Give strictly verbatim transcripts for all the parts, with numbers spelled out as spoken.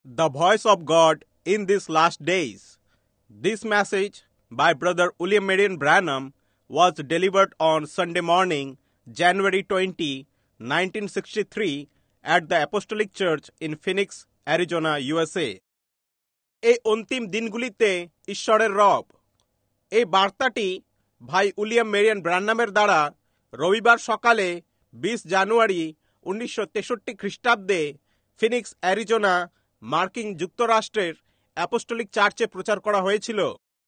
The Voice of God in These Last Days. This message by Brother William Marion Branham was delivered on Sunday morning, January twentieth, nineteen sixty-three at the Apostolic Church in Phoenix, Arizona, U S A. এই অন্তিম দিনগুলিতে ঈশ্বরের রব। এই বার্তাটি ভাই William মেরিয়ান ব্রানহামের দ্বারা রবিবার সকালে বিশ জানুয়ারি উনিশশো তেষট্টি খ্রিস্টাব্দে ফিনিক্স, অ্যারিজোনা, মার্কিন যুক্তরাষ্ট্রের অ্যাপোস্টলিক চার্চে প্রচার করা হয়েছিল।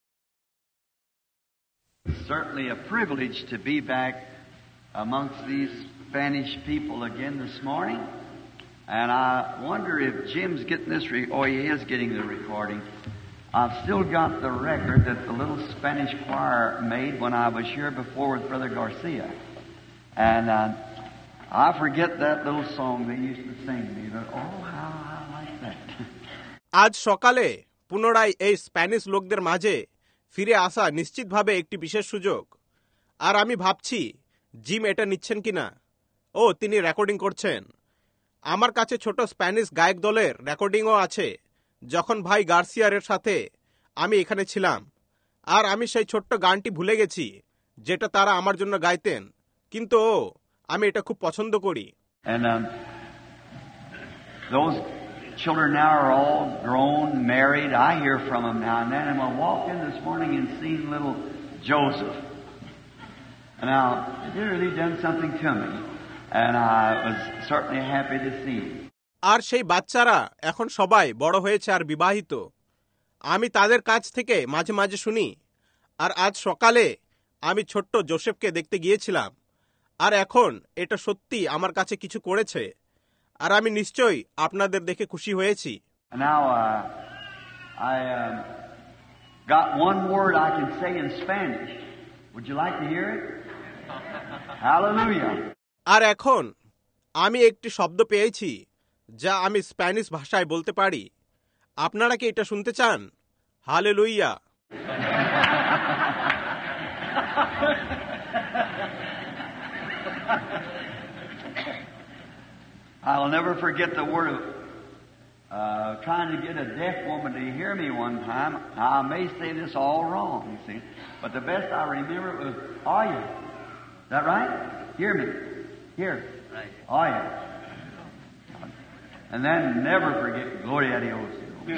Certainly a privilege to be back amongst these Spanish people again this morning. And I wonder if Jim's getting this, re- oh, he is getting the recording. I've still got the record that the little Spanish choir made when I was here before with Brother Garcia. And uh, I forget that little song they used to sing to me, but oh, how I like that. আজ সকালে পুনরায় এই Spanish লোকদের মাঝে ফিরে আসা নিশ্চিতভাবে একটি বিশেষ সুযোগ। আর আমি ভাবছি জিম এটা নিচ্ছেন কিনা। ও, তিনি রেকর্ডিং করছেন। আমার কাছে ছোট স্প্যানিশ গায়ক দলের রেকর্ডিংও আছে, যখন ভাই গার্সিয়ারের সাথে আমি এখানে ছিলাম। আর আমি সেই ছোট্ট গানটি ভুলে গেছি যেটা তারা আমার জন্য গাইতেন, কিন্তু ও, আমি এটা খুব পছন্দ করি। And um, those children now are all grown, married. I hear from them now and then. And I walked in this morning and seen little Joseph. Now, he really done something to me. And I was certainly happy to see him. আর সেই বাচ্চারা এখন সবাই বড় হয়েছে আর বিবাহিত। আমি তাদের কাছ থেকে মাঝে মাঝে শুনি। আর আজ সকালে আমি ছোট্ট জোসেফকে দেখতে গিয়েছিলাম। আর এখন এটা সত্যি আমার কাছে কিছু করেছে। আর আমি নিশ্চয়ই আপনাদের দেখে খুশি হয়েছি। Now, uh, I uh, got one word I can say in Spanish. Would you like to hear it? Hallelujah. আর এখন আমি একটি শব্দ পেয়েছি যা আমি স্প্যানিশ ভাষায় বলতে পারি। আপনারা কি এটা শুনতে চান? Hallelujah. I'll never forget the word of uh, trying to get a deaf woman to hear me one time. Now, I may say this all wrong, you see, but the best I remember was, "Are you? Is that right? Hear me. Here. Right. Are you?" And then never forget, Gloria a Dios.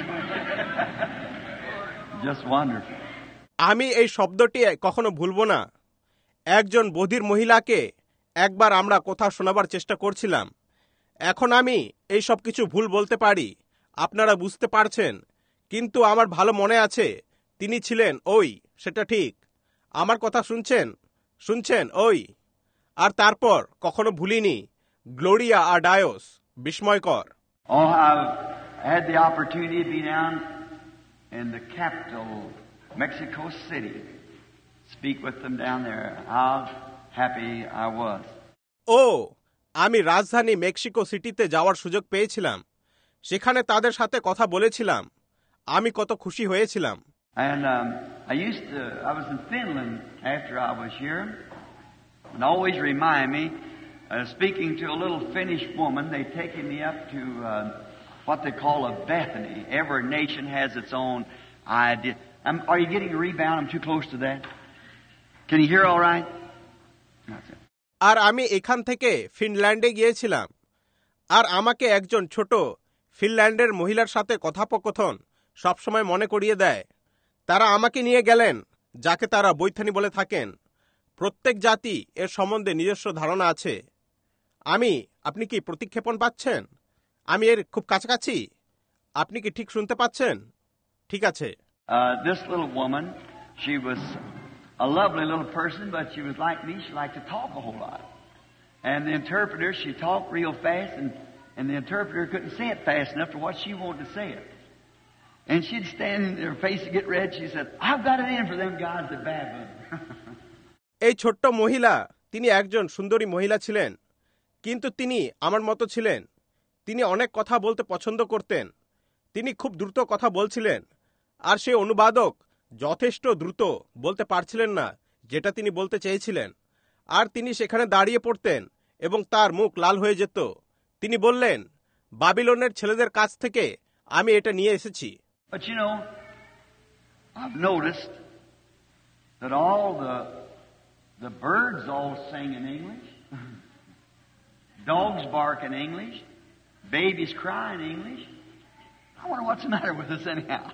Just wonderful. আমি এই শব্দটি কখনো ভুলবো না। একজন বধির মহিলাকে একবার আমরা কথা শোনাবার চেষ্টা করছিলাম। এখন আমি এই সব কিছু ভুল বলতে পারি, আপনারা বুঝতে পারছেন, কিন্তু আমার ভালো মনে আছে তিনি ছিলেন ওই, সেটা ঠিক। আমার কথা শুনছেন শুনছেন ওই। আর তারপর কখনো ভুলিনি, গ্লোরিয়া আর ডায়োস, বিস্ময়কর। Oh, I've had the opportunity to be down in the capital, Mexico City, speak with them down there. How happy I was. ও, আমি রাজধানী মেক্সিকো সিটিতে যাওয়ার সুযোগ পেয়েছিলাম। সেখানে তাদের সাথে কথা বলেছিলাম। আমি কত খুশি হয়েছিলাম। And um, I used to, I was in Finland after I was here, and always remind me, uh, speaking to a little Finnish woman, they taken me up to uh, what they call a Bethany. Every nation has its own idea. Um, are you getting a rebound? I'm too close to that. Can you hear all right? That's it. আর আমি এখান থেকে ফিনল্যান্ডে গিয়েছিলাম। আর আমাকে একজন ছোট ফিনল্যান্ডের মহিলার সাথে কথোপকথন সবসময় মনে করিয়ে দেয়। তারা আমাকে নিয়ে গেলেন যাকে তারা বৈথানি বলে থাকেন। প্রত্যেক জাতি এর সম্বন্ধে নিজস্ব ধারণা আছে। আমি, আপনি কি প্রতিক্ষেপণ পাচ্ছেন? আমি এর খুব কাছাকাছি। আপনি কি ঠিক শুনতে পাচ্ছেন? ঠিক আছে। Uh, this little woman, she was a lovely little person, but she was like me. She liked to talk a whole lot. And the interpreter, she talked real fast, and, and the interpreter couldn't say it fast enough to what she wanted to say it. And she'd stand in her face to get red. She said, "I've got it in for them guys at Babylon." এই ছোট্ট মহিলা, তিনি একজন সুন্দরী মহিলা ছিলেন, কিন্তু তিনি আমার মতো ছিলেন। তিনি অনেক কথা বলতে পছন্দ করতেন। তিনি খুব দ্রুত কথা বলছিলেন, আর সেই অনুবাদক যথেষ্ট দ্রুত বলতে পারছিলেন না যেটা তিনি বলতে চেয়েছিলেন। আর তিনি সেখানে দাঁড়িয়ে পড়তেন এবং তার মুখ লাল হয়ে যেত। তিনি বললেন, বাবিলনের ছেলেদের কাছ থেকে আমি এটা নিয়ে এসেছি। But you know, I've noticed that all the the birds all sing in English. Dogs bark in English. Babies cry in English. I wonder what's the matter with us anyhow.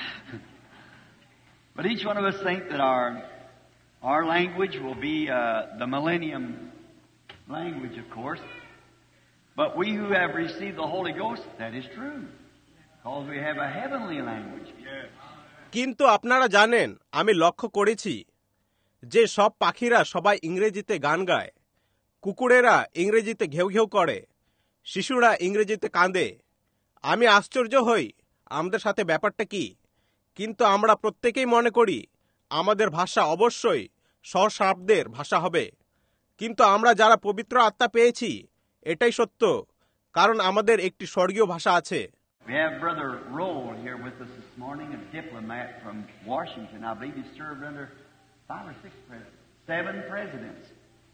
But each one of us think that our our language will be uh, the millennium language, of course. But we who have received the Holy Ghost, that is true, because we have a heavenly language. কিন্তু আপনারা জানেন, আমি লক্ষ্য করেছি যে সব পাখিরা সবাই ইংরেজিতে গান গায়, কুকুরেরা ইংরেজিতে ঘেউ ঘেউ করে, শিশুরা ইংরেজিতে কাঁদে। আমি আশ্চর্য হই আমাদের সাথে ব্যাপারটা কি। কিন্তু আমরা প্রত্যেকেই মনে করি আমাদের ভাষা অবশ্যই স্বশাব্দের ভাষা হবে। কিন্তু আমরা যারা পবিত্র আত্মা পেয়েছি, এটাই সত্য, কারণ আমাদের একটি স্বর্গীয় ভাষা আছে। We have Brother Roll here with us this morning, a diplomat from Washington. I believe he served under five or six presidents, seven presidents.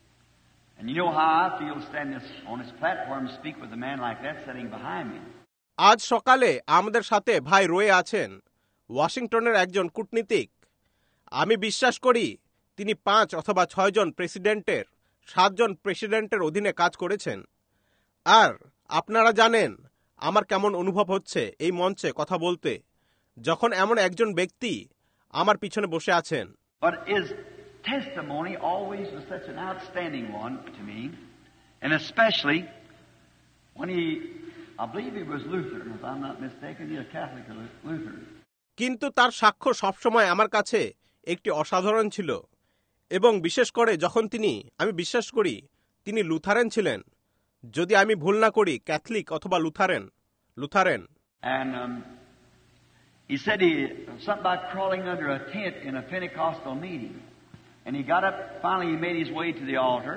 And you know how I feel standing on this platform to speak with a man like that sitting behind me. আজ সকালে আমাদের সাথে ভাই রয়ে আছেন, ওয়াশিংটনের একজন কূটনীতিক। আমি বিশ্বাস করি তিনি পাঁচ অথবা ছয় জন প্রেসিডেন্টের সাতজন প্রেসিডেন্টের অধীনে কাজ করেছেন। আর আপনারা জানেন আমার কেমন অনুভব হচ্ছে এই মঞ্চে কথা বলতে, যখন এমন একজন ব্যক্তি আমার পিছনে বসে আছেন। But his testimony always was such an outstanding one to me, and especially when he, I believe he was Lutheran, if I'm not mistaken, he was Catholic or Lutheran. কিন্তু তার সাক্ষ্য সবসময় আমার কাছে একটি অসাধারণ ছিল, এবং বিশেষ করে যখন তিনি, আমি বিশ্বাস করি তিনি লুথারেন ছিলেন, যদি আমি ভুল না করি ক্যাথলিক অথবা Lutheran Lutheran And um, he said he something about crawling under a tent in a Pentecostal meeting, and he got up. Finally, he made his way to the altar,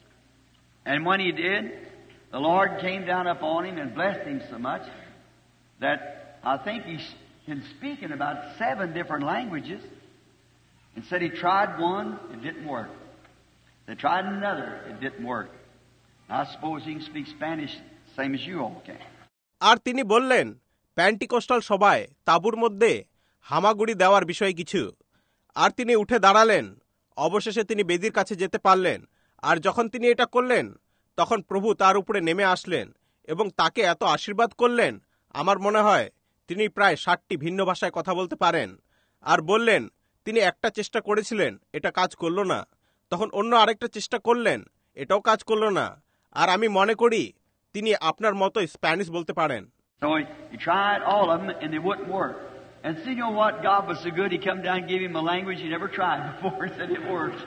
and when he did, the Lord came down upon him and blessed him so much that I think he can speak in about seven different languages. And said he tried one, it didn't work. They tried another, it didn't work. I suppose he can speak Spanish same as you all can. আর তিনি বললেন প্যান্টিকোস্টাল সভায় তাঁবুর মধ্যে হামাগুড়ি দেওয়ার বিষয় কিছু। আর তিনি উঠে দাঁড়ালেন, অবশেষে তিনি বেদির কাছে যেতে পারলেন। আর যখন তিনি এটা করলেন, তখন প্রভু তার উপরে নেমে আসলেন এবং তাকে এত আশীর্বাদ করলেন, আমার মনে হয় তিনি প্রায় ষাটটি ভিন্ন ভাষায় কথা বলতে পারেন। আর বললেন তিনি একটা চেষ্টা করেছিলেন, এটা কাজ করলো না, তখন অন্য আরেকটা চেষ্টা করলেন, এটাও কাজ করলো না। আর আমি মনে করি তিনি আপনার মতোই স্প্যানিশ বলতে পারেন। So he, he tried all of them and they wouldn't work. And see, you know what? God was so good, he come down and gave him a language he never tried before. He said it worked.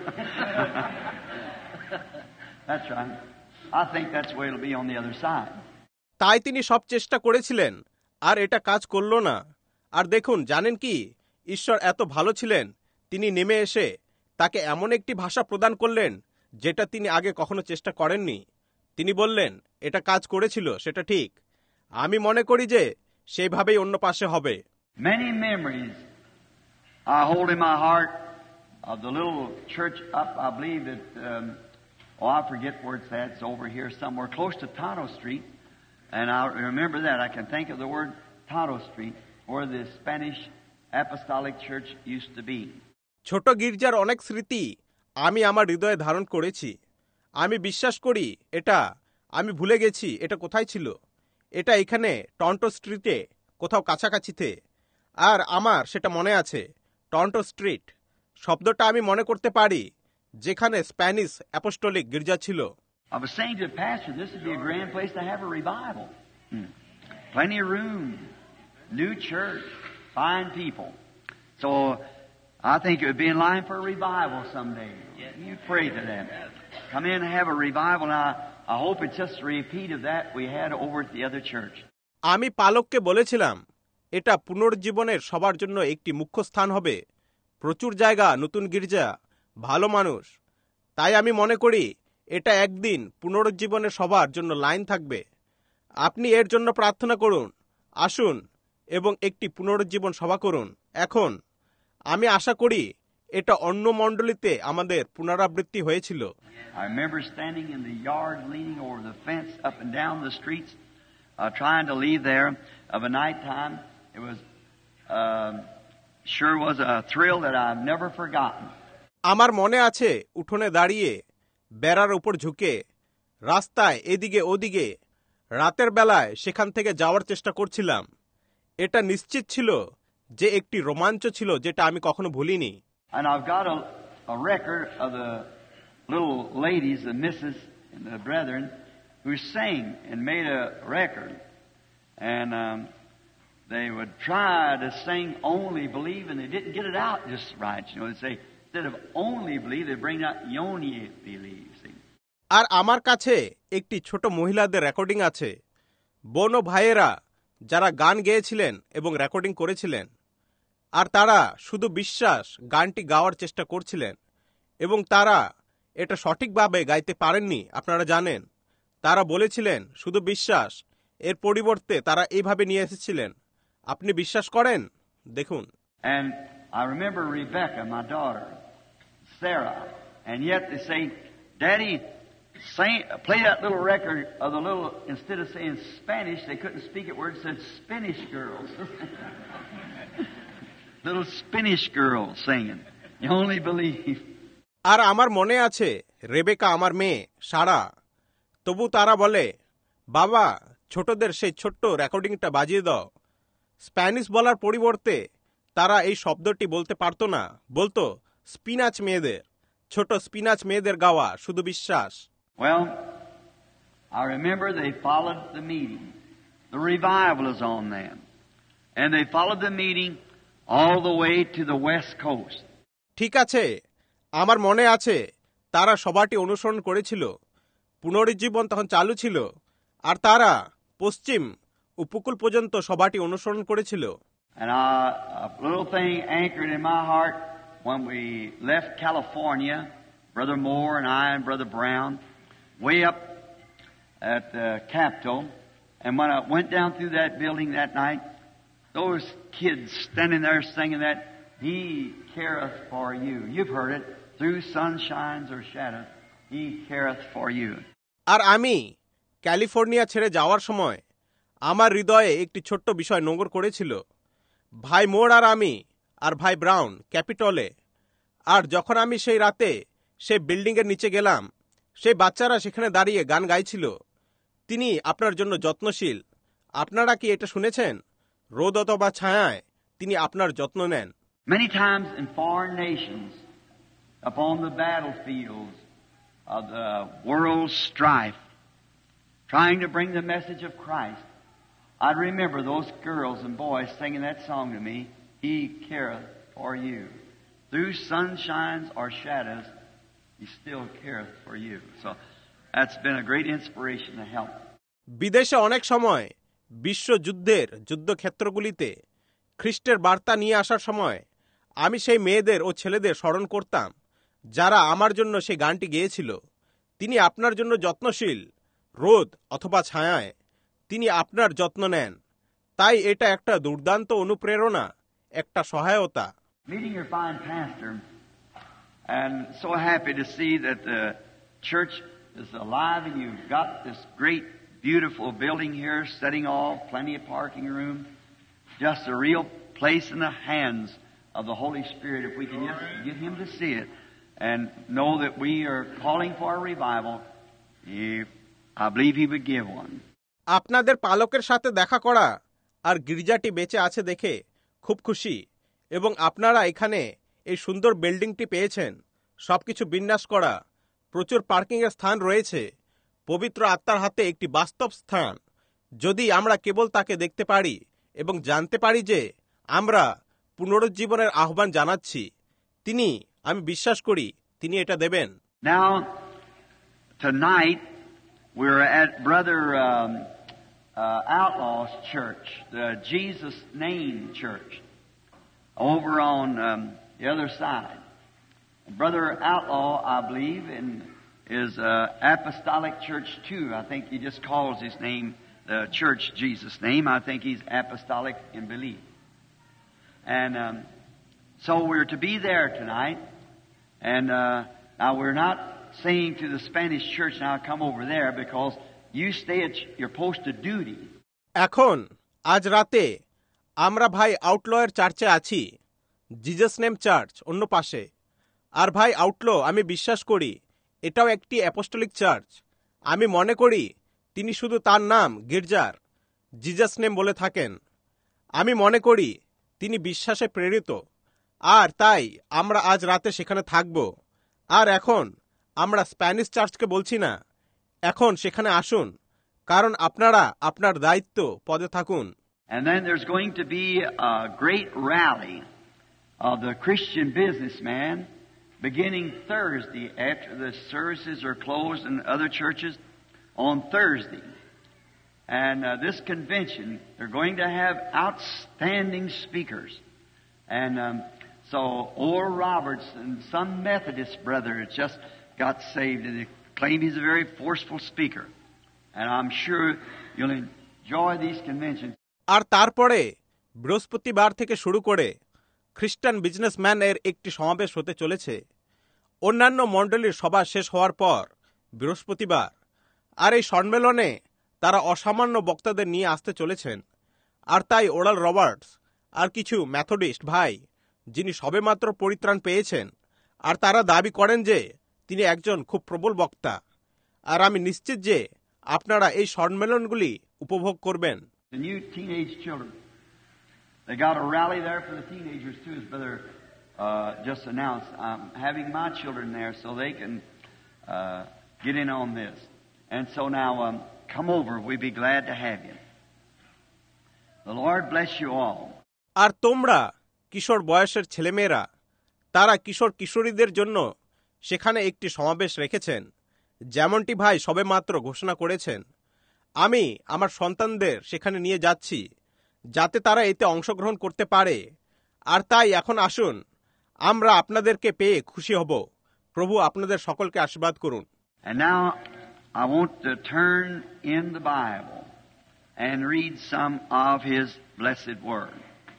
That's right. I think that's the way it'll be on the other side. তাই তিনি সব চেষ্টা করেছিলেন আর এটা কাজ করলো না। আর দেখুন, জানেন কি, ঈশ্বর এত ভালো ছিলেন, তিনি নেমে এসে তাকে এমন একটি ভাষা প্রদান করলেন যেটা তিনি আগে কখনো চেষ্টা করেননি। তিনি বললেন এটা কাজ করেছিল, সেটা ঠিক। আমি মনে করি যে সেইভাবেই অন্য পাশে হবে। Many memories I hold in my heart of the little church up, I believe that, um, oh, I forget where it's at. It's over here somewhere close to Tonto Street. And I remember that. I can think of the word Tonto Street, where the Spanish Apostolic Church used to be. ছোট গির্জার অনেক স্মৃতি আমি আমার হৃদয়ে ধারণ করেছি। আমি বিশ্বাস করি এটা, আমি ভুলে গেছি এটা কোথায় ছিল। এটা এখানে টন্টো স্ট্রিটে কোথাও কাছাকাছিতে। আর আমার সেটা মনে আছে, টন্টো স্ট্রিট শব্দটা আমি মনে করতে পারি, যেখানে স্প্যানিশ অ্যাপোস্টলিক গির্জা ছিল। I was saying to the pastor, this would be a grand place to have a revival. Hmm. Plenty of room, new church, fine people. So I think it would be in line for a revival someday. You pray to them. Come in and have a revival. Now, I hope it's just a repeat of that we had over at the other church. আমি পালককে বলেছিলাম এটা পুনর্জীবনের সবার জন্য একটি মুখ্য স্থান হবে, প্রচুর জায়গা, নতুন গির্জা, ভালো মানুষ। তাই আমি মনে করি এটা একদিন পুনরুজ্জীবনের সবার জন্য লাইন থাকবে। আপনি এর জন্য প্রার্থনা করুন, আসুন এবং একটি পুনরুজ্জীবন সভা করুন। এখন আমি আশা করি এটা অন্য মণ্ডলীতে আমাদের পুনরাবৃত্তি হয়েছিল। I remember standing in the yard leaning over the fence up and down the streets uh, trying to leave there. of a night time. It was uh, sure was a thrill that I've never forgotten. আমার মনে আছে উঠোনে দাঁড়িয়ে বেড়ার উপর ঝুঁকে রাস্তায় এদিকে ওদিকে রাতের বেলায় সেখান থেকে যাওয়ার চেষ্টা করছিলাম। এটা নিশ্চিত ছিল যে একটি রোমাঞ্চ ছিল যেটা আমি কখনো ভুলিনি। And I've got a, a record of the little ladies, the missus and the brethren, who sang and made a record. And um, they would try to sing Only Believe, and they didn't get it out just right. You know, they say, instead of Only Believe, they bring out Yoni Believe. See? আর আমার কাছে একটি ছোট মহিলাদের recording আছে। বোন ও ভাইয়েরা যারা গান গেয়েছিলেন এবং রেকর্ডিং করেছিলেন, আর তারা শুধু বিশ্বাস গানটি গাওয়ার চেষ্টা করছিলেন এবং তারা এটা সঠিকভাবে গাইতে পারেননি। আপনারা জানেন, তারা বলেছিলেন শুধু বিশ্বাস, এর পরিবর্তে তারা এইভাবে নিয়ে এসেছিলেন, আপনি বিশ্বাস করেন? দেখুন। And I remember Rebecca, my daughter, Sarah, and yet they say, Daddy, sing, play that little record of the little, instead of saying Spanish, they couldn't speak it where it said Spanish girls. Little Spanish girls singing, You Only Believe. আর আমার মনে আছে Rebecca আমার মেয়ে সারা, তবু তারা বলে, বাবা ছোটদের সেই ছোট্ট রেকর্ডিংটা বাজিয়ে দাও। স্প্যানিশ বলার পরিবর্তে তারা এই শব্দটি বলতে পারত না, বলতো স্পিনাচ মেয়েদের, ছোট স্পিনাচ মেয়েদের গাওয়া শুধু বিশ্বাস। Well, I remember they followed the meeting. The revival is on them. And they followed the meeting all the way to the west coast. ঠিক আছে, আমার মনে আছে তারা সবাটি অনুসরণ করেছিল। পুনরুজ্জীবন তখন চালু ছিল, আর তারা পশ্চিম উপকূল পর্যন্ত সবাটি অনুসরণ করেছিল। And I, a little thing anchored in my heart when we left California, Brother Moore and I and Brother Brown, way up at the Capitol. And when I went down through that building that night, those kids standing there singing that, He careth for you. You've heard it. Through sunshines or shadows, He careth for you. আর আমি California ছেড়ে যাওয়ার সময় আমার হৃদয়ে একটি ছোট্ট বিষয় নোঙর করেছিল। ভাই মোর আর আমি আর ভাই ব্রাউন ক্যাপিটলে, আর যখন আমি সেই রাতে সেই বিল্ডিংয়ের নিচে গেলাম, সেই বাচ্চারা সেখানে দাঁড়িয়ে গান গাইছিল, তিনি আপনার জন্য যত্নশীল। আপনারা কি এটা শুনেছেন? রোদ অথবা ছায়ায় তিনি আপনার যত্ন নেন। Many times in foreign nations, upon the battlefields of the world's strife, trying to bring the message of Christ, I'd remember those girls and boys singing that song to me, He careth for you. Through sunshines or shadows, He still careth for you. So that's been a great inspiration to help. বিদেশে অনেক সময় বিশ্বযুদ্ধের যুদ্ধক্ষেত্রগুলিতে খ্রিস্টের বার্তা নিয়ে আসার সময় আমি সেই মেয়েদের ও ছেলেদের স্মরণ করতাম যারা আমার জন্য সেই গানটি গেয়েছিল। তিনি আপনার জন্য যত্নশীল, রোদ অথবা ছায়ায় তিনি আপনার যত্ন নেন। তাই এটা একটা দুর্দান্ত অনুপ্রেরণা, একটা সহায়তা। Meeting your fine pastor, and so happy to see that the church is alive and you've got this great, beautiful building here, setting all, plenty of parking room, just a real place in the hands of the Holy Spirit. If we can just get Him to see it and know that we are calling for a revival, He, I believe He would give one. আপনাদের পালকের সাথে দেখা করা আর গির্জাটি বেঁচে আছে দেখে খুব খুশি, এবং আপনারা এখানে এই সুন্দর বিল্ডিংটি পেয়েছেন, সবকিছু বিন্যাস করা, প্রচুর পার্কিংয়ের স্থান রয়েছে, পবিত্র আত্মার হাতে একটি বাস্তব স্থান। যদি আমরা কেবল তাকে দেখতে পারি এবং জানতে পারি যে আমরা পুনরুজ্জীবনের আহ্বান জানাচ্ছি, তিনি, আমি বিশ্বাস করি তিনি এটা দেবেন। Now, tonight we're at Brother um, uh, Outlaw's church, the Jesus Name Church, over on um, the other side. Brother Outlaw, I believe, in, is uh, Apostolic Church too. I think he just calls his name the Church Jesus Name. I think he's apostolic in belief. And um, so we're to be there tonight. And uh, now we're not saying to the Spanish church, now come over there, because you stay at your post of duty. এখন আজ রাতে আমরা ভাই আউটলয়ের চার্চে আছি, Jesus name church অন্য পাশে। আর ভাই আউটলো, আমি বিশ্বাস করি এটাও একটি অ্যাপোস্টলিক চার্চ। আমি মনে করি তিনি শুধু তার নাম গির্জার জিজাস নেম বলে থাকেন। আমি মনে করি তিনি বিশ্বাসে প্রেরিত, আর তাই আমরা আজ রাতে সেখানে থাকব। আর এখন আমরা স্প্যানিশ চার্চকে বলছি না, এখন সেখানে আসুন, কারণ আপনারা আপনার দায়িত্ব পদে থাকুন। And then there's going to be a great rally of the Christian businessmen beginning Thursday after the services are closed in other churches on Thursday. And uh, this convention, they're going to have outstanding speakers. And um, so Oral Roberts and some Methodist brother has just got saved, and they claim he's a very forceful speaker. And I'm sure you'll enjoy these conventions. আর তারপরে বৃহস্পতিবার থেকে শুরু করে খ্রিস্টান businessman এর একটি সমাবেশ হতে চলেছে অন্যান্য মণ্ডলীর সভা শেষ হওয়ার পর বৃহস্পতিবার। আর এই সম্মেলনে তারা অসামান্য বক্তাদের নিয়ে আসতে চলেছেন। আর তাই ওরাল রবার্টস আর কিছু ম্যাথডিস্ট ভাই, যিনি সবেমাত্র পরিত্রাণ পেয়েছেন, আর তারা দাবি করেন যে তিনি একজন খুব প্রবল বক্তা। আর আমি নিশ্চিত যে আপনারা এই সম্মেলনগুলি উপভোগ করবেন। The new teenage children. They got a rally there for the teenagers too, as Brother uh, just announced. I'm having my children there so they can uh, get in on this. And so now, um, come over. We'd be glad to have you. The Lord bless you all. আর তোমরা কিশোর বয়সের ছেলেমেয়েরা, তারা কিশোর কিশোরীদের জন্য সেখানে একটি সমাবেশ রেখেছেন, যেমনটি ভাই সবেমাত্র ঘোষণা করেছেন। আমি আমার সন্তানদের সেখানে নিয়ে যাচ্ছি যাতে তারা এতে অংশগ্রহণ করতে পারে। আর তাই এখন আসুন, আমরা আপনাদেরকে পেয়ে খুশি হব। প্রভু আপনাদের সকলকে আশীর্বাদ করুন। And now I want to turn in the Bible and read some of His blessed Word.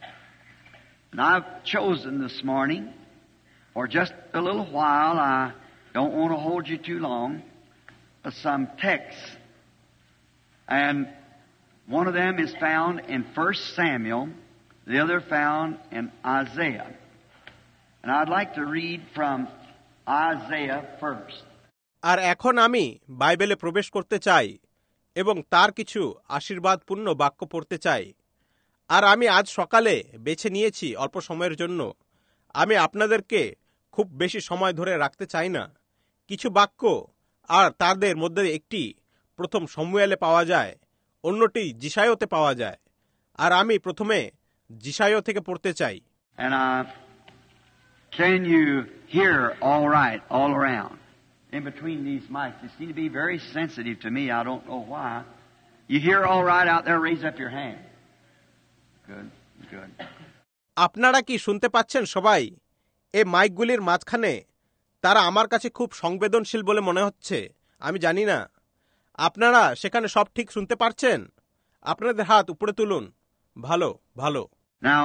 And I've chosen this morning, for just a little while, I don't want to hold you too long, some texts. And one of them is found in First Samuel, the other found in Isaiah. And I'd like to read from Isaiah first. আর এখন আমি বাইবেলে প্রবেশ করতে চাই এবং তার কিছু আশীর্বাদপূর্ণ বাক্য পড়তে চাই। আর আমি আজ সকালে বেছে নিয়েছি অল্প সময়ের জন্য। আমি আপনাদেরকে খুব বেশি সময় ধরে রাখতে চাই না। কিছু বাক্য, আর তাদের মধ্যে একটি প্রথম শমুয়েলে পাওয়া যায়, অন্যটি যিশায়াতে পাওয়া যায়। আর আমি প্রথমে যিশায়া থেকে পড়তে চাই। And uh, can you hear all right all around? In between these mics, you seem to be very sensitive to me. I don't know why. You hear all right out there? Raise up your hand. Good, good. আপনারা কি শুনতে পাচ্ছেন সবাই? এই মাইকগুলির মাঝখানে তারা আমার কাছে খুব সংবেদনশীল বলে মনে হচ্ছে। আমি জানি না, আপনারা সেখানে সব ঠিক শুনতে পারছেন? আপনাদের হাত উপরে তুলুন। ভালো, ভালো। Now,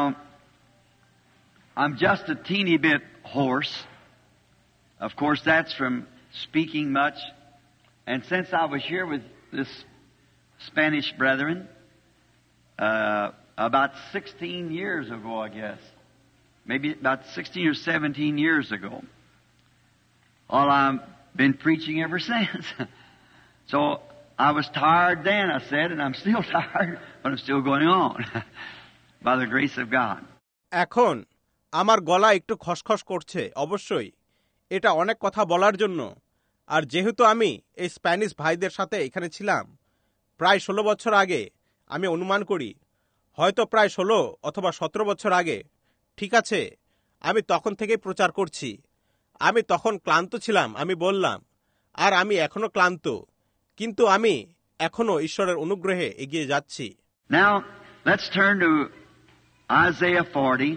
I'm just a teeny bit hoarse. Of course, that's from speaking much. And since I was here with this Spanish brethren, uh, about sixteen years ago, I guess, maybe about sixteen or seventeen years ago, well, I've been preaching ever since. So I was tired then, I said, and I'm still tired, but I'm still going on by the grace of God. এখন আমার গলা একটু খসখস করছে, অবশ্যই এটা অনেক কথা বলার জন্য। আর যেহেতু আমি এই স্প্যানিশ ভাইদের সাথে এখানে ছিলাম প্রায় ষোলো বছর আগে, আমি অনুমান করি হয়তো প্রায় ষোলো অথবা সতেরো বছর আগে, ঠিক আছে, আমি তখন থেকেই প্রচার করছি। আমি তখন ক্লান্ত ছিলাম, আমি বললাম, আর আমি এখনো ক্লান্ত, কিন্তু আমি এখনো ঈশ্বরের অনুগ্রহে এগিয়ে যাচ্ছি। Now, let's turn to Isaiah forty,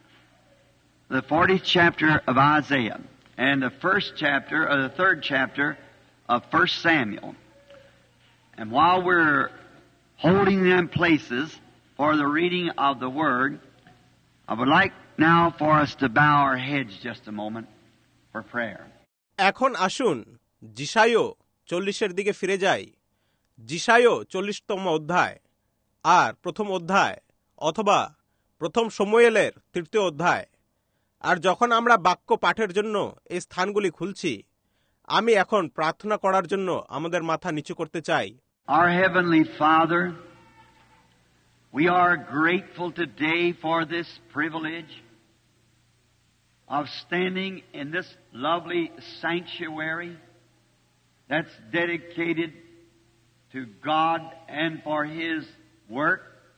the fortieth chapter of Isaiah, and the first chapter, or the third chapter of First Samuel. And while we're holding them places for the reading of the Word, I would like now for us to bow our heads just a moment for prayer. এখন আসুন যিশায়া চল্লিশের দিকে ফিরে যাই। যিশায়া চল্লিশতম অধ্যায়। আর প্রথম অধ্যায় অথবা প্রথম শমূয়েলের তৃতীয় অধ্যায়। আর যখন আমরা বাক্য পাঠের জন্য এই স্থানগুলি খুলছি, আমি এখন প্রার্থনা করার জন্য আমাদের মাথা নিচু করতে চাই। Our Heavenly Father, we are grateful today for this privilege of standing in this lovely sanctuary that's dedicated to God and for His work.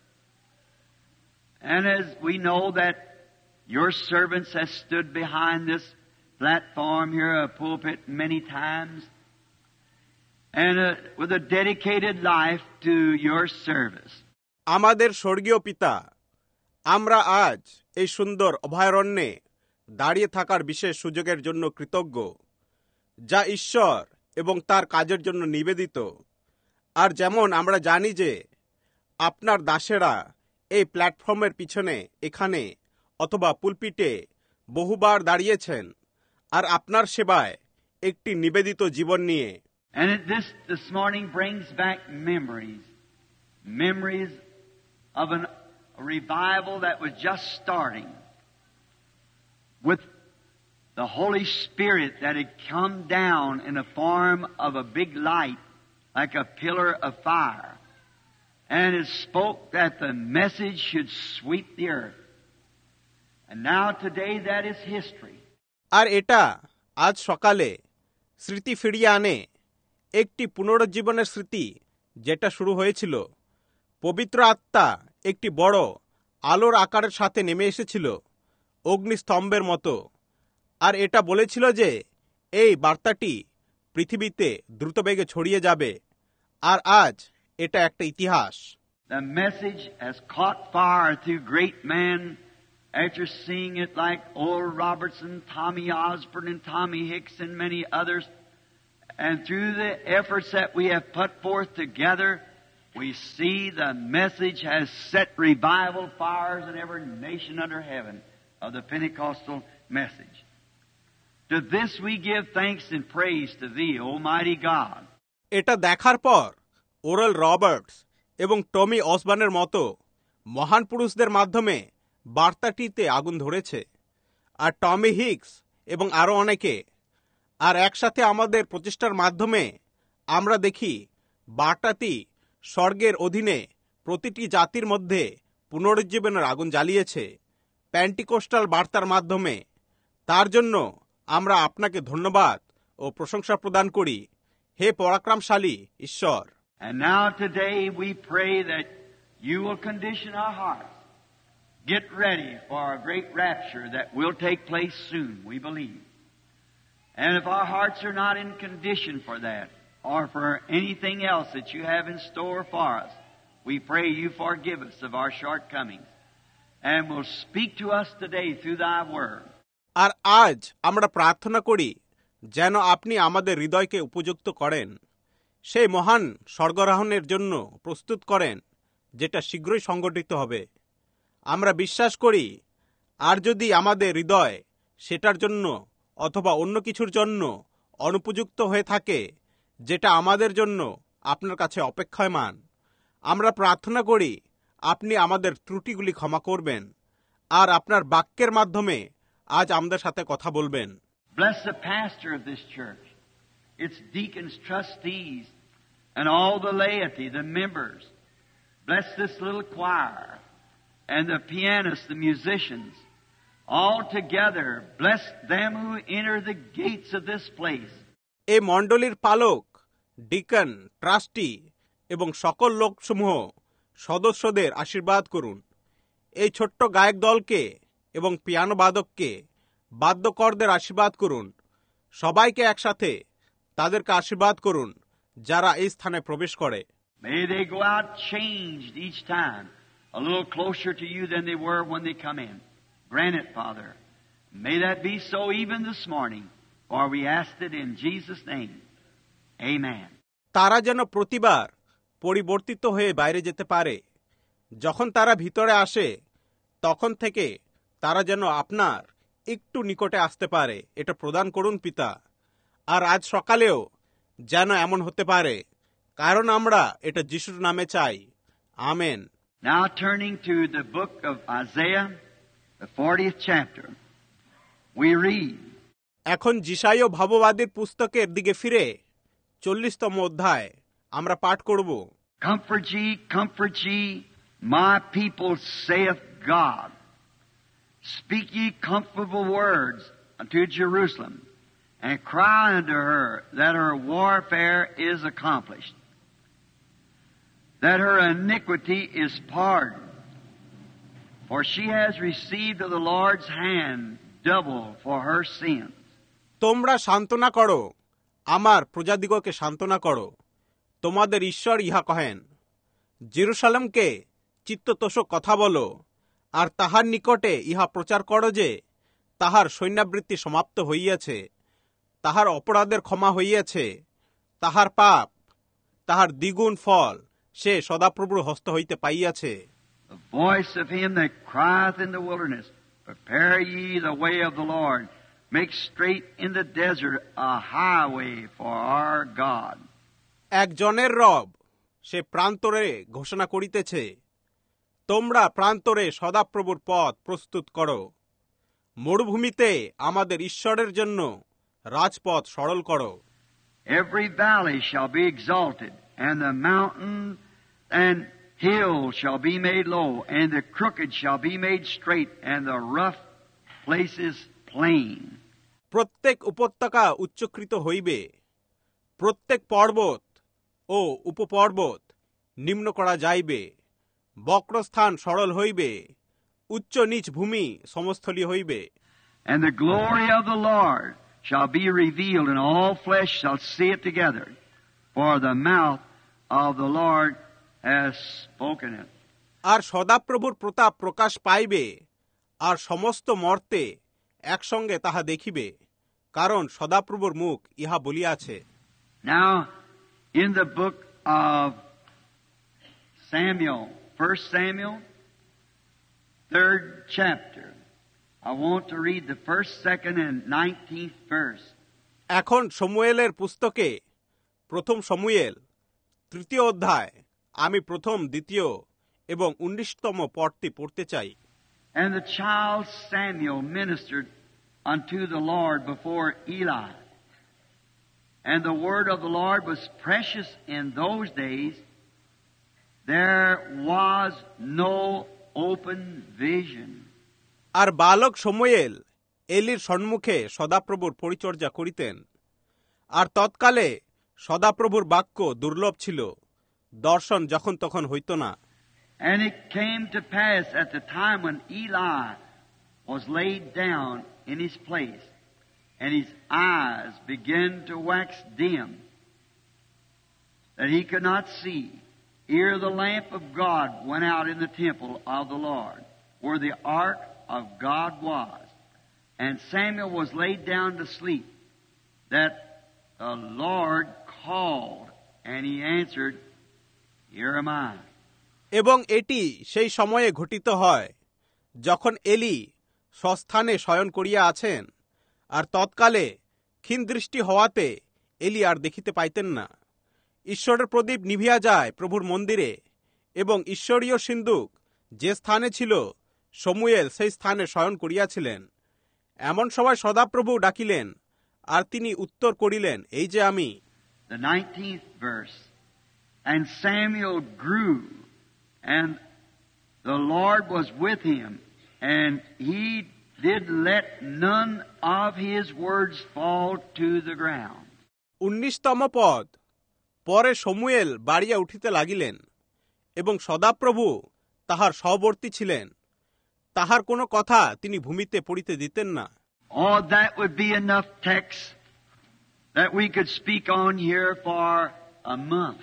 And as we know that your servants have stood behind this platform here, a pulpit, many times, and uh, with a dedicated life to your service. আমাদের স্বর্গীয় পিতা, আমরা আজ এই সুন্দর অভয়ারণ্যে দাঁড়িয়ে থাকার বিশেষ সুযোগের জন্য কৃতজ্ঞ, যা ঈশ্বর এবং তার কাজের জন্য নিবেদিত। আর যেমন আমরা জানি যে আপনার দাসেরা এই প্ল্যাটফর্মের পিছনে এখানে অথবা পুলপিটে বহুবার দাঁড়িয়েছেন আর আপনার সেবায় একটি নিবেদিত জীবন নিয়ে। And it, this this morning brings back memories, memories of an, a revival that was just starting, with the Holy Spirit that had come down in the form of a big light, like a pillar of fire, and it spoke that the message should sweep the earth. And now today that is history. আর এটা আজ সকালে স্মৃতি ফিরিয়ে আনে, একটি পুনরুজ্জীবনের স্মৃতি যেটা শুরু হয়েছিল। পবিত্র আত্মা একটি বড় আলোর আকারের সাথে নেমে এসেছিল, অগ্নিস্তম্ভের মতো। আর এটা বলেছিল যে এই বার্তাটি পৃথিবীতে দ্রুতবেগে ছড়িয়ে যাবে। আর আজ এটা একটা ইতিহাস। The message has caught fire through great men after seeing it, like Oral Robertson, Tommy Osborne, and Tommy Hicks, and many others. And through the efforts that we have put forth together, we see the message has set revival fires in every nation under heaven of the Pentecostal message. To this we give thanks and praise to Thee, Almighty God. এটা দেখার পর oral Roberts এবং টমি অসবর্নের মতো মহান পুরুষদের মাধ্যমে বার্তাটিতে আগুন ধরেছে, আর টমি হিক্স এবং আরও অনেকে। আর একসাথে আমাদের প্রচেষ্টার মাধ্যমে আমরা দেখি বার্তাটি স্বর্গের অধীনে প্রতিটি জাতির মধ্যে পুনরুজ্জীবনের আগুন জ্বালিয়েছে পেন্টিকোস্টাল বার্তার মাধ্যমে। তার জন্য আমরা আপনাকে ধন্যবাদ ও প্রশংসা প্রদান করি, হে পরাক্রমশালী ঈশ্বর। And now today we pray that you will condition our hearts. Get ready for a great rapture that will take place soon, we believe. And if our hearts are not in condition for that, or for anything else that you have in store for us, we pray you forgive us of our shortcomings, and will speak to us today through thy word. আর আজ আমরা প্রার্থনা করি যেন আপনি আমাদের হৃদয়কে উপযুক্ত করেন, সেই মহান স্বর্গারোহণের জন্য প্রস্তুত করেন যেটা শীঘ্রই সংগঠিত হবে। আমরা বিশ্বাস করি, আর যদি আমাদের হৃদয় সেটার জন্য অথবা অন্য কিছুর জন্য অনুপযুক্ত হয়ে থাকে যেটা আমাদের জন্য আপনার কাছে অপেক্ষায়মান, আমরা প্রার্থনা করি আপনি আমাদের ত্রুটিগুলি ক্ষমা করবেন আর আপনার বাক্যের মাধ্যমে আজ আমাদের সাথে কথা বলবেন। Bless the pastor of this church, its deacons, trustees, and all the laity, the members. Bless this little choir, and the pianists, the musicians. All together, bless them who enter the gates of this place. এই মণ্ডলীর পালক, Deacon, trustee এবং সকল লোকসমূহ সদস্যদের আশীর্বাদ করুন। এই ছোট্ট গায়ক দলকে এবং পিয়ানো বাদককে, বাদ্যকরদের আশীর্বাদ করুন। সবাইকে একসাথে তাদেরকে আশীর্বাদ করুন যারা এই স্থানে প্রবেশ করে। May they go out changed each time, a little closer to you than they were when they come in. Grant it, Father. May that be so even this morning, for we asked it in Jesus' name. Amen. তারা যেন প্রতিবার পরিবর্তিত হয়ে বাইরে যেতে পারে। যখন তারা ভিতরে আসে তখন থেকে তারা যেন আপনার একটু নিকটে আসতে পারে, এটা প্রদান করুন পিতা। আর আজ সকালেও যেন এমন হতে পারে, কারণ আমরা এটা যিশুর নামে চাই। Amen. Now turning to the book of Isaiah, the fortieth chapter, we read, এখন যিশাইয় ভাববাদীর পুস্তকের দিকে ফিরে চল্লিশতম অধ্যায় আমরা পাঠ করব। Comfort ye, comfort ye, my people, saith God. Speak ye comfortable words unto Jerusalem, and cry unto her that her warfare is accomplished, that her iniquity is pardoned, for she has received of the Lord's hand double for her sins. তোমরা সান্ত্বনা করো, আমার প্রজাদিগকে সান্ত্বনা করো, তোমাদের ঈশ্বর ইহা কহেন। জেরুসালেমকে চিত্ততোষক কথা বলো, আর তাহার নিকটে ইহা প্রচার করো যে তাহার সৈন্যাবৃত্তি সমাপ্ত হইয়াছে, তাহার অপরাধের ক্ষমা হইয়াছে, তাহার পাপ, তাহার দ্বিগুণ ফল সে সদাপ্রভুর হস্ত হইতে পাইয়াছে। The voice of him that crieth in the wilderness, prepare ye the way of the Lord, make straight in the desert a highway for our God. একজনের রব সে প্রান্তরে ঘোষণা করিতেছে, তোমরা প্রান্তরে সদাপ্রভুর পথ প্রস্তুত করো, মরুভূমিতে আমাদের ঈশ্বরের জন্য রাজপথ সরল করো। Every valley shall be exalted, and the mountain and hill shall be made low, and the crooked shall be made straight, and the rough places plain. প্রত্যেক উপত্যকা উচ্চকৃত হইবে, প্রত্যেক পর্বত ও উপপর্বত নিম্ন করা যাইবে, বক্রস্থান সরল হইবে, উচ্চ নিচ ভূমি সমস্থলী হইবে। And the glory of the Lord shall be revealed, and all flesh shall see it together, for the mouth of the Lord has spoken it. আর সদাপ্রভুর প্রতাপ প্রকাশ পাইবে, আর সমস্ত মর্তে একসঙ্গে তাহা দেখিবে, কারণ সদাপ্রভুর মুখ ইহা বলিয়াছে। Now, in the book of Samuel, First Samuel, third chapter, I want to read the first, second, and nineteenth verse. এখন শমুয়েলের পুস্তকে প্রথম শমুয়েল তৃতীয় অধ্যায় আমি প্রথম, দ্বিতীয় এবং উনিশতম পদটি পড়তে চাই। And the child Samuel ministered unto the Lord before Eli. And the word of the Lord was precious in those days. There was no open vision. আর বালক শমুয়েল এলির সম্মুখে সদাপ্রভুর পরিচর্যা করিতেন। আর তৎকালে সদাপ্রভুর বাক্য দুর্লভ ছিল, দর্শন যখন তখন হইত না। And it came to pass at the time when Eli was laid down in his place, and his eyes began to wax dim, that he could not see, ere the lamp of God went out in the temple of the Lord, where the ark of God was. And Samuel was laid down to sleep, that the Lord called, and he answered, Here am I. এবং এটি সেই সময়ে ঘটিত হয় যখন এলি স্বস্থানে শয়ন করিয়া আছেন, আর তৎকালে ক্ষীণ দৃষ্টি হওয়াতে এলি আর দেখিতে পাইতেন না। ঈশ্বরের প্রদীপ নিভিয়া যায় প্রভুর মন্দিরে, এবং ঈশ্বরীয় সিন্দুক যে স্থানে ছিল শমুয়েল সেই স্থানে শয়ন করিয়াছিলেন। এমন সময় সদাপ্রভু ডাকিলেন, আর তিনি উত্তর করিলেন, এই যে আমি। The nineteenth verse. And Samuel grew, and the Lord was with him, and he did let none of his words fall to the ground. উনিশতম পদ। পরে শমুয়েল বাড়িয়া উঠিতে লাগিলেন, এবং সদাপ্রভু তাহার সহবর্তী ছিলেন, তাহার কোনো কথা তিনি ভূমিতে পড়িতে দিতেন না। Oh, that would be enough text that we could speak on here for a month.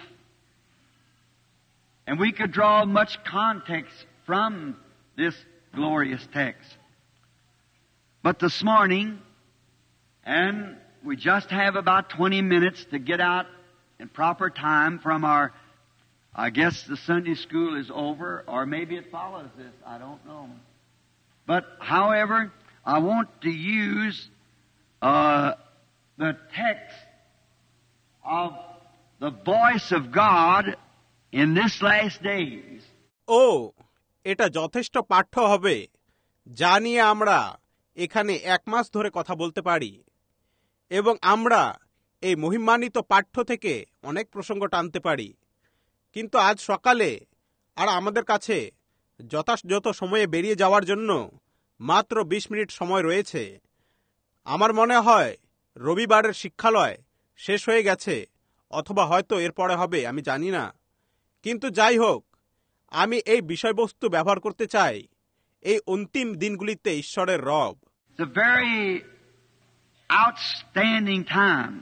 And we could draw much context from this glorious text. But this morning, and we just have about twenty minutes to get out in proper time from our, I guess the Sunday school is over, or maybe it follows this, I don't know. But however, I want to use uh, the text of the voice of God in this last days. ও এটা যথেষ্ট পাঠ্য হবে, যা নিয়ে আমরা এখানে এক মাস ধরে কথা বলতে পারি, এবং আমরা এই মহিমান্বিত পাঠ্য থেকে অনেক প্রসঙ্গ টানতে পারি। কিন্তু আজ সকালে আর আমাদের কাছে যথাযথ সময়ে বেরিয়ে যাওয়ার জন্য মাত্র বিশ মিনিট সময় রয়েছে। আমার মনে হয় রবিবারের শিক্ষালয় শেষ হয়ে গেছে, অথবা হয়তো এরপরে হবে, আমি জানি না। কিন্তু যাই হোক, আমি এই বিষয়বস্তু ব্যবহার করতে চাই এই অন্তিম দিনগুলিতে ঈশ্বরের রব। It's a very outstanding time.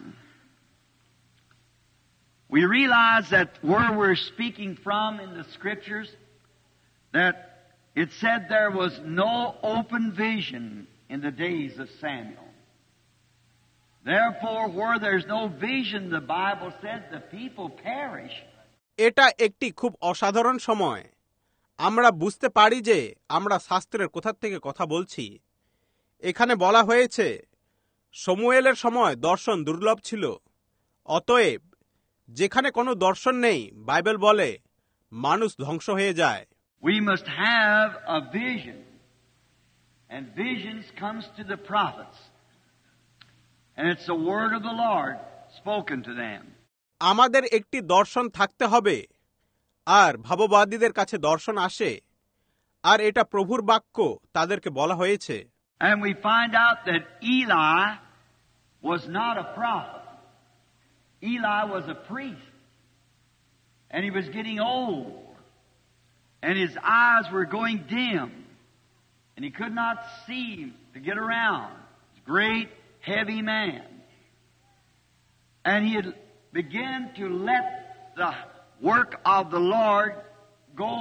We realize that where we're speaking from in the Scriptures, that it said there was no open vision in the days of Samuel. Therefore, where there's no vision, the Bible said the people perish. এটা একটি খুব অসাধারণ সময়। আমরা বুঝতে পারি যে আমরা শাস্ত্রের কোথা থেকে কথা বলছি। এখানে বলা হয়েছে শমূয়েলের সময় দর্শন দুর্লভ ছিল। অতএব যেখানে কোনো দর্শন নেই, বাইবেল বলে মানুষ ধ্বংস হয়ে যায়। We must have a vision, and visions comes to the prophets, and it's the word of the Lord spoken to them. আমাদের একটি দর্শন থাকতে হবে, আর ভাববাদীদের কাছে দর্শন আসে, আর এটা প্রভুর বাক্য তাদেরকে বলা হয়েছে। And we find out that Eli was not a prophet. Eli was a priest, and he was getting old, and his eyes were going dim, and he could not see to get around. He's a great, heavy man. And he had began to let the work of the Lord go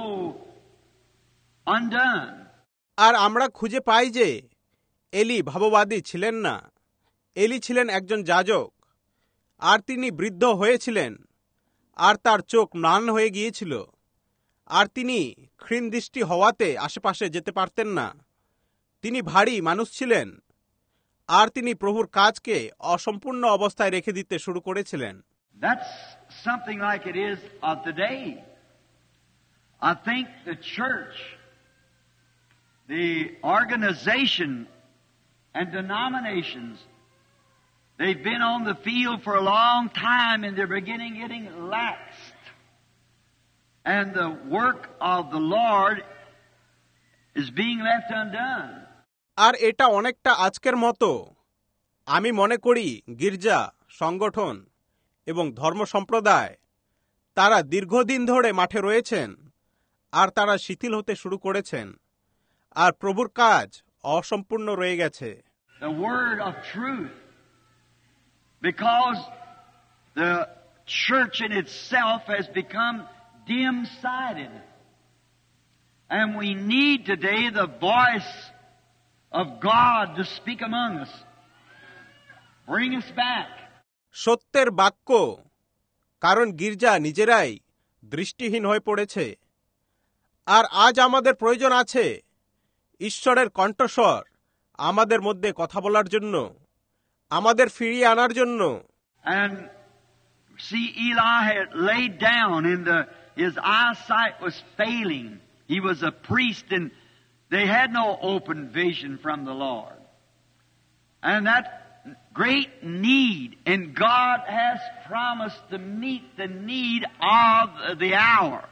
undone. আর আমরা খুঁজে পাই যে এলি ভাববাদী ছিলেন না। এলি ছিলেন একজন যাজক, আর তিনি বৃদ্ধ হয়েছিলেন, আর তার চোখ ম্লান হয়ে গিয়েছিল, আর তিনি ক্ষীণ দৃষ্টি হওয়াতে আশেপাশে যেতে পারতেন না। তিনি ভারী মানুষ ছিলেন, আর তিনি প্রভুর কাজকে অসম্পূর্ণ অবস্থায় রেখে দিতে শুরু করেছিলেন। That's something like it is of today. I think the church, the organization and denominations, they've been on the field for a long time and they're beginning getting laxed. And the work of the Lord is being left undone. আর এটা অনেকটা আজকের মতো। আমি মনে করি গির্জা, সংগঠন এবং ধর্ম সম্প্রদায়, তারা দীর্ঘদিন ধরে মাঠে রয়েছেন, আর তারা শিথিল হতে শুরু করেছেন, আর প্রভুর কাজ অসম্পূর্ণ রয়ে গেছে। The word of truth, because the church in itself has become dim-sighted, and we need today the voice of God to speak among us, bring us back. সত্যের বাক্য, কারণ গির্জা নিজেরাই দৃষ্টিহীন হয়ে পড়েছে, আর আজ আমাদের প্রয়োজন আছে ঈশ্বরের কণ্ঠস্বর আমাদের মধ্যে কথা বলার জন্য, আমাদের ফিরিয়ে আনার জন্য। And see, Eli had laid down, and the, his eyesight was failing. He was a priest, and they had no open vision from the Lord. And that great need, and God has promised to meet the need of the hour.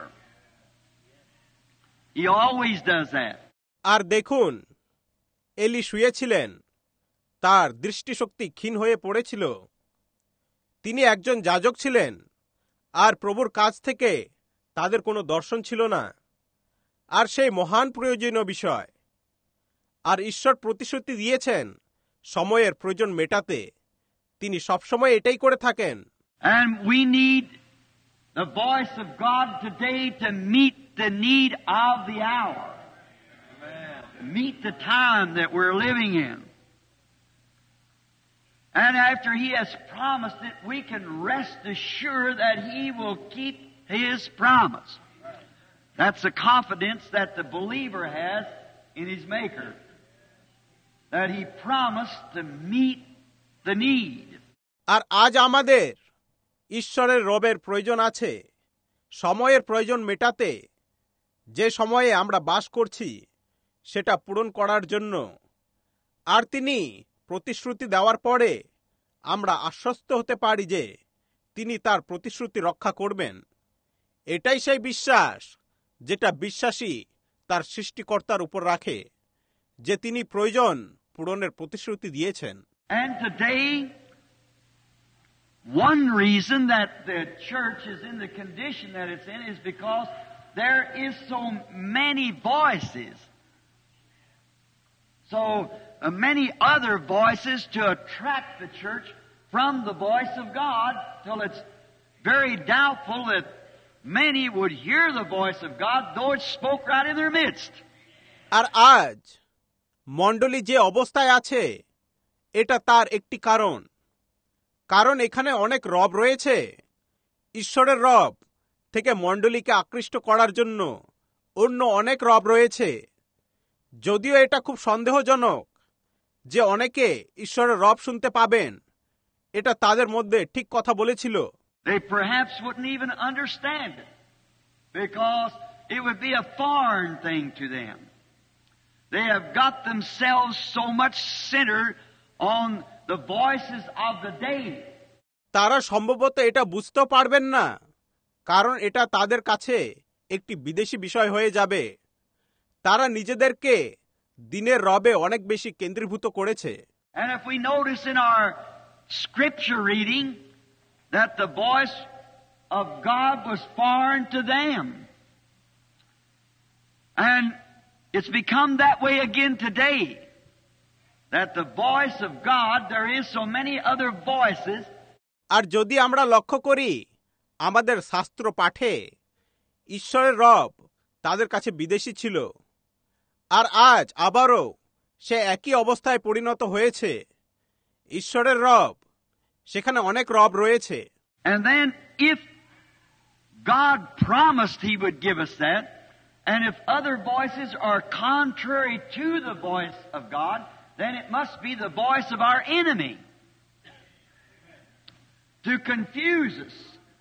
He always does that. আর দেখুন, এলি শুয়েছিলেন, তার দৃষ্টিশক্তি ক্ষীণ হয়ে পড়েছিল। তিনি একজন যাজক ছিলেন, আর প্রভুর কাছ থেকে তাদের কোনো দর্শন ছিল না, আর সেই মহান প্রয়োজনীয় বিষয়। আর ঈশ্বর প্রতিশ্রুতি দিয়েছেন সময়ের প্রয়োজন মেটাতে। তিনি সবসময় এটাই করে থাকেন। And we need the voice of God today to meet the need of the hour. Meet the time that we're living in. And after He has promised it, we can rest assured that He will keep His promise. That's the confidence that the believer has in his Maker, that He promised to meet the need. আর আজ আমাদের ঈশ্বরের রবের প্রয়োজন আছে সময়ের প্রয়োজন মেটাতে, যে সময়ে আমরা বাস করছি সেটা পূরণ করার জন্য। আর তিনি প্রতিশ্রুতি দেওয়ার পরে আমরা আশ্বস্ত হতে পারি যে তিনি তার প্রতিশ্রুতি রক্ষা করবেন। এটাই সেই বিশ্বাস যেটা বিশ্বাসী তার সৃষ্টিকর্তার উপর রাখে, যে তিনি প্রয়োজন পূরণের প্রতিশ্রুতি দিয়েছেন। And today, one reason that the church is in the condition that it's in is because there is so many voices. So uh, many other voices to attract the church from the voice of God, till it's very doubtful that many would hear the voice of God, though it spoke right in their midst. আর আজ মণ্ডলী যে অবস্থায় আছে এটা তার একটি কারণ। কারণ এখানে অনেক রব রয়েছে। ঈশ্বরের রব থেকে মণ্ডলীকে আকৃষ্ট করার জন্য অন্য অনেক রব রয়েছে। যদিও এটা খুব সন্দেহজনক যে অনেকে ঈশ্বরের রব শুনতে পাবেন, এটা তাদের মধ্যে ঠিক কথা বলেছিল। They perhaps wouldn't even understand it, because it would be a foreign thing to them. They have got themselves so much centered on the voices of the day. তারা সম্ভবত এটা বুঝতে পারবেন না, কারণ এটা তাদের কাছে একটি বিদেশি বিষয় হয়ে যাবে। তারা নিজেদেরকে দিনের রবে অনেক বেশি কেন্দ্রীভূত করেছে। And if we notice in our scripture reading that the voice of God was foreign to them, and it's become that way again today, that the voice of God, there is so many other voices. আর যদি আমরা লক্ষ্য করি আমাদের শাস্ত্র পাঠে, ঈশ্বরের রব তাদের কাছে বিদেশি ছিল। আর আজ আবারও সে একই অবস্থায় পরিণত হয়েছে। ঈশ্বরের রব, সেখানে অনেক রব রয়েছে। And then if God promised He would give us that, and if other voices are contrary to the voice of God, then it must be the voice of our enemy to confuse us,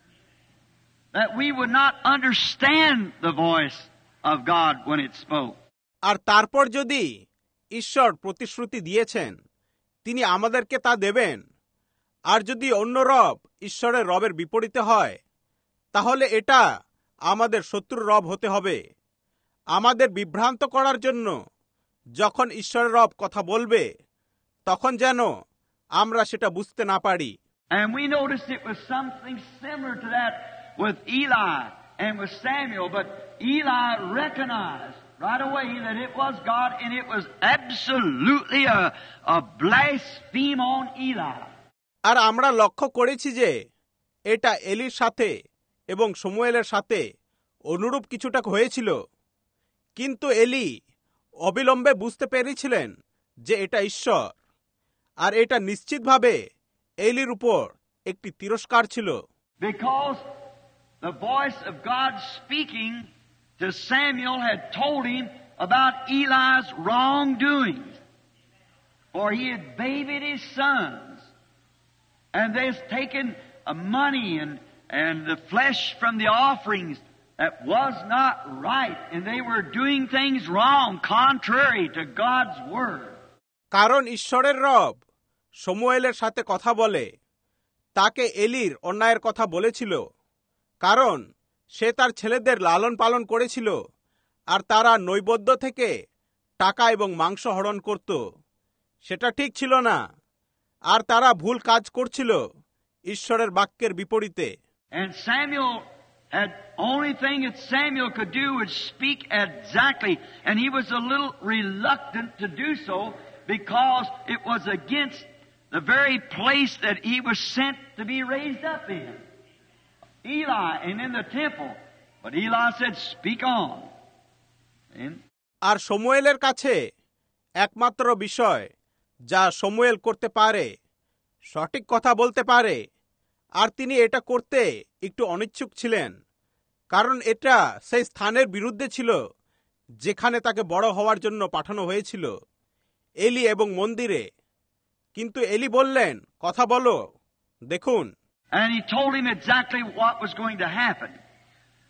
that we would not understand the voice of God when it spoke. আর তারপর যদি ঈশ্বর প্রতিশ্রুতি দিয়েছেন, তিনি আমাদেরকে তা দেবেন। আর যদি অন্য রব ঈশ্বরের রবের বিপরীতে হয়, তাহলে এটা আমাদের শত্রুর রব হতে হবে, আমাদের বিভ্রান্ত করার জন্য। যখন ঈশ্বরের রব কথা বলবে, তখন যেন আমরা সেটা বুঝতে না পারি। And we noticed it was something similar to that with Eli and with Samuel, but Eli recognized right away that it was God, and it was absolutely a, a blaspheme on Eli. আর আমরা লক্ষ্য করেছি যে এটা এলির সাথে এবং শমুয়েলের সাথে অনুরূপ কিছুটা হয়েছিল, কিন্তু এলি অবিলম্বে বুঝতে পেরেছিলেন যে এটা ঈশ্বর। আর এটা নিশ্চিতভাবে এলির উপর একটি তিরস্কার ছিল। Because the voice of God speaking to Samuel had told him about Eli's wrongdoings, for he had babied his sons, and they'd taken money and, and the flesh from the offerings that was not right, and they were doing things wrong, contrary to God's word. কারণ ঈশ্বরের রব শমুয়েলের সাথে কথা বলে তাকে এলির অন্যায়ের কথা বলেছিল, কারণ সে তার ছেলেদের লালন পালন করেছিল, আর তারা নৈবেদ্য থেকে টাকা এবং মাংস হরণ করত। সেটা ঠিক ছিল না, আর তারা ভুল কাজ করছিল ঈশ্বরের বাক্যের বিপরীতে। And Samuel had only thing that Samuel could do was speak exactly, and he was a little reluctant to do so because it was against the very place that he was sent to be raised up in, Eli, and in the temple. But Eli said, "Speak on." And আর শমুয়েলের কাছে একমাত্র বিষয় যা শমুয়েল করতে পারে, সঠিক কথা বলতে পারে, আর তিনি এটা করতে একটু অনিচ্ছুক ছিলেন, কারণ এটা সেই স্থানের বিরুদ্ধে ছিল যেখানে তাকে বড় হওয়ার জন্য পাঠানো হয়েছিল, এলি এবং মন্দিরে। কিন্তু এলি বললেন, কথা বলো, দেখুন। And he told him exactly what was going to happen.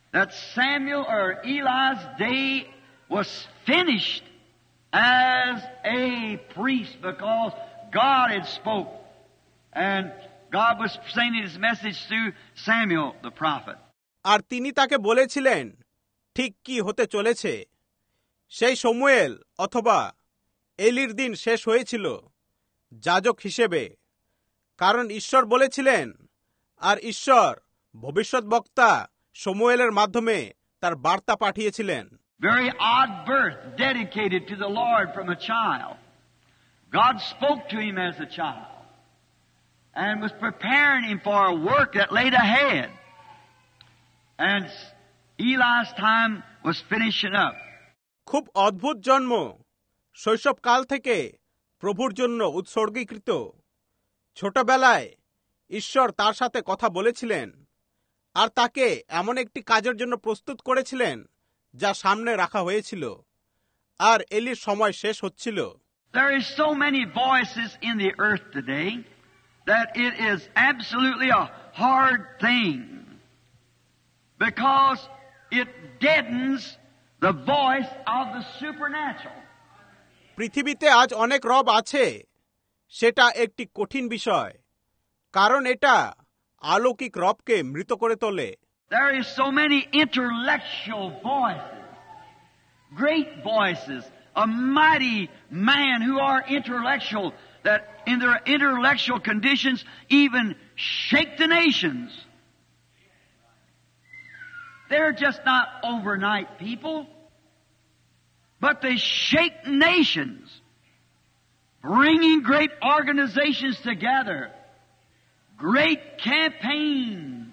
that Samuel or Eli's day was finished as a priest because God had spoke. And God was sending His message through Samuel the prophet. আর তিনি তাকে বলেছিলেন ঠিক কি হতে চলেছে। সেই শমূয়েল অথবা এলির দিন শেষ হয়েছিল যাজক হিসেবে, কারণ ঈশ্বর বলেছিলেন, আর ঈশ্বর ভবিষ্যৎবক্তা শমূয়েলের মাধ্যমে তার বার্তা পাঠিয়েছিলেন। Very odd birth dedicated to the Lord from a child. God spoke to him as a child and was preparing him for a work that laid ahead. And Eli's time was finishing up. খুব অদ্ভুত জন্ম, শৈশবকাল থেকে প্রভুর জন্য উৎসর্গীকৃত। ছোটবেলায় ঈশ্বর তার সাথে কথা বলেছিলেন আর তাকে এমন একটি কাজের জন্য প্রস্তুত করেছিলেন যা সামনে রাখা হয়েছিল, আর এলির সময় শেষ হচ্ছিল। There is so many voices in the earth today that it is absolutely a hard thing because it deadens the voice of the supernatural. পৃথিবীতে আজ অনেক রব আছে, সেটা একটি কঠিন বিষয়, কারণ এটা অলৌকিক রবকে মৃত করে তোলে। There is so many intellectual voices, great voices, a mighty man who are intellectual, that in their intellectual conditions even shake the nations. They're just not overnight people, but they shake nations, bringing great organizations together, great campaigns,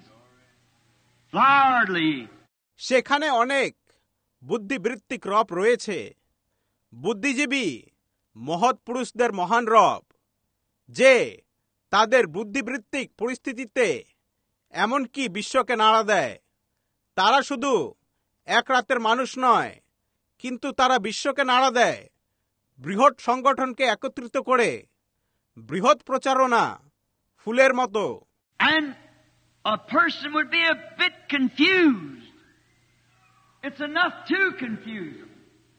flowery. সেখানে অনেক বুদ্ধিবৃত্তিক রব রয়েছে, বুদ্ধিজীবী মহৎ পুরুষদের মহান রব, যে তাদের বুদ্ধিবৃত্তিক পরিস্থিতিতে এমনকি বিশ্বকে নাড়া দেয়। তারা শুধু এক রাতের মানুষ নয়, কিন্তু তারা বিশ্বকে নাড়া দেয়, বৃহৎ সংগঠনকে একত্রিত করে, বৃহৎ প্রচারণা, ফুলের মতো। And a person would be a bit confused. It's enough to confuse them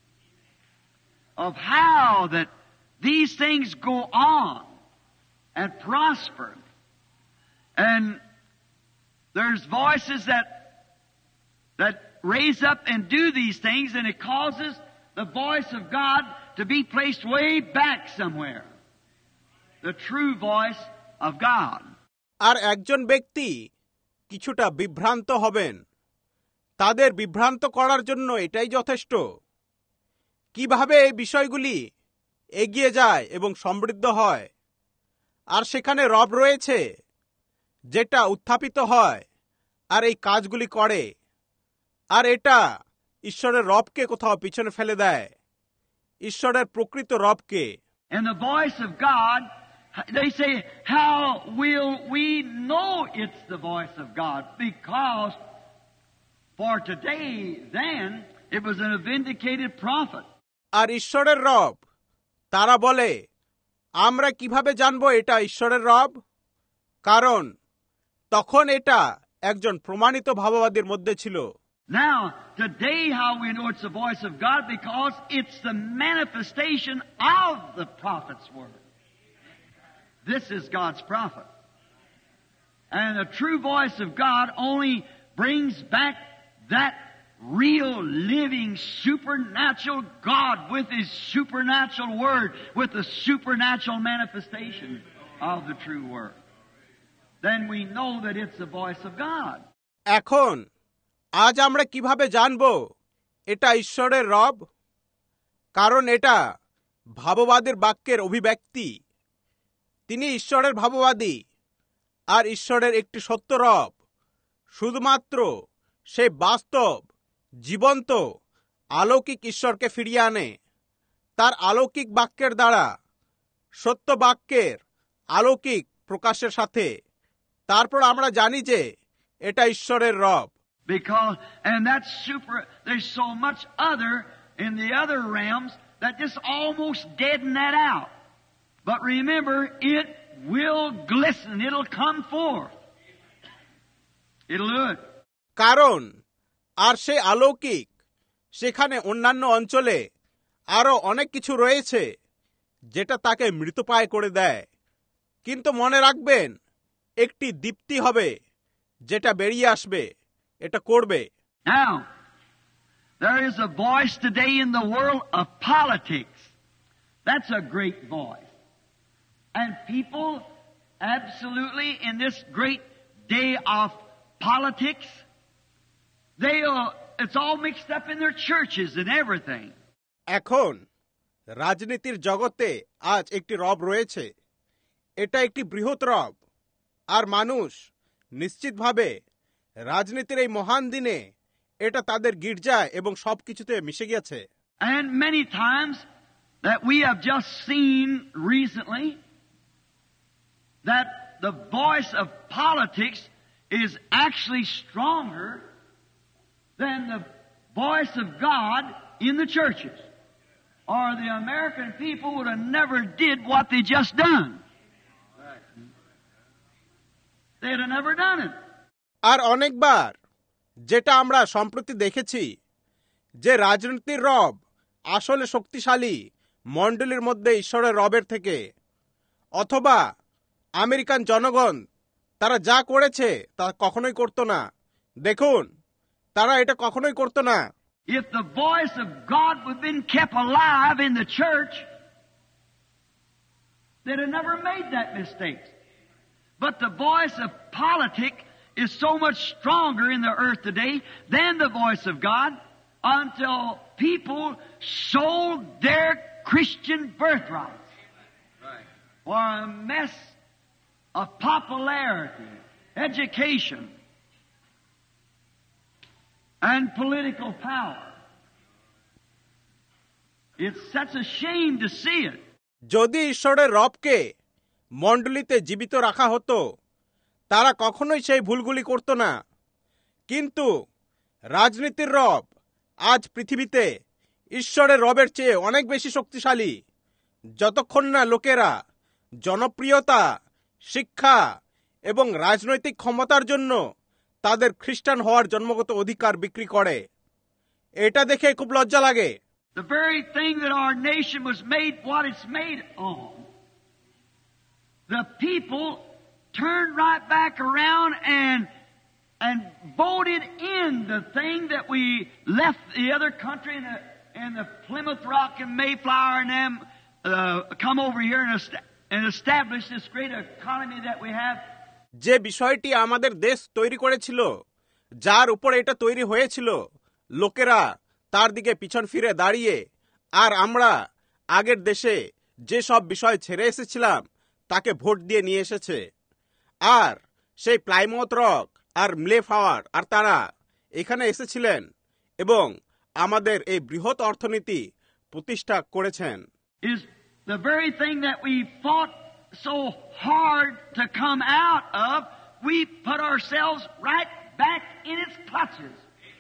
of how that these things go on and prosper. And there's voices that that raise up and do these things, and it causes the voice of God to be placed way back somewhere. The true voice of God. আর একজন ব্যক্তি কিছুটা বিভ্রান্ত হবেন। তাদের বিভ্রান্ত করার জন্য এটাই যথেষ্ট। কিভাবে এই বিষয়গুলি এগিয়ে যায় এবং সমৃদ্ধ হয়, আর সেখানে রব রয়েছে যেটা উত্থাপিত হয় আর এই কাজগুলি করে, আর এটা ঈশ্বরের রবকে কোথাও পিছনে ফেলে দেয়, ঈশ্বরের প্রকৃত রবকে। And the voice of God, they say, how will we know it's the voice of God? Because for today, then, it was a vindicated prophet. আর ঈশ্বরের রব, তারা বলে, আমরা কিভাবে জানবো এটা ঈশ্বরের রব? কারণ তখন এটা একজন প্রমাণিত ভাববাদীর মধ্যে ছিল। Now, today how we know it's the voice of God? Because it's the manifestation of the prophet's word. This is God's prophet. And the true voice of God only brings back that real, living, supernatural God with His supernatural word, with the supernatural manifestation of the true word. Then we know that it's the voice of God. এখন আজ আমরা কিভাবে জানবো এটা ঈশ্বরের রব? কারণ এটা ভাববাদীর বাক্যের অভিব্যক্তি। তিনি ঈশ্বরের ভাববাদী, আর ঈশ্বরের একটি সত্য রব শুধুমাত্র সেই বাস্তব, জীবন্ত, অলৌকিক ঈশ্বরকে ফিরিয়ে আনে তার অলৌকিক বাক্যের দ্বারা, সত্য বাক্যের অলৌকিক প্রকাশের সাথে। তারপর আমরা জানি যে এটা ঈশ্বরের রব। Because, and that's super, there's so much other in the other realms that just almost deaden that out. But remember, it will glisten, it'll come forth. It'll do it. কারণ আর সে অলৌকিক, সেখানে অন্যান্য অঞ্চলে আরো অনেক কিছু রয়েছে যেটা তাকে মৃতপ্রায় করে দেয়। কিন্তু মনে রাখবেন, একটি দীপ্তি হবে যেটা বেরিয়ে আসবে, এটা করবে। Now, there is a voice today in the world of politics. That's a great voice. And people absolutely in this great day of politics, they are, it's all mixed up in their churches and everything. এখন রাজনীতির জগতে আজ একটি রব রয়েছে। এটা একটি বৃহৎ রব, আর মানুষ নিশ্চিতভাবে রাজনীতির এই মহান দিনে এটা তাদের গির্জায় এবং সবকিছুতে মিশে গেছে। And many times that we have just seen recently that the voice of politics is actually stronger than the voice of God in the churches. Or the American people would have never did what they just done. They'd have never done it. আর অনেকবার যেটা আমরা সম্প্রতি দেখেছি যে রাজনীতির রব আসলে শক্তিশালী মণ্ডলীর মধ্যে ঈশ্বরের রবের থেকে, অথবা আমেরিকান জনগণ তারা যা করেছে তা কখনোই করতো না। দেখুন, তারা এটা কখনোই করতো না। If the voice of God would have been kept alive in the church, they'd have never made that mistake. But the voice of politics is so much stronger in the earth today than the voice of God, until people sold their Christian birthrights for a mess of popularity, education, and political power. It's such a shame to see it. যদি ঈশ্বরের রবকে মণ্ডলীতে জীবিত রাখা হতো, তারা কখনোই সেই ভুলগুলি করত না। কিন্তু রাজনীতির রব আজ পৃথিবীতে ঈশ্বরের রবের চেয়ে অনেক বেশি শক্তিশালী। যতক্ষণ না লোকেরা জনপ্রিয়তা, শিক্ষা এবং রাজনৈতিক ক্ষমতার জন্য তাদের খ্রিস্টান হওয়ার জন্মগত অধিকার বিক্রি করে, এটা দেখে খুব লজ্জা লাগে। The very thing that our nation was made what it's made on, the people turned right back around and and voted in the thing that we left the other country in the, in the Plymouth Rock and Mayflower and them uh, come over here and, est- and establish this great economy that we have. যে বিষয়টি আমাদের দেশ তৈরি করেছিল, যার উপর এটা তৈরি হয়েছিল, লোকেরা তার দিকে পিছন ফিরে দাঁড়িয়ে আর আমরা আগের দেশে যে সব বিষয় ছেড়ে এসেছিলাম তাকে ভোট দিয়ে নিয়ে এসেছে। আর সেই প্লাইমাউথ রক আর মেফ্লাওয়ার আর তারা এখানে এসেছিলেন এবং আমাদের এই বৃহৎ অর্থনীতি প্রতিষ্ঠা করেছেন। Is the very thing that we fought so hard to come out of, we put ourselves right back in its clutches.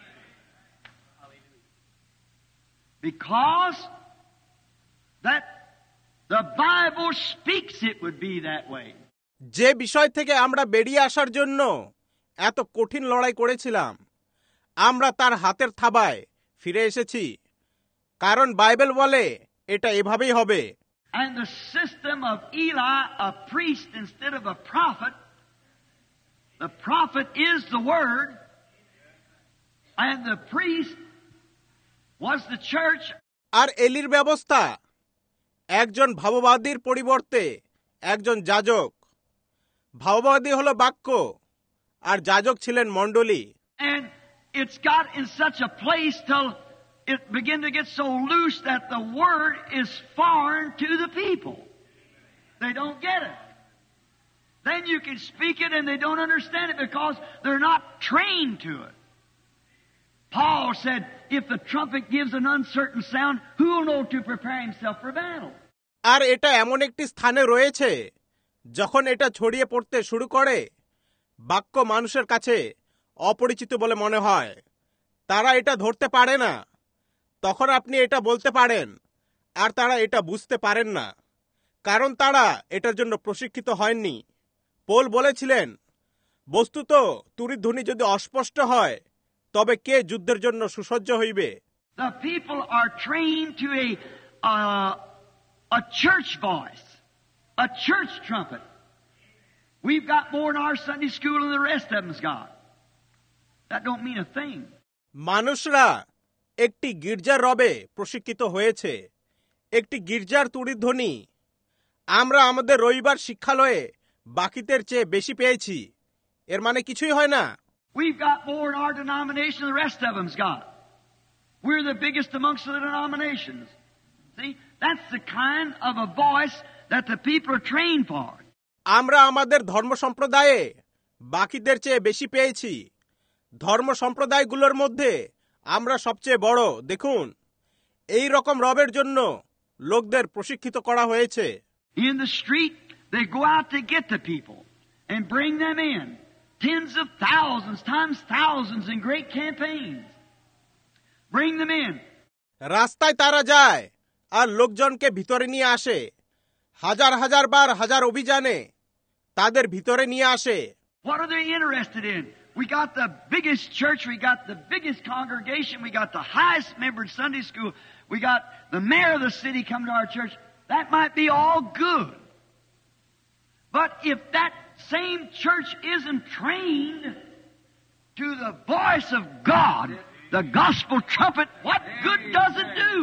Because that the Bible speaks it would be that way. যে বিষয় থেকে আমরা বেরিয়ে আসার জন্য এত কঠিন লড়াই করেছিলাম, আমরা তার হাতের থাবায় ফিরে এসেছি, কারণ বাইবেল বলে এটা এভাবেই হবে। And the system of Eli, a priest instead of a prophet, the prophet is the word, and the priest was the church. আর এলির ব্যবস্থা একজন ভাববাদীর পরিবর্তে একজন যাজক। ভাববাদী হলো বাক্য আর যাজক ছিলেন মণ্ডলী। And it's got in such a place till it began to get so loose that the word is foreign to the people. They don't get it. Then you can speak it and they don't understand it because they're not trained to it. Paul said, if the trumpet gives an uncertain sound, who will know to prepare himself for battle? আর এটা এমন একটি স্থানে রয়েছে, যখন এটা ছড়িয়ে পড়তে শুরু করে, বাক্য মানুষের কাছে অপরিচিত বলে মনে হয়, তারা এটা ধরতে পারে না। তখন আপনি এটা বলতে পারেন, আর তারা এটা বুঝতে পারেন না, কারণ তারা এটার জন্য প্রশিক্ষিত হয়নি। পৌল বলেছিলেন, বস্তুত তুরির ধ্বনি যদি অস্পষ্ট হয় তবে কে যুদ্ধের জন্য সুসজ্জ হইবে? The people are trained to a uh, a church voice, a church trumpet. We've got more in our Sunday school than the rest of them's got. That don't mean a thing. মানুষরা একটি গির্জার রবে প্রশিক্ষিত হয়েছে, একটি গির্জার তুড়ির ধ্বনি। আমরা আমাদের রবিবার শিক্ষালয়ে বাকিদের চেয়ে বেশি পেয়েছি, এর মানে কিছুই হয় না। We've got more in our denomination than the rest of them's got. We're the biggest amongst the denominations. See, that's the kind of a voice that the people are trained for. আমরা আমাদের ধর্ম সম্প্রদায়ে বাকিদের চেয়ে বেশি পেয়েছি। ধর্ম সম্প্রদায়গুলোর মধ্যে আমরা সবচেয়ে বড়। দেখুন, এই রকম রবের জন্য লোকদের প্রশিক্ষিত করা হয়েছে। In the street, they go out to get the people and bring them in. Tens of thousands, times thousands in great campaigns. Bring them in. রাস্তায় তারা যায় আর লোকজনকে ভিতরে নিয়ে আসে। হাজার হাজার বার হাজার অভিযানে তাদের ভিতরে নিয়ে আসে। What are they interested in? We got the biggest church, we got the biggest congregation, we got the highest membered Sunday school, we got the mayor of the city come to our church. That might be all good. But if that same church isn't trained to the voice of God, the gospel trumpet, what good does it do?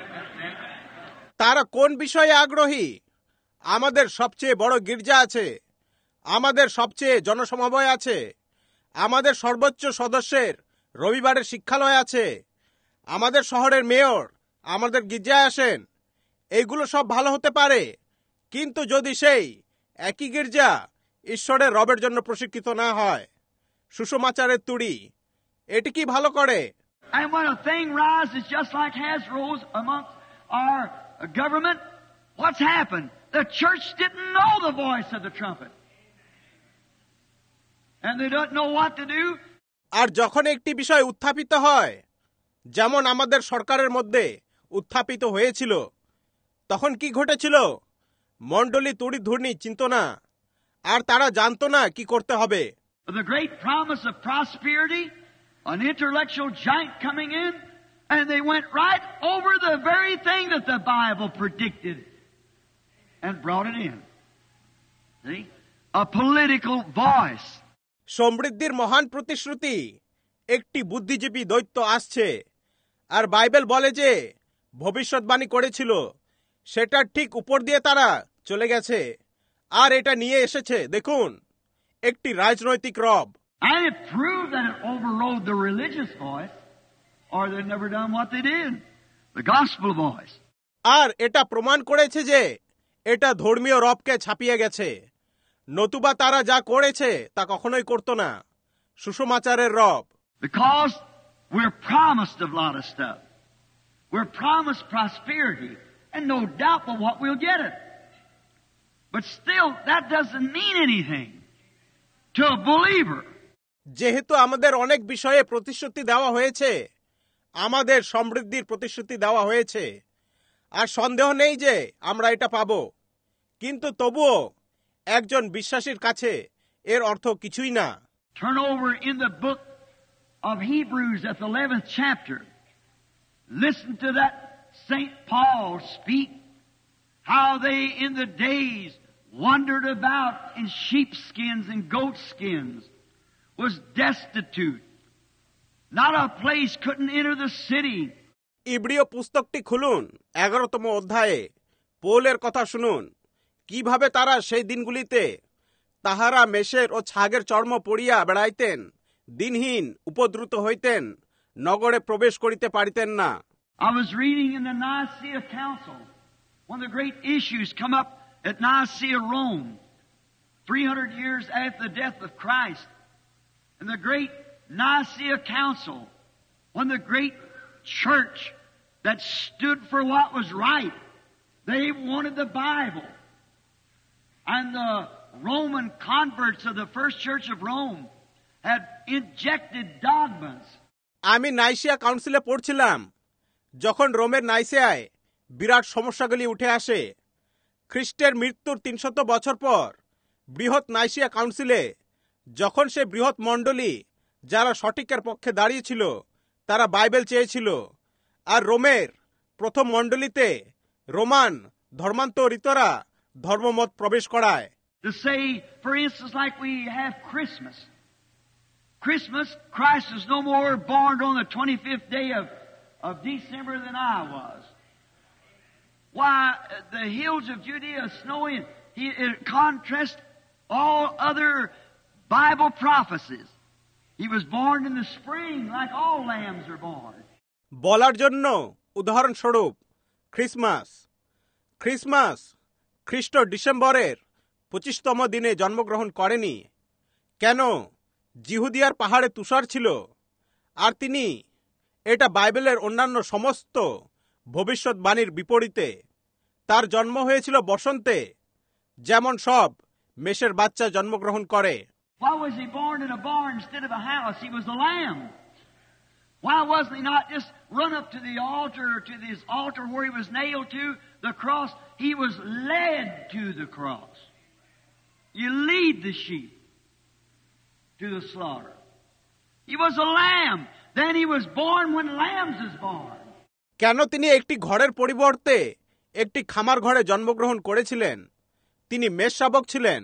তারা কোন বিষয়ে আগ্রহী? আমাদের সবচেয়ে বড় গির্জা আছে, আমাদের সবচেয়ে জনসমাবেশ আছে, আমাদের সর্বোচ্চ সদস্যের রবিবারের শিক্ষালয় আছে, আমাদের শহরের মেয়র আমাদের গির্জায় আসেন। এইগুলো সব ভালো হতে পারে, কিন্তু যদি সেই একই গির্জা ঈশ্বরের রবের জন্য প্রশিক্ষিত না হয়, সুসমাচারের তুড়ি, এটি কি ভালো করে? And when a thing rises just like has rose amongst our government, what's happened? The church didn't know the voice of the trumpet. And they don't know what to do. আর যখন একটি বিষয় উত্থাপিত হয়, যেমন আমাদের সরকারের মধ্যে উত্থাপিত হয়েছিল, তখন কি ঘটেছিল? মণ্ডলী তুড়ি ধুর্নি চিনত না, আর তারা জানতো না কি করতে হবে। The great promise of prosperity, an intellectual giant coming in, and they went right over the very thing that the Bible predicted and brought it in. See? A political voice. সমৃদ্ধির মহান প্রতিশ্রুতি, একটি বুদ্ধিজীবী দৈত্য আসছে, আর বাইবেল বলে যে ভবিষ্যৎবাণী করেছিল সেটার ঠিক উপর দিয়ে তারা চলে গেছে, আর এটা নিয়ে এসেছে, দেখুন, একটি রাজনৈতিক রব। And it proved that it overrode the religious voice, or they'd never done what they did, the gospel voice. আর এটা প্রমাণ করেছে যে এটা ধর্মীয় রবকে ছাপিয়ে গেছে, নতুবা তারা যা করেছে তা কখনোই করত না, সুসমাচারের রব। Because we're promised a lot of stuff. We're promised prosperity, and no doubt but what we'll get it. But still, that doesn't mean anything to a believer. যেহেতু আমাদের অনেক বিষয়ে প্রতিশ্রুতি দেওয়া হয়েছে, আমাদের সমৃদ্ধির প্রতিশ্রুতি দেওয়া হয়েছে, আর সন্দেহ নেই যে আমরা এটা পাব, কিন্তু তবুও একজন বিশ্বাসীর কাছে এর অর্থ কিছুই না। Turn over in the book of Hebrews at the eleventh chapter. Listen to that Saint Paul speak, how they in the days wandered about in sheepskins and goatskins, was destitute, not a place, couldn't enter the city. ইব্রিয় পুস্তকটি খুলুন, এগারোতম অধ্যায়ে পৌলের কথা শুনুন, কিভাবে তারা সেই দিনগুলিতে তাহারা মেষের ও ছাগের চর্ম পরিয়া বেড়াইতেন, দিনহীন উপদ্রুত হইতেন, নগরে প্রবেশ করিতে পারিতেন না। I was reading in the Nicaea Council, one of the great issues come up at Nicaea, Rome, three hundred years after the death of Christ. And the great Nicaea Council, one of the great church that stood for what was right. They wanted the Bible. And the Roman converts of the first church of Rome had injected dogmas. আমি নাইসিয়া কাউন্সিলে পড়ছিলাম, যখন রোমের নাইসিয়ায় বিরাট সমস্যাগুলি উঠে আসে। খ্রিস্টের মৃত্যুর তিনশত বছর পর বৃহৎ নাইসিয়া কাউন্সিলে যখন সে বৃহৎ মণ্ডলী যারা সঠিকের পক্ষে দাঁড়িয়েছিল তারা বাইবেল চেয়েছিল, আর রোমের প্রথম মণ্ডলীতে রোমান ধর্মান্তরিতরা ধর্মমত প্রবেশ করায়। To say, for instance, like we have Christmas. Christmas, Christ is no more born on the twenty-fifth day of, of December than I was. Why, the hills of Judea are snowing. He, it contrasts all other Bible prophecies. He was born in the spring like all lambs are born. বলার জন্য উদাহরণস্বরূপ Christmas Christmas খ্রিস্ট ডিসেম্বরের পঁচিশতম দিনে জন্মগ্রহণ করেনি। কেন? জিহুদিয়ার পাহাড়ে তুষার ছিল, আর তিনি, এটা বাইবেলের অন্যান্য সমস্ত ভবিষ্যৎবাণীর বিপরীতে, তার জন্ম হয়েছিল বসন্তে, যেমন সব মেষের বাচ্চা জন্মগ্রহণ করে। Why was he born in a barn instead of a house? He was a lamb. Why wasn't he not just run up to the altar, to this altar where he was nailed to the cross? He was led to the cross. You lead the sheep to the slaughter. He was a lamb. Then he was born when lambs is born. কেন তিনি একটি ঘরের পরিবর্তে একটি খামার ঘরে জন্মগ্রহণ করেছিলেন? তিনি মেষ শাবক ছিলেন।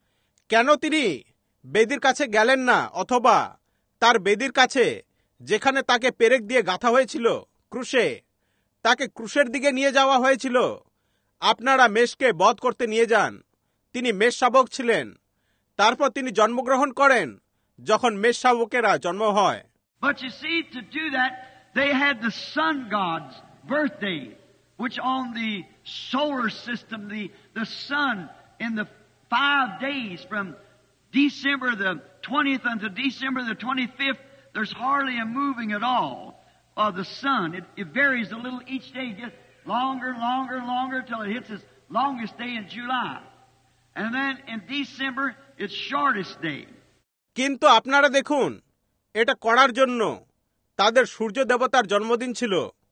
কেন তিনি বেদির কাছে গেলেন না, অথবা তার বেদির কাছে যেখানে তাকে পেরেক দিয়ে গাঁথা হয়েছিল ক্রুশে, তাকে ক্রুশের দিকে নিয়ে যাওয়া হয়েছিল? আপনারা মেষকে বধ করতে নিয়ে যান। তিনি মেষ শাবক ছিলেন। তারপর তিনি জন্মগ্রহণ করেন যখন মেষ শাবকেরা জন্ম হয়। But you see, to do that, they had the sun god's birthday, which on the solar system, the, the sun in the five days from December the twentieth until December the twenty-fifth, there's hardly a moving at all of the sun. It, it varies a little each day, gets longer and longer and longer till it hits its longest day in July. And then in December, its shortest day. কিন্তু আপনারা দেখুন, এটা করার জন্য তাদের সূর্য দেবতার জন্মদিন ছিল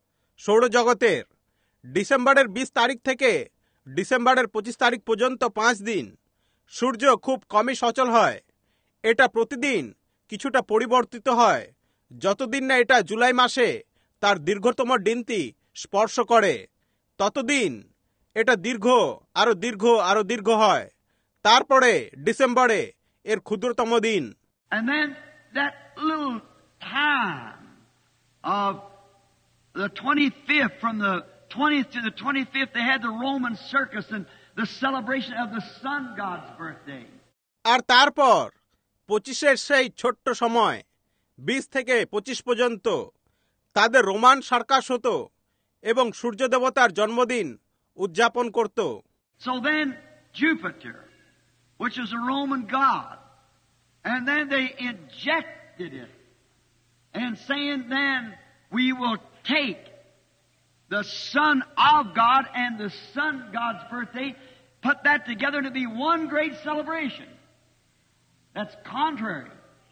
সৌরজগতের। ডিসেম্বরের বিশ তারিখ থেকে ডিসেম্বরের পঁচিশ তারিখ পর্যন্ত পাঁচ দিন সূর্য খুব কমই সচল হয়। এটা প্রতিদিন কিছুটা পরিবর্তিত হয়, যতদিন না এটা জুলাই মাসে তার দীর্ঘতম দিনটি স্পর্শ করে, ততদিন এটা দীর্ঘ আরো দীর্ঘ আরো দীর্ঘ হয়। তারপরে ডিসেম্বরে এর ক্ষুদ্রতম দিন। And then that little time of the twenty-fifth, from the twentieth to the twenty-fifth, they had the Roman circus and the celebration of the sun god's birthday. আর তারপর পঁচিশের সেই ছোট্ট সময় বিশ থেকে পঁচিশ পর্যন্ত তাদের রোমান সার্কাস হতো এবং সূর্য দেবতার জন্মদিন উদযাপন করত। So then Jupiter, which is a Roman god, and then they injected it, and saying then we will take the Son of God and the Son God's birthday, put that together to be one great celebration. That's contrary.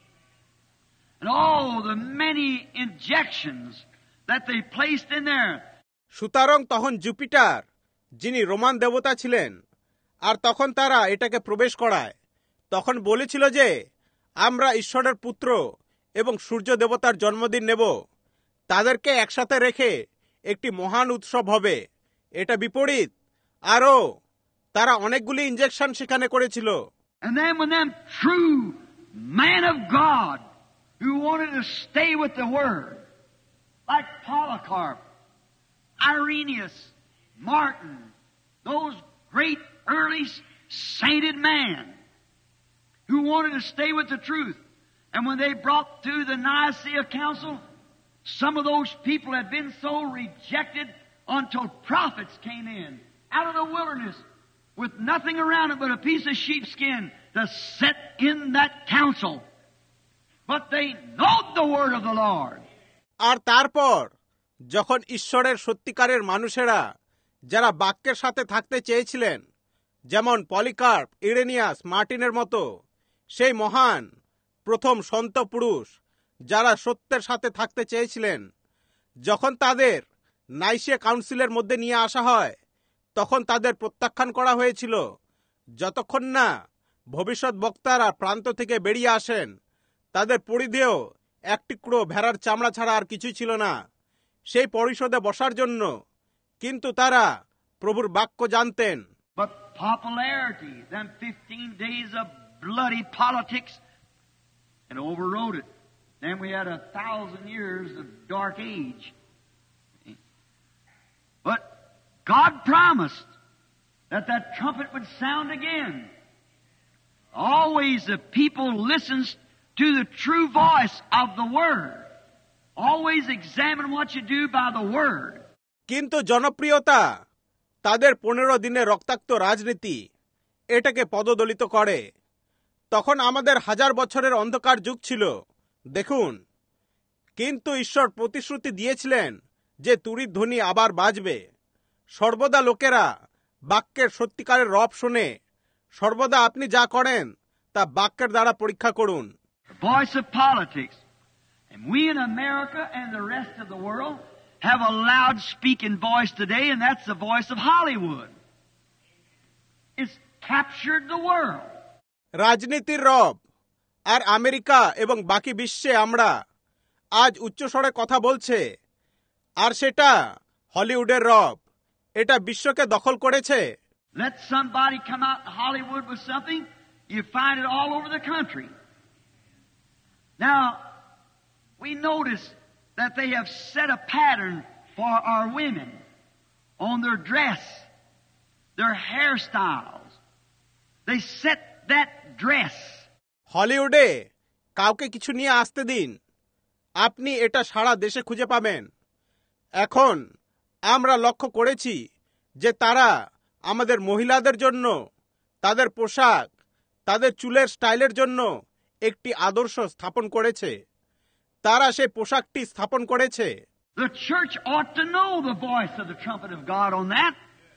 And all the many injections that they placed in there. সুতরাং তখন Jupiter, যিনি Roman দেবতা ছিলেন, আর তখন তারা এটাকে প্রবেশ করায়, তখন বলেছিল যে আমরা ঈশ্বরের পুত্র এবং সূর্য দেবতার জন্মদিন নেব, তাদেরকে একসাথে রেখে একটি মহান উৎসব হবে। এটা বিপরীত। আরও তারা অনেকগুলি ইনজেকশন সেখানে করেছিল। And then when them true man of God who wanted to stay with the Word, like Polycarp, Irenaeus, Martin, those great early sainted men who wanted to stay with the truth, and when they brought through the Nicaea Council, some of those people had been so rejected until prophets came in out of the wilderness with nothing around it but a piece of sheepskin to sit in that council. But they know the word of the Lord. আর তারপর যখন ঈশ্বরের সত্যিকারের মানুষেরা যারা বাক্যের সাথে থাকতে চেয়েছিলেন, যেমন পলিকার্প, ইরেনিয়াস, মার্টিনের মতো সেই মহান প্রথম সন্ত পুরুষ যারা সত্যের সাথে থাকতে চেয়েছিলেন, যখন তাদের নাইসিয়া কাউন্সিলের মধ্যে নিয়ে আসা হয়, তখন তাদের প্রত্যাখ্যান করা হয়েছিল যতক্ষণ না ভবিষ্যৎ বক্তারা প্রান্ত থেকে বেরিয়ে আসেন, তাদের পরিধেয় এক টুকরো ভেড়ার চামড়া ছাড়া আর কিছুই ছিল না সেই পরিষদে বসার জন্য, কিন্তু তারা প্রভুর বাক্য জানতেন। But popularity, them fifteen days of bloody politics, and overrode it. Then we had a thousand years of dark age. But God promised that that trumpet would sound again. Always the people listens to the true voice of the Word. Always examine what you do by the Word. কিন্তু জনপ্রিয়তা তাদের পনেরো দিনের রক্তাক্ত রাজনীতি এটাকে পদদলিত করে। তখন আমাদের হাজার বছরের অন্ধকার যুগ ছিল। দেখুন, কিন্তু ঈশ্বর প্রতিশ্রুতি দিয়েছিলেন যে তুরির ধ্বনি আবার বাজবে। সর্বদা লোকেরা বাক্যের সত্যিকারের রব শোনে। সর্বদা আপনি যা করেন তা বাক্যের দ্বারা পরীক্ষা করুন। The voice of politics. And we in America and the rest of the world have a loud speaking voice today, and that's the voice of Hollywood. It's captured the world. রাজনীতির রব আর আমেরিকা এবং বাকি বিশ্বে আমরা আজ উচ্চস্বরে কথা বলছে, আর সেটা হলিউডের রব। এটা বিশ্বকে দখল করেছে। Let somebody come out in Hollywood with something, you find it all over the country. Now, we notice that they have set a pattern for our women on their dress, their hairstyles. They set that dress. হলিউডে কাউকে কিছু নিয়ে আসতে দিন, আপনি এটা সারা দেশে খুঁজে পাবেন। এখন আমরা লক্ষ্য করেছি যে তারা আমাদের মহিলাদের জন্য তাদের পোশাক, তাদের চুলের স্টাইলের জন্য একটি আদর্শ স্থাপন করেছে। তারা সেই পোশাকটি স্থাপন করেছে। The church ought to know the voice of the trumpet of God on that.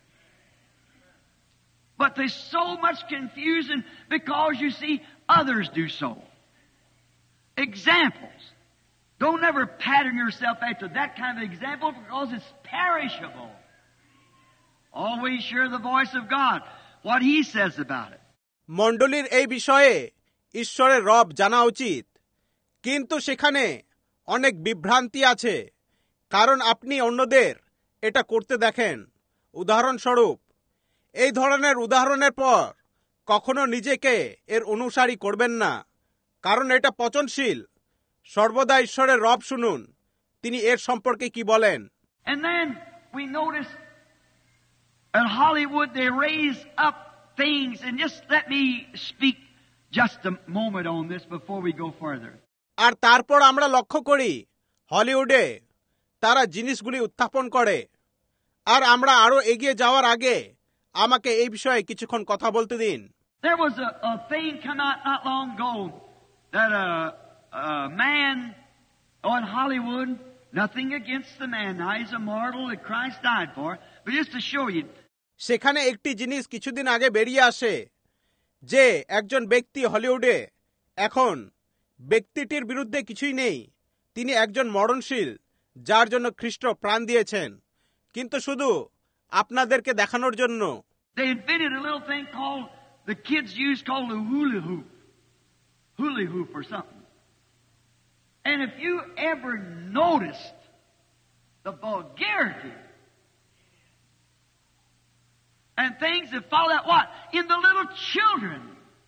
But there's so much confusion because you see others do so. Examples. Don't ever pattern yourself after that kind of example because it's perishable. Always hear the voice of God, what He says about it. মণ্ডলীর এই বিষয়ে ঈশ্বরের রব জানা উচিত, কিন্তু সেখানে অনেক বিভ্রান্তি আছে কারণ আপনি অন্যদের এটা করতে দেখেন। উদাহরণস্বরূপ, এই ধরনের উদাহরণের পর কখনো নিজেকে এর অনুসারী করবেন না, কারণ এটা পচনশীল। সর্বদা ঈশ্বরের রব শুনুন, তিনি এর সম্পর্কে কি বলেন। And then we notice at Hollywood they raise up things, and just let me speak just a moment on this before we go further. আর তারপর আমরা লক্ষ্য করি হলিউডে তারা জিনিসগুলি উত্থাপন করে। আর আমরা আরো এগিয়ে যাওয়ার আগে আমাকে এই বিষয়ে কিছুক্ষণ কথা বলতে দিন। There was a, a thing come out not long ago that a, a man oh, in Hollywood, nothing against the man, now he's immortal that Christ died for, but just to show you. সেখানে একটি জিনিস কিছুদিন আগে বেরিয়ে আসে যে একজন ব্যক্তি হলিউডে, এখন ব্যক্তিটির বিরুদ্ধে কিছুই নেই, তিনি একজন মরণশীল যার জন্য খ্রিস্ট প্রাণ দিয়েছেন, কিন্তু শুধু আপনাদেরকে দেখানোর জন্য। They invented a little thing called, the kids use called the hula hoop. Hula hoop or something. And if you ever noticed the vulgarity and things that follow that, what? In the little children.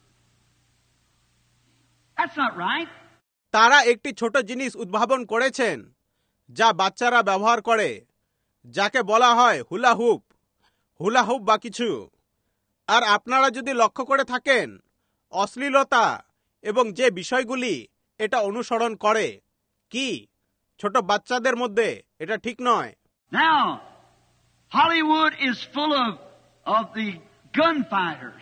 That's not right. তারা একটি ছোট জিনিস উদ্ভাবন করেছেন যা বাচ্চারা ব্যবহার করে, যাকে বলা হয় হুলা হুপ, হুলা হুপ বা কিছু। আর আপনারা যদি লক্ষ্য করে থাকেন, অশ্লীলতা এবং যে বিষয়গুলি এটা অনুসরণ করে, কি ছোট বাচ্চাদের মধ্যে এটা ঠিক নয়। Now, Hollywood is full of of the gunfighters.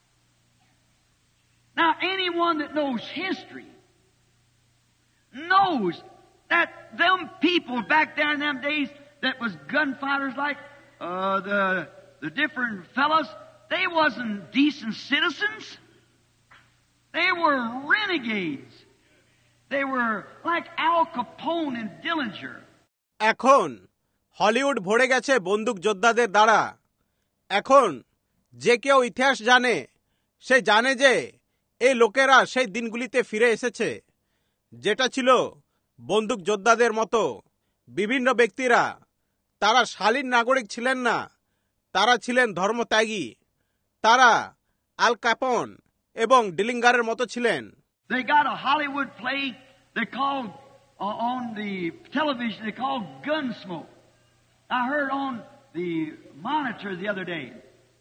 Now, anyone that knows history knows that them people back there in them days that was gunfighters like uh, the the different fellows, they wasn't decent citizens. They were renegades. They were like Al Capone and Dillinger. এখন Hollywood ভরে গেছে বন্দুক যোদ্ধাদের দ্বারা। এখন যে কেউ ইতিহাস জানে, সে জানে যে এই লোকেরা সেই দিনগুলিতে ফিরে এসেছে যেটা ছিল বন্দুক যোদ্ধাদের মতো। বিভিন্ন ব্যক্তিরা, তারা শালীন নাগরিক ছিলেন না, তারা ছিলেন ধর্মত্যাগী। তারা আল ক্যাপন এবং ডিলিঙ্গারের মতো ছিলেন। They got a Hollywood play they called uh, on the television they called Gunsmoke. I heard on the monitor the other day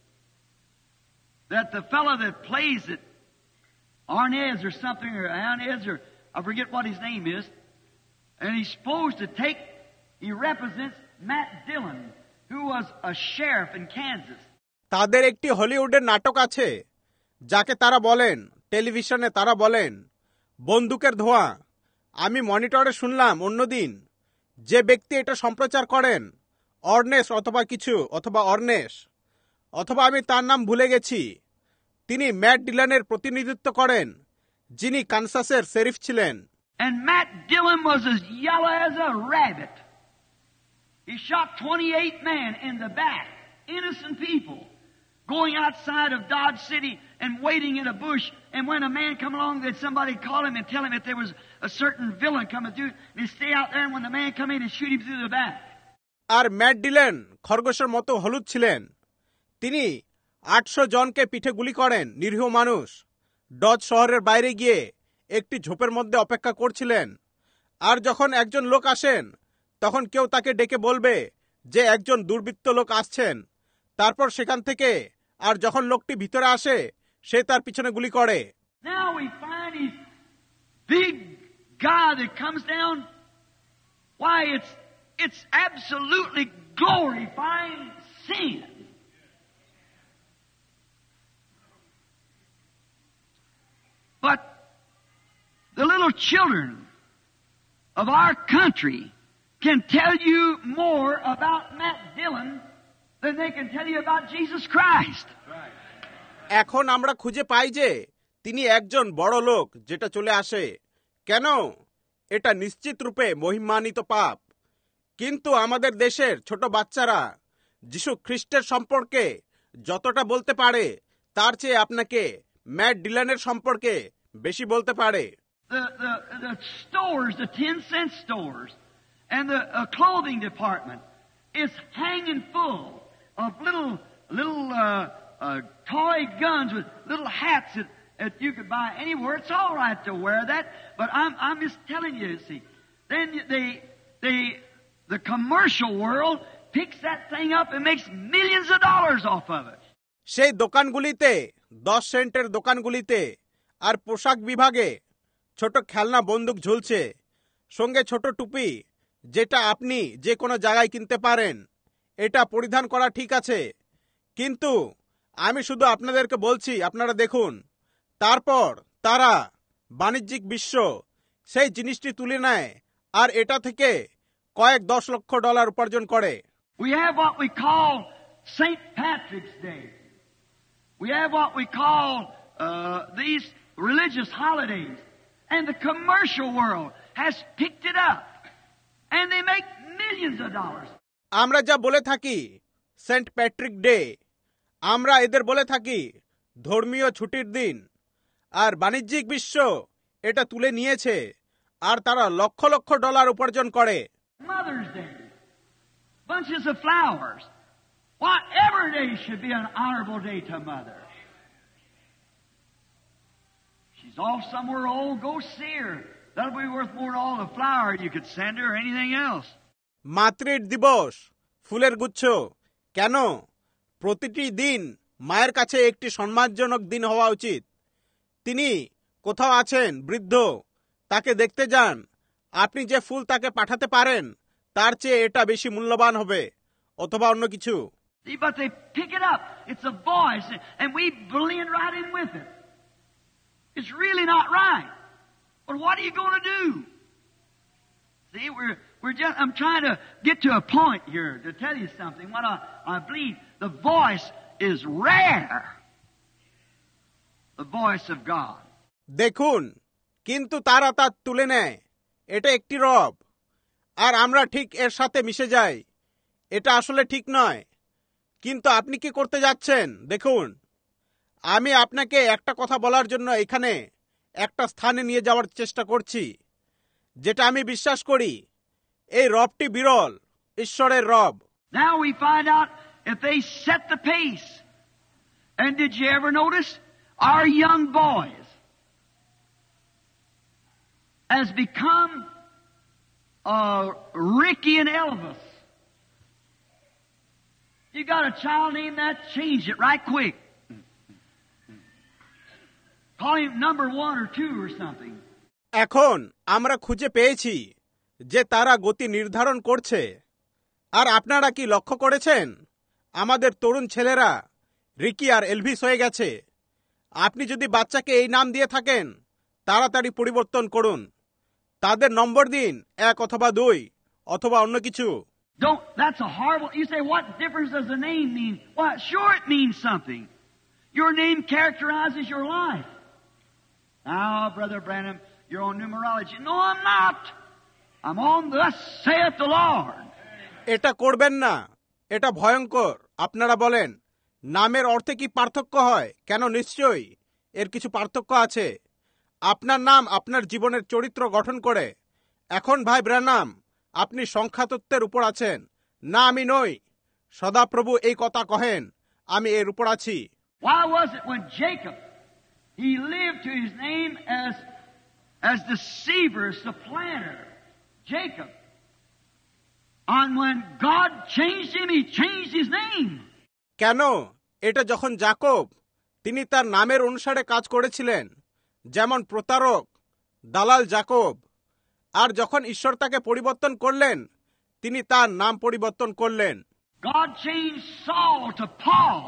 that the fellow that plays it, Arnez or something, or Arnez, or I forget what his name is, and he's supposed to take, he represents Matt Dillon, who was a sheriff in Kansas. তাদের একটি হলিউডের নাটক আছে যাকে তারা বলেন, টেলিভিশনে তারা বলেন বন্দুকের ধোঁয়া। আমি মনিটরে শুনলাম অন্যদিন যে ব্যক্তি এটা সম্প্রচার করেন, অর্নেস অথবা কিছু অথবা অর্নেস অথবা আমি তার নাম ভুলে গেছি, তিনি ম্যাট ডিলানের প্রতিনিধিত্ব করেন, যিনি কানসাসের শেরিফ ছিলেন। And Matt Dillon was as yellow as a rabbit. He shot twenty-eight men in the back, innocent people, going outside of Dodge City and waiting in a bush. And when a man come along, that somebody call him and tell him that there was a certain villain coming through, and he'd stay out there, and when the man come in and shoot him through the back. আর Matt Dillon খরগোশের মতো হলুদ ছিলেন। তিনি আটশো জনকে পিঠে গুলি করেন, নিরীহ মানুষ ডজ শহরের বাইরে গিয়ে একটি ঝোপের মধ্যে অপেক্ষা করছিলেন। আর যখন একজন লোক আসেন, তখন কেউ তাকে ডেকে বলবে যে একজন দুর্বৃত্ত লোক আসছেন। তারপর সেখান থেকে আর যখন লোকটি ভিতরে আসে, সে তার পিছনে গুলি করে। Now we find his big guy that comes down. Why, it's it's absolutely glorifying sin. But the little children of our country can tell you more about Matt Dillon than they can tell you about Jesus Christ. এখন আমরা খুঁজে পাই যে তিনি একজন বড় লোক যেটা চলে আসে। কেন? এটা নিশ্চিত রূপে মহিমান্বিত পাপ। কিন্তু আমাদের দেশের ছোট বাচ্চারা যিশু খ্রিস্টের সম্পর্কে যতটা বলতে পারে, তার চেয়ে আপনাকে ম্যাট ডিলানের সম্পর্কে বেশি বলতে পারে। The, the, the stores, the ten cent stores, and the uh, clothing department is hanging full of little, little uh, uh, toy guns with little hats that, that you could buy anywhere. It's all right to wear that, but I'm, I'm just telling you, see. Then they, they, the commercial world picks that thing up and makes millions of dollars off of it. সেই দোকানগুলিতে, দশ সেন্টের দোকানগুলিতে আর পোশাক বিভাগে ছোট খেলনা বন্দুক ঝুলছে, সঙ্গে ছোট টুপি, যেটা আপনি যে কোনো জায়গায় কিনতে পারেন। এটা পরিধান করা ঠিক আছে, কিন্তু আমি শুধু আপনাদেরকে বলছি, আপনারা দেখুন, তারপর তারা বাণিজ্যিক বিশ্ব সেই জিনিসটি তুলে নেয় আর এটা থেকে কয়েক দশ লক্ষ ডলার উপার্জন করে। We have what we call Saint Patrick's Day. We have what we call uh, these religious holidays. And the commercial world has picked it up. And they make millions of dollars. আমরা যা বলে থাকি Saint Patrick day, আমরা এদের বলে থাকি ধর্মীয় ছুটির দিন, আর বাণিজ্যিক বিশ্ব এটা তুলে নিয়েছে আর তারা লক্ষ লক্ষ ডলার উপার্জন করে। Mother's Day, bunches of flowers. Whatever day should be an honorable day to Mother. She's off somewhere old, go see her. That'll be worth more than all the flower you could send her or anything else. মাতৃ দিবস, ফুলের গুচ্ছ। কেন? প্রতিটি দিন মায়ের কাছে একটি সম্মানজনক দিন হওয়া উচিত। তিনি কোথাও আছেন, বৃদ্ধ, তাকে দেখতে যান, আপনি যে ফুল তাকে পাঠাতে পারেন তার চেয়ে এটা বেশি মূল্যবান হবে, অথবা অন্য কিছু। See, but they pick it up. It's a voice, and we blend right in with it. It's really not right. But what are you going to do? See, we're we're just. I'm trying to get to a point here to tell you something. What I, I believe the voice is rare. The voice of God. দেখুন, কিন্তু তারা তা তুলে নেয়। এটা একটি রব, আর আমরা ঠিক এর সাথে মিশে যাই। এটা আসলে ঠিক নয়। কিন্তু আপনি কি করতে যাচ্ছেন? দেখুন, আমি আপনাকে একটা কথা বলার জন্য এখানে একটা স্থানে নিয়ে যাওয়ার চেষ্টা করছি। যেটা আমি বিশ্বাস করি, এই রবটি বিরল, ঈশ্বরের রব। Now we find out if they set the pace. And did you ever notice our young boys has become uh, Ricky and Elvis? You got a child named that, change it right quick. Call him number one or two or something. এখন আমরা খুঁজে পেয়েছি যে তারা গতি নির্ধারণ করছে। আর আপনারা কি লক্ষ্য করেছেন, আমাদের তরুণ ছেলেরা রিকি আর এলভিস হয়ে গেছে। আপনি যদি বাচ্চাকে এই নাম দিয়ে থাকেন, তাড়াতাড়ি পরিবর্তন করুন। তাদের নম্বর দিন, এক অথবা দুই অথবা অন্য কিছু। Don't, that's a horrible, you say, what difference does the name mean? Well, sure it means something. Your name characterizes your life. Now, Brother Branham, you're on numerology. No, I'm not. I'm on thus saith the Lord. এটা করবেন না, এটা ভয়ঙ্কর। আপনারা বলেন, নামের অর্থে কি পার্থক্য হয়? কেন, নিশ্চয়ই এর কিছু পার্থক্য আছে। আপনার নাম আপনার জীবনের চরিত্র গঠন করে। এখন ভাই ব্রানাম, আপনি সংখ্যাতত্ত্বের উপর আছেন। না, আমি নই। সদাপ্রভু এই কথা কহেন, আমি এর উপর আছি। Why was it when Jacob, he lived to his name as, as deceiver, supplanter, Jacob. And when God changed him, he changed his name. কেন? এটা যখন যাকব, তিনি তার নামের অনুসারে কাজ করেছিলেন, যেমন প্রতারক, দালাল যাকব। আর যখন ঈশ্বর তাকে পরিবর্তন করলেন, তিনি তার নাম পরিবর্তন করলেন। God changed Saul to Paul,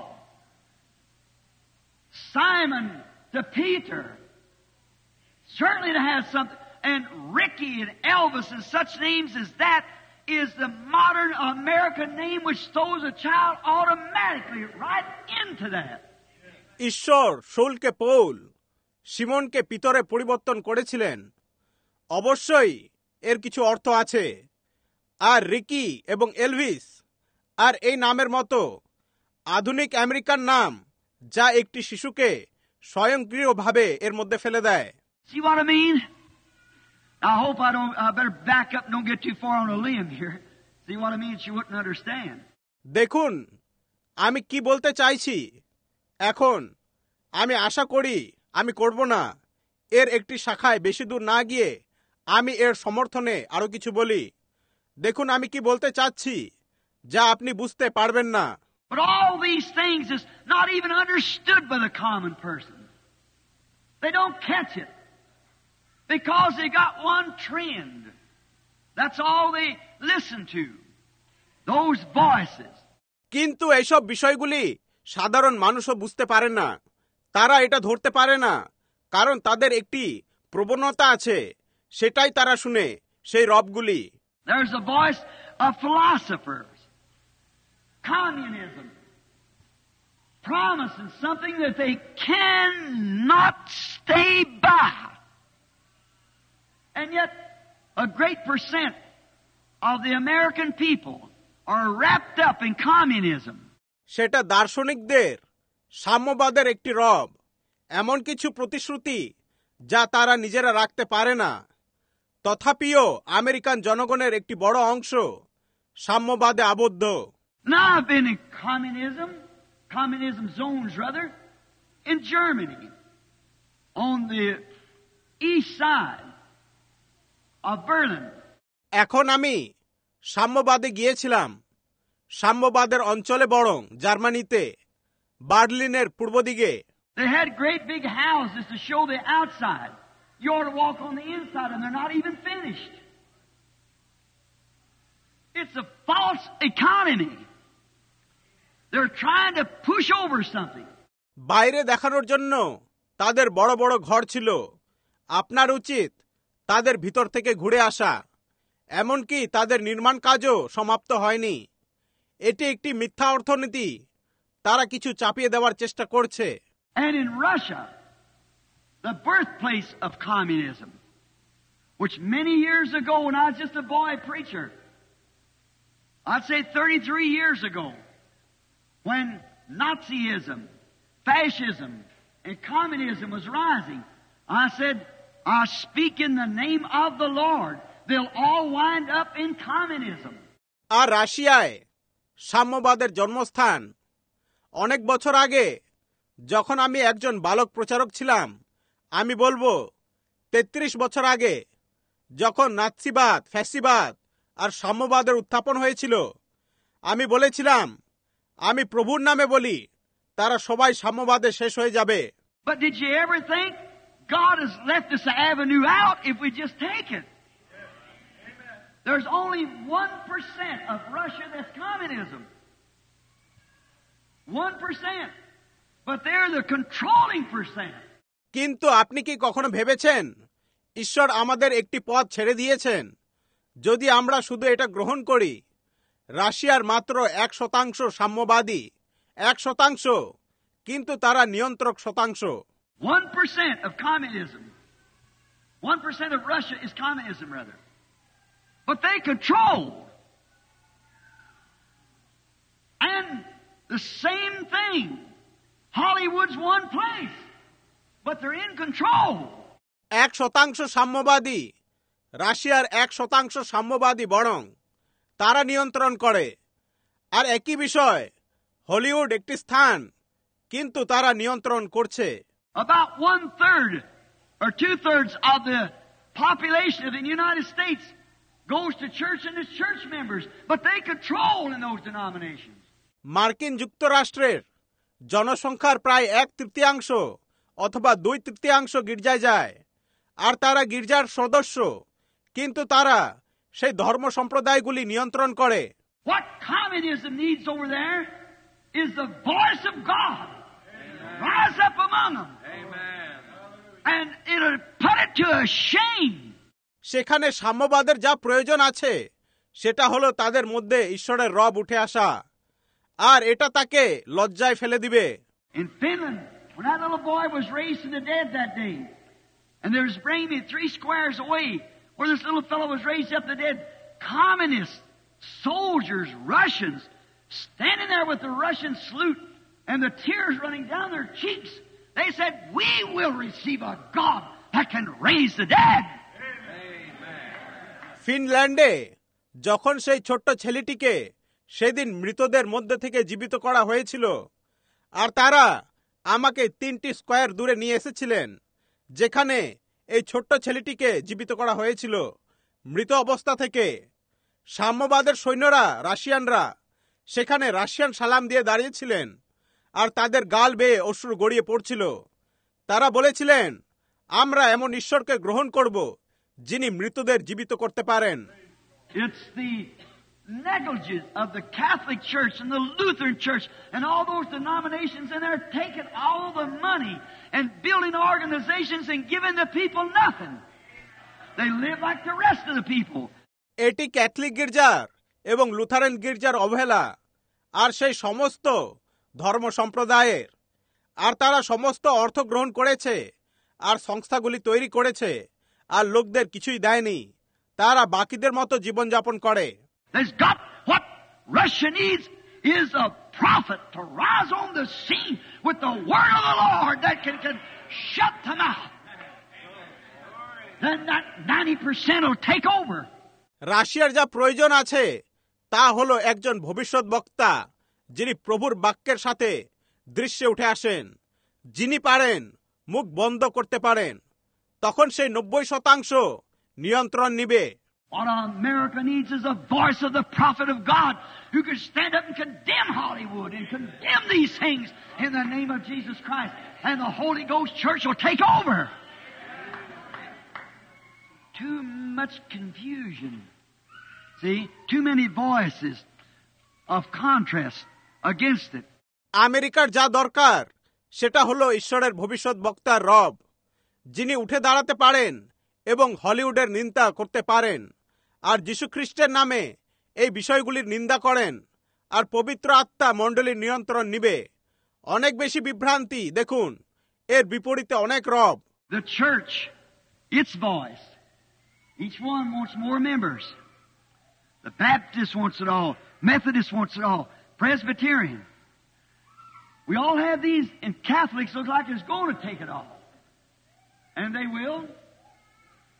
Simon to Peter. Certainly to have something. And Ricky and Elvis and such names as that is the modern American name which throws a child automatically right into that. ঈশ্বর শৌলকে Paul, সিমনকে পিতরে পরিবর্তন করেছিলেন। অবশ্যই এর কিছু অর্থ আছে। আর Ricky এবং Elvis আর এই নামের মতো আধুনিক আমেরিকান নাম, যা একটি শিশুকে স্বয়ংক্রিয়ভাবে এর মধ্যে ফেলে দেয়। See what I mean? I hope I don't, I better back up and don't get too far on a limb here. See what I mean? She wouldn't understand. দেখুন আমি কি বলতে চাইছি। এখন আমি আশা করি আমি করব না এর একটি শাখায় বেশি দূর না গিয়ে আমি এর সমর্থনে আরো কিছু বলি। দেখুন আমি কি বলতে চাচ্ছি, যা আপনি বুঝতে পারবেন না। But all these things is not even understood by the common person. They don't catch it. Because they got one trend. That's all they listen to. Those voices. কিন্তু এইসব বিষয়গুলি সাধারণ মানুষও বুঝতে পারে না। তারা এটা ধরতে পারে না, কারণ তাদের একটি প্রবণতা আছে, সেটাই তারা শুনে, সেই রবগুলি। There's a voice of philosophers. Communism. Promising something that they cannot stay by. And yet, a great percent of the American people are wrapped up in communism. সেটা দার্শনিকদের সাম্যবাদের একটি রব, এমন কিছু প্রতিশ্রুতি যা তারা নিজেরা রাখতে পারে না। তথাপিও আমেরিকান জনগণের একটি বড় অংশ সাম্যবাদে আবদ্ধ। Now I've been in communism, communism zones rather, in Germany, on the east side of Berlin. এখন আমি সাম্যবাদে গিয়েছিলাম, সাম্যবাদের অঞ্চলে বরং জার্মানিতে, বার্লিনের পূর্ব দিকে। They had great big houses to show the outside. You ought to walk on the inside and they're not even finished. It's a false economy. They're trying to push over something. বাইরে দেখানোর জন্য তাদের বড় বড় ঘর ছিল। আপনার উচিত তাদের ভিতর থেকে ঘুরে আসা। এমনকি তাদের নির্মাণ কাজও সমাপ্ত হয়নি। এটি একটি মিথ্যা অর্থনীতি। তারা কিছু চাপিয়ে দেওয়ার চেষ্টা করছে। And in Russia, the birthplace of communism, which many years ago when I was just a boy preacher, I'd say thirty-three years ago, when Nazism, fascism, and communism was rising, I said, I speak in the name of the Lord, they'll all wind up in communism. আর রাশিয়ায় সাম্যবাদের জন্মস্থান। অনেক বছর আগে যখন আমি একজন বালক প্রচারক ছিলাম, আমি বলবো তেত্রিশ বছর আগে যখন নাৎসিবাদ, ফ্যাসিবাদ আর সাম্যবাদের উত্থাপন হয়েছিল, আমি বলেছিলাম আমি প্রভুর নামে বলি তারা সবাই সাম্যবাদে শেষ হয়ে যাবে। But did you ever think God has left us an avenue out if we just take it? There's only one percent of Russia that's communism. one percent. But they're the controlling percent. কিন্তু আপনি কি কখনো ভেবেছেন ঈশ্বর আমাদের একটি পথ ছেড়ে দিয়েছেন? যদি আমরা শুধু এটা গ্রহণ করি, রাশিয়ার মাত্র এক শতাংশ সাম্যবাদী, এক শতাংশ, কিন্তু তারা নিয়ন্ত্রক শতাংশ। one percent of communism. one percent of Russia is communism, rather. But they control. And the same thing. Hollywood's one place. But they're in control. এক শতাংশ সাম্যবাদী, রাশিয়ার এক শতাংশ সাম্যবাদী, বরং তারা নিয়ন্ত্রণ করে। আর একই বিষয়, হলিউড একটি স্থান, কিন্তু তারা নিয়ন্ত্রণ করছে। About one third or two thirds of the population of the United States goes to church and is church members, but they control in those denominations. মার্কিন যুক্তরাষ্ট্রের জনসংখ্যার প্রায় এক তৃতীয়াংশ অথবা দুই তৃতীয়াংশ গির্জায় যায়, আর তারা গির্জার সদস্য, কিন্তু তারা সেই ধর্ম সম্প্রদায়গুলি নিয়ন্ত্রণ করে। What communism needs over there is the voice of God. Amen. Rise up among them. Amen. And it'll put it to a shame. সেখানে সাম্যবাদের যা প্রয়োজন আছে সেটা হলো তাদের মধ্যে ঈশ্বরের রব উঠে আসা, আর এটা তাকে লজ্জায় ফেলে দিবে। In Finland, when that little boy was raised from the dead that day, and there was bringing me three squares away, where this little fellow was raised up from the dead, communists, soldiers, Russians, standing there with the Russian salute and the tears running down their cheeks, they said, "We will receive a God that can raise the dead." ফিনল্যান্ডে যখন সেই ছোট্ট ছেলেটিকে সেদিন মৃতদের মধ্যে থেকে জীবিত করা হয়েছিল, আর তারা আমাকে তিনটি স্কয়ার দূরে নিয়ে এসেছিলেন যেখানে এই ছোট্ট ছেলেটিকে জীবিত করা হয়েছিল মৃত অবস্থা থেকে, সাম্যবাদের সৈন্যরা, রাশিয়ানরা সেখানে রাশিয়ান সালাম দিয়ে দাঁড়িয়েছিলেন, আর তাদের গাল বেয়ে অশ্রু গড়িয়ে পড়ছিল। তারা বলেছিলেন, আমরা এমন ঈশ্বরকে গ্রহণ করব যিনি মৃতদের জীবিত করতে পারেন। It's the negligence of the Catholic Church and the Lutheran Church and all those denominations, and they're taking all the money and building organizations and giving the people nothing. They live like the rest of the people. এটি Catholic গির্জার এবং Lutheran গির্জার অবহেলা আর সেই সমস্ত ধর্ম সম্প্রদায়ের, আর তারা সমস্ত অর্থ গ্রহণ করেছে আর সংস্থাগুলি তৈরি করেছে, আর লোকদের কিছুই দেয়নি। তারা বাকিদের মতো জীবনযাপন করে। There's got what Russia needs is a prophet to rise on the scene with the word of the Lord that can, can shut them out. Then that ninety percent will take over. রাশিয়ার যা প্রয়োজন আছে তা হলো একজন ভবিষ্যৎ বক্তা যিনি প্রভুর বাক্যের সাথে দৃশ্যে উঠে আসেন, যিনি পারেন মুখ বন্ধ করতে পারেন। তখন সেই নব্বই শতাংশ নিয়ন্ত্রণ নিবে। What America needs is a voice of the prophet of God who can stand up and condemn Hollywood and condemn these things in the name of Jesus Christ. And the Holy Ghost Church will take over. Too much confusion. See, too many voices of contrast against it. আমেরিকার যা দরকার সেটা হলো ঈশ্বরের ভবিষ্যৎ বক্তার রব, যিনি উঠে দাঁড়াতে পারেন এবং হলিউডের নিন্দা করতে পারেন, আর যীশু খ্রিস্টের নামে এই বিষয়গুলির নিন্দা করেন, আর পবিত্র আত্মা মণ্ডলীর নিয়ন্ত্রণ নিবে। অনেক বেশি বিভ্রান্তি, দেখুন, এর বিপরীতে অনেক রব। The church, its voice. Each one wants more members. The Baptist wants it all. Methodist wants it all. Presbyterian. We all have these, and Catholics look like it's going to take it all. And they will.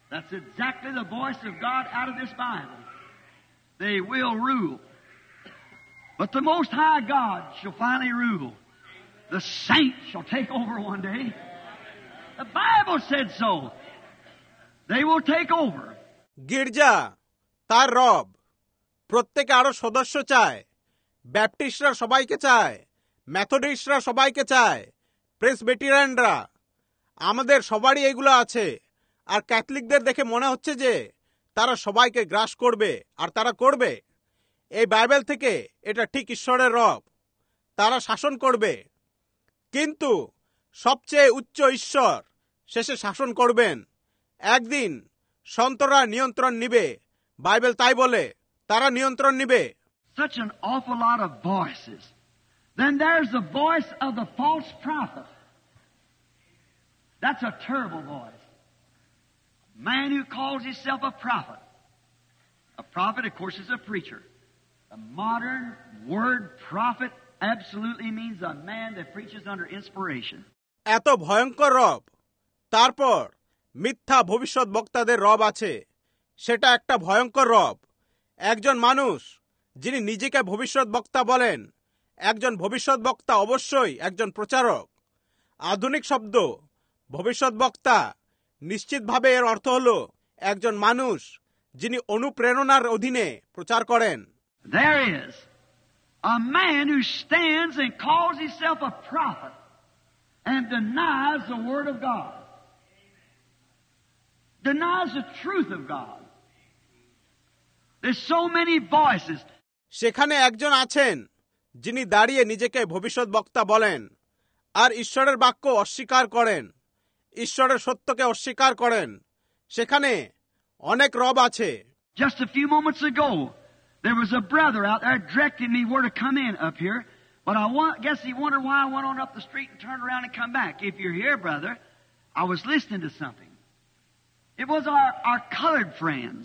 That's exactly the voice of God out of this Bible. They will rule. But the Most High God shall finally rule. The saints shall take over one day. The Bible said so. They will take over. গির্জা তার রব, প্রত্যেকে আরো সদস্য চায়। ব্যাপটিস্টরা সবাইকে চায়, মেথডিস্টরা সবাইকে চায়, প্রেসবিটেরিয়ানরা, আমাদের সবারই এগুলো আছে। আর ক্যাথলিকদের দেখে মনে হচ্ছে যে তারা সবাইকে গ্রাস করবে, আর তারা করবে। এই বাইবেল থেকে এটা ঠিক ঈশ্বরের রব, তারা শাসন করবে। কিন্তু সবচেয়ে উচ্চ ঈশ্বর শেষে শাসন করবেন। একদিন সন্তরা নিয়ন্ত্রণ নিবে, বাইবেল তাই বলে, তারা নিয়ন্ত্রণ নিবে। Such an awful lot of voices. Then there's the voice of the false prophet. That's a terrible voice. A man who calls himself a prophet. A prophet, of course, is a preacher. The modern word prophet absolutely means a man that preaches under inspiration. এত ভয়ঙ্কর রব, তারপর মিথ্যা ভবিষ্যৎ বক্তাদের রব আছে। সেটা একটা ভয়ঙ্কর রব। একজন মানুষ যিনি নিজেকে ভবিষ্যৎ বক্তা বলেন, একজন ভবিষ্যৎ বক্তা অবশ্যই একজন প্রচারক। আধুনিক শব্দ ভবিষ্যৎ বক্তা, নিশ্চিতভাবে এর অর্থ হল একজন মানুষ যিনি অনুপ্রেরণার অধীনে প্রচার করেন। There is a man who stands and calls himself a prophet and denies the word of God. Denies the truth of God. There's so many voices. সেখানে একজন আছেন যিনি দাঁড়িয়ে নিজেকে ভবিষ্যৎ বক্তা বলেন আর ঈশ্বরের বাক্য অস্বীকার করেন, ঈশ্বরের সত্যকে অস্বীকার করেন। সেখানে অনেক রব আছে। Just a few moments ago, there was a brother out there directing me where to come in up here, but I want, guess he wondered why I went on up the street and turned around and come back. If you're here, brother, I was listening to something. It was our, our colored friends,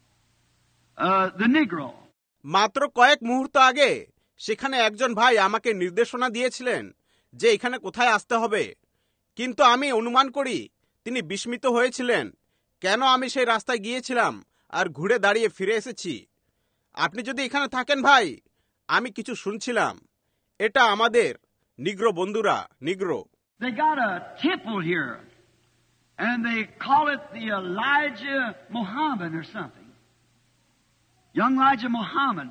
uh, the Negro. মাত্র কয়েক মুহূর্ত আগে সেখানে একজন ভাই আমাকে নির্দেশনা দিয়েছিলেন যে এখানে কোথায় আসতে হবে, কিন্তু আমি অনুমান করি তিনি বিস্মিত হয়েছিলেন কেন আমি সেই রাস্তায় গিয়েছিলাম আর ঘুরে দাঁড়িয়ে ফিরে এসেছি। আপনি যদি এখানে থাকেন ভাই, আমি কিছু শুনছিলাম। এটা আমাদের নিগ্রো বন্ধুরা, নিগ্রো। They got a temple here, and they call it the Elijah Muhammad or something. Young Elijah Muhammad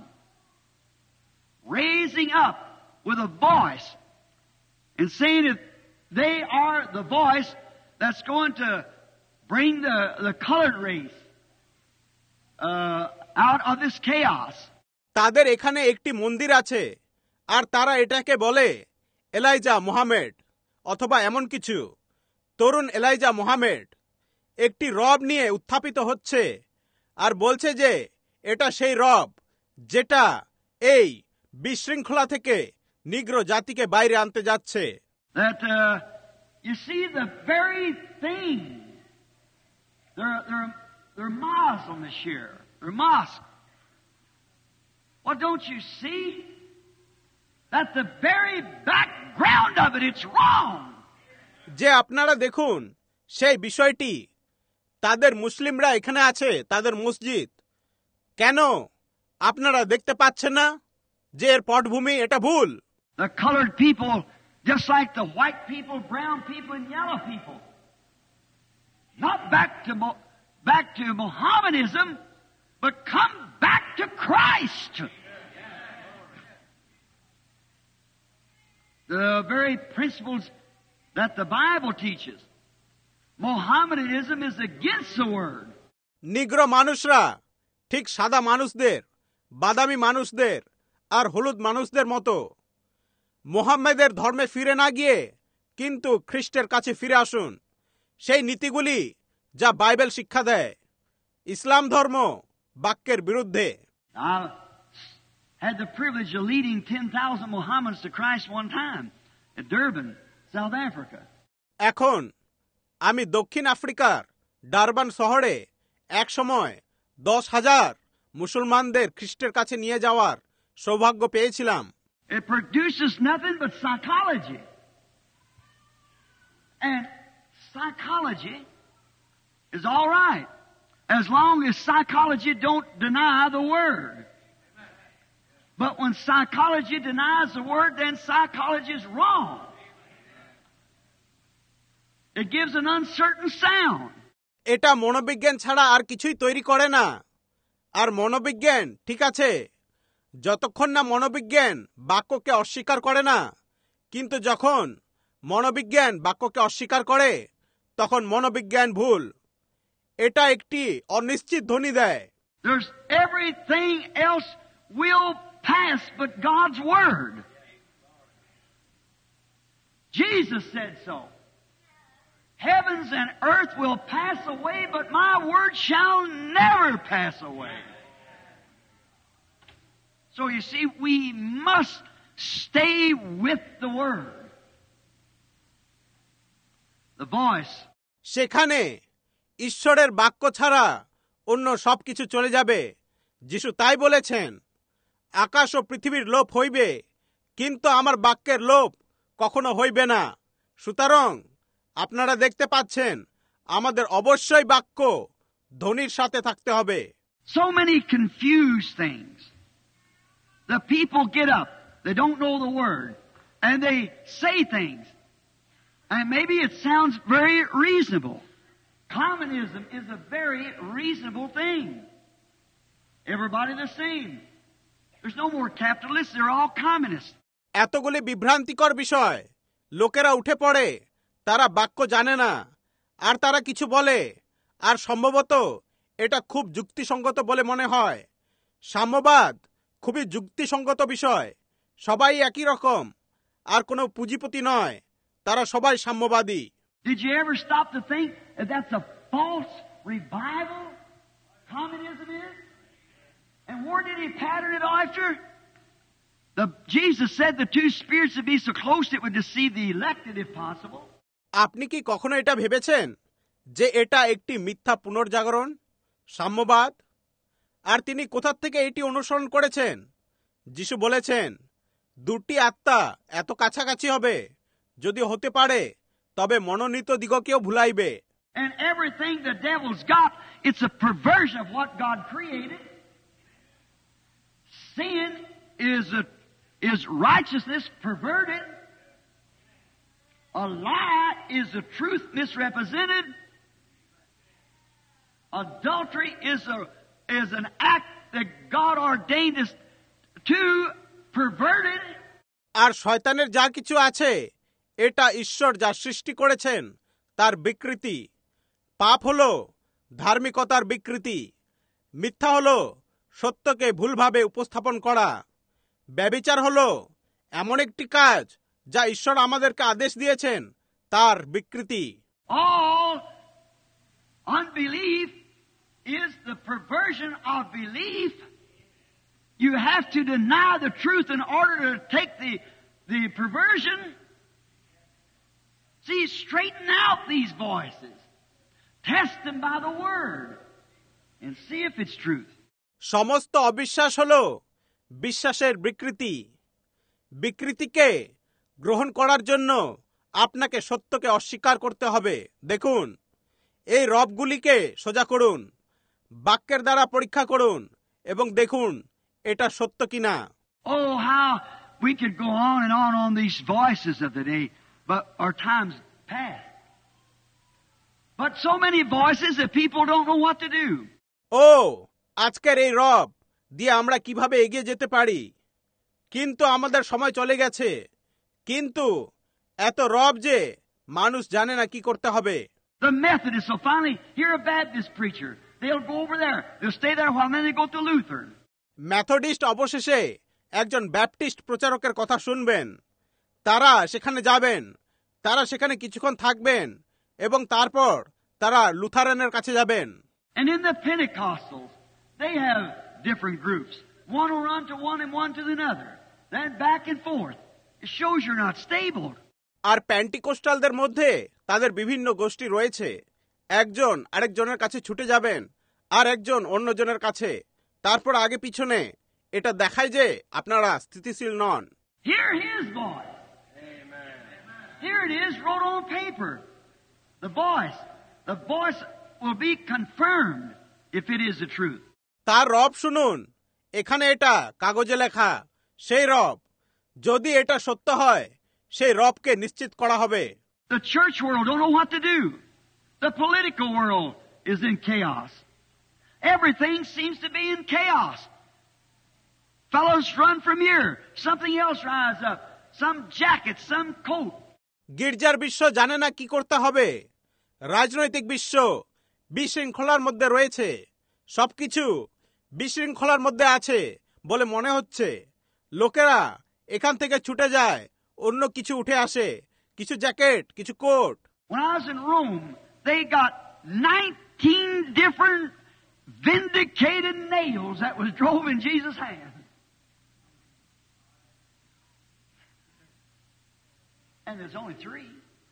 raising up with a voice and saying that they are the voice that's going to bring the, the colored race uh, out of this chaos. তাদের এখানে একটি মন্দির আছে আর তারা এটাকে বলে ELISA Mohamed অথবা এমন কিছু। তরুণ এলাইজা মোহামেড একটি রব নিয়ে উত্থাপিত হচ্ছে আর বলছে যে এটা সেই রব যেটা এই বিশৃঙ্খলা থেকে নিগ্রো জাতিকে বাইরে আনতে যাচ্ছে। That uh, you see the very thing. They're they're they're Muslim this year. They're mosque. Well, don't you see that the very background of it, it's wrong. যে আপনারা দেখুন সেই বিষয়টি, তাদের মুসলিমরা এখানে আছে, তাদের মসজিদ। কেন আপনারা দেখতে পাচ্ছেন না যে এর পটভূমি এটা ভুল? The colored people, just like the white people, brown people, and yellow people, not back to back to Mohammedanism, but come back to Christ. The very principles that the Bible teaches. Mohammedanism is against the word. নিগ্রো মানুষরা ঠিক সাদা মানুষদের, বাদামি মানুষদের আর হলুদ মানুষদের মতো মোহাম্মদের ধর্মে ফিরে না গিয়ে কিন্তু খ্রিস্টের কাছে ফিরে আসুন। সেই নীতিগুলি যা বাইবেল শিক্ষা দেয়। ইসলাম ধর্ম বাক্যের বিরুদ্ধে। I had the privilege of leading ten thousand Mohammedans to Christ one time at Durban, South Africa. এখন আমি দক্ষিণ আফ্রিকার ডারবান শহরে এক সময় দশ হাজার মুসলমানদের খ্রিস্টের কাছে নিয়ে যাওয়ার সৌভাগ্য পেয়েছিলাম। It produces nothing but psychology. And psychology is all right. as long as psychology don't deny the Word. But when psychology denies the Word, then psychology is wrong. It gives an uncertain sound. এটা মনোবিজ্ঞান ছাড়া আর কিছুই তৈরি করে না। আর মনোবিজ্ঞান ঠিক আছে যতক্ষণ না মনোবিজ্ঞান বাক্যকে অস্বীকার করে না, কিন্তু যখন মনোবিজ্ঞান বাক্যকে অস্বীকার করে তখন মনোবিজ্ঞান ভুল। এটা একটি অনিশ্চিত ধ্বনি দেয়। There's everything else will pass but God's Word. Jesus said so. Heavens and earth will pass away, but my word shall never pass away. So you see, we must stay with the Word. The voice. সেখানে ঈশ্বরের বাক্য ছাড়া অন্য সবকিছু চলে যাবে। যিশু তাই বলেছেন, আকাশ ও পৃথিবীর লোপ হইবে, কিন্তু আমার বাক্যের লোপ কখনো হইবে না। সুতরাং আপনারা দেখতে পাচ্ছেন আমাদের অবশ্যই বাক্য ধ্বনির সাথে থাকতে হবে। So many confused things. The people get up, they don't know the Word, and they say things. And maybe it sounds very reasonable. Communism is a very reasonable thing. Everybody the same. There's no more capitalists, they're all communists. এতগুলি বিভ্রান্তিকর বিষয়, লোকেরা উঠে পড়ে, তারা বাক্য জানে না, আর তারা কিছু বলে, আর সম্ভবত এটা খুব যুক্তিসঙ্গত বলে মনে হয়। সাম্যবাদ খুবই যুক্তিসঙ্গত বিষয়, সবাই একই রকম, আর কোনো পুঁজিপতি নয়, তারা সবাই সাম্যবাদী। Did you ever stop to think that that's a false revival? Communism is? And where did he pattern it after? The, Jesus said the two spirits would be so close it would deceive the elected if possible. আপনি কি কখনো এটা ভেবেছেন যে এটা একটি মিথ্যা পুনর্জাগরণ, সাম্যবাদ? আর তিনি কোথা থেকে এটি অনুসরণ করেছেন? যিশু বলেছেন, দুটি আত্মা এত কাছাকাছি হবে, যদি হতে পারে তবে মনোনীত দিগকেও ভুলাইবে। And everything the devil's got, it's a perversion of what God created. Sin is a, is righteousness perverted. A lie is the truth misrepresented. Adultery is a is an act that God ordained us to perverted. আর শয়তানের যা কিছু আছে এটা ঈশ্বর যা সৃষ্টি করেছেন তার বিকৃতি। পাপ হলো ধার্মিকতার বিকৃতি, মিথ্যা হলো সত্যকে ভুলভাবে উপস্থাপন করা, ব্যভিচার হলো এমন একটি কাজ যা ঈশ্বর আমাদেরকে আদেশ দিয়েছেন তার বিকৃতি। All unbelief is the perversion of belief. You have to deny the truth in order to take the, the perversion. See, straighten out these voices. Test them by the Word and see if it's truth. সমস্ত অবিশ্বাস হলো বিশ্বাসের বিকৃতি। বিকৃতিকে গ্রহণ করার জন্য আপনাকে সত্যকে অস্বীকার করতে হবে। দেখুন, এই রবগুলিকে সোজা করুন, বাক্যের দ্বারা পরীক্ষা করুন এবং দেখুন এটা সত্য কিনা। Oh, how we could go on and on on these voices of the day, but our time's past. But so many voices that people don't know what to do. ও আজকের এই রব দিয়ে আমরা কিভাবে এগিয়ে যেতে পারি, কিন্তু আমাদের সময় চলে গেছে। কিন্তু এত রব যে মানুষ জানে না কি করতে হবে। The Methodists will finally hear a Baptist preacher. They'll go over there. They'll stay there a while, and then they go to Lutheran. Methodist অবশেষে একজন ব্যাপটিস্ট প্রচারকের কথা শুনবেন, তারা সেখানে যাবেন, তারা সেখানে কিছুক্ষণ থাকবেন এবং তারপর তারা লুথারানের কাছে যাবেন। And in the Pentecostals, they have different groups. One will run to one and one to another. Then back and forth. It shows you're not stable. আর প্যান্টিকোস্টালদের মধ্যে তাদের বিভিন্ন গোষ্ঠী রয়েছে, একজন আরেকজনের কাছে ছুটে যাবেন আর একজন অন্যজনের কাছে, তারপর আগে পিছনে। এটা দেখায় যে আপনারা স্থিতিশীল নন। Hear his voice. Amen. Here it is, wrote on paper. The voice. The voice will be confirmed. if it is the truth. তার রব শুনুন, এখানে এটা কাগজে লেখা, সেই রব, যদি এটা সত্য হয়, সেই রবকে নিশ্চিত করা হবে। The church world don't know what to do. The political world is in chaos. Everything seems to be in chaos. Fellows run from here. Something else rise up. Some jacket, some coat. গির্জার বিশ্ব জানে না কি করতে হবে। রাজনৈতিক বিশ্ব বিশৃঙ্খলার মধ্যে রয়েছে। সবকিছু বিশৃঙ্খলার মধ্যে আছে বলে মনে হচ্ছে। লোকেরা এখান থেকে ছুটে যায়, অন্য কিছু উঠে আসে, কিছু জ্যাকেট, কিছু coat. When I was in Rome, they got nineteen different vindicated nails that was drove in Jesus' hand. And there's only three.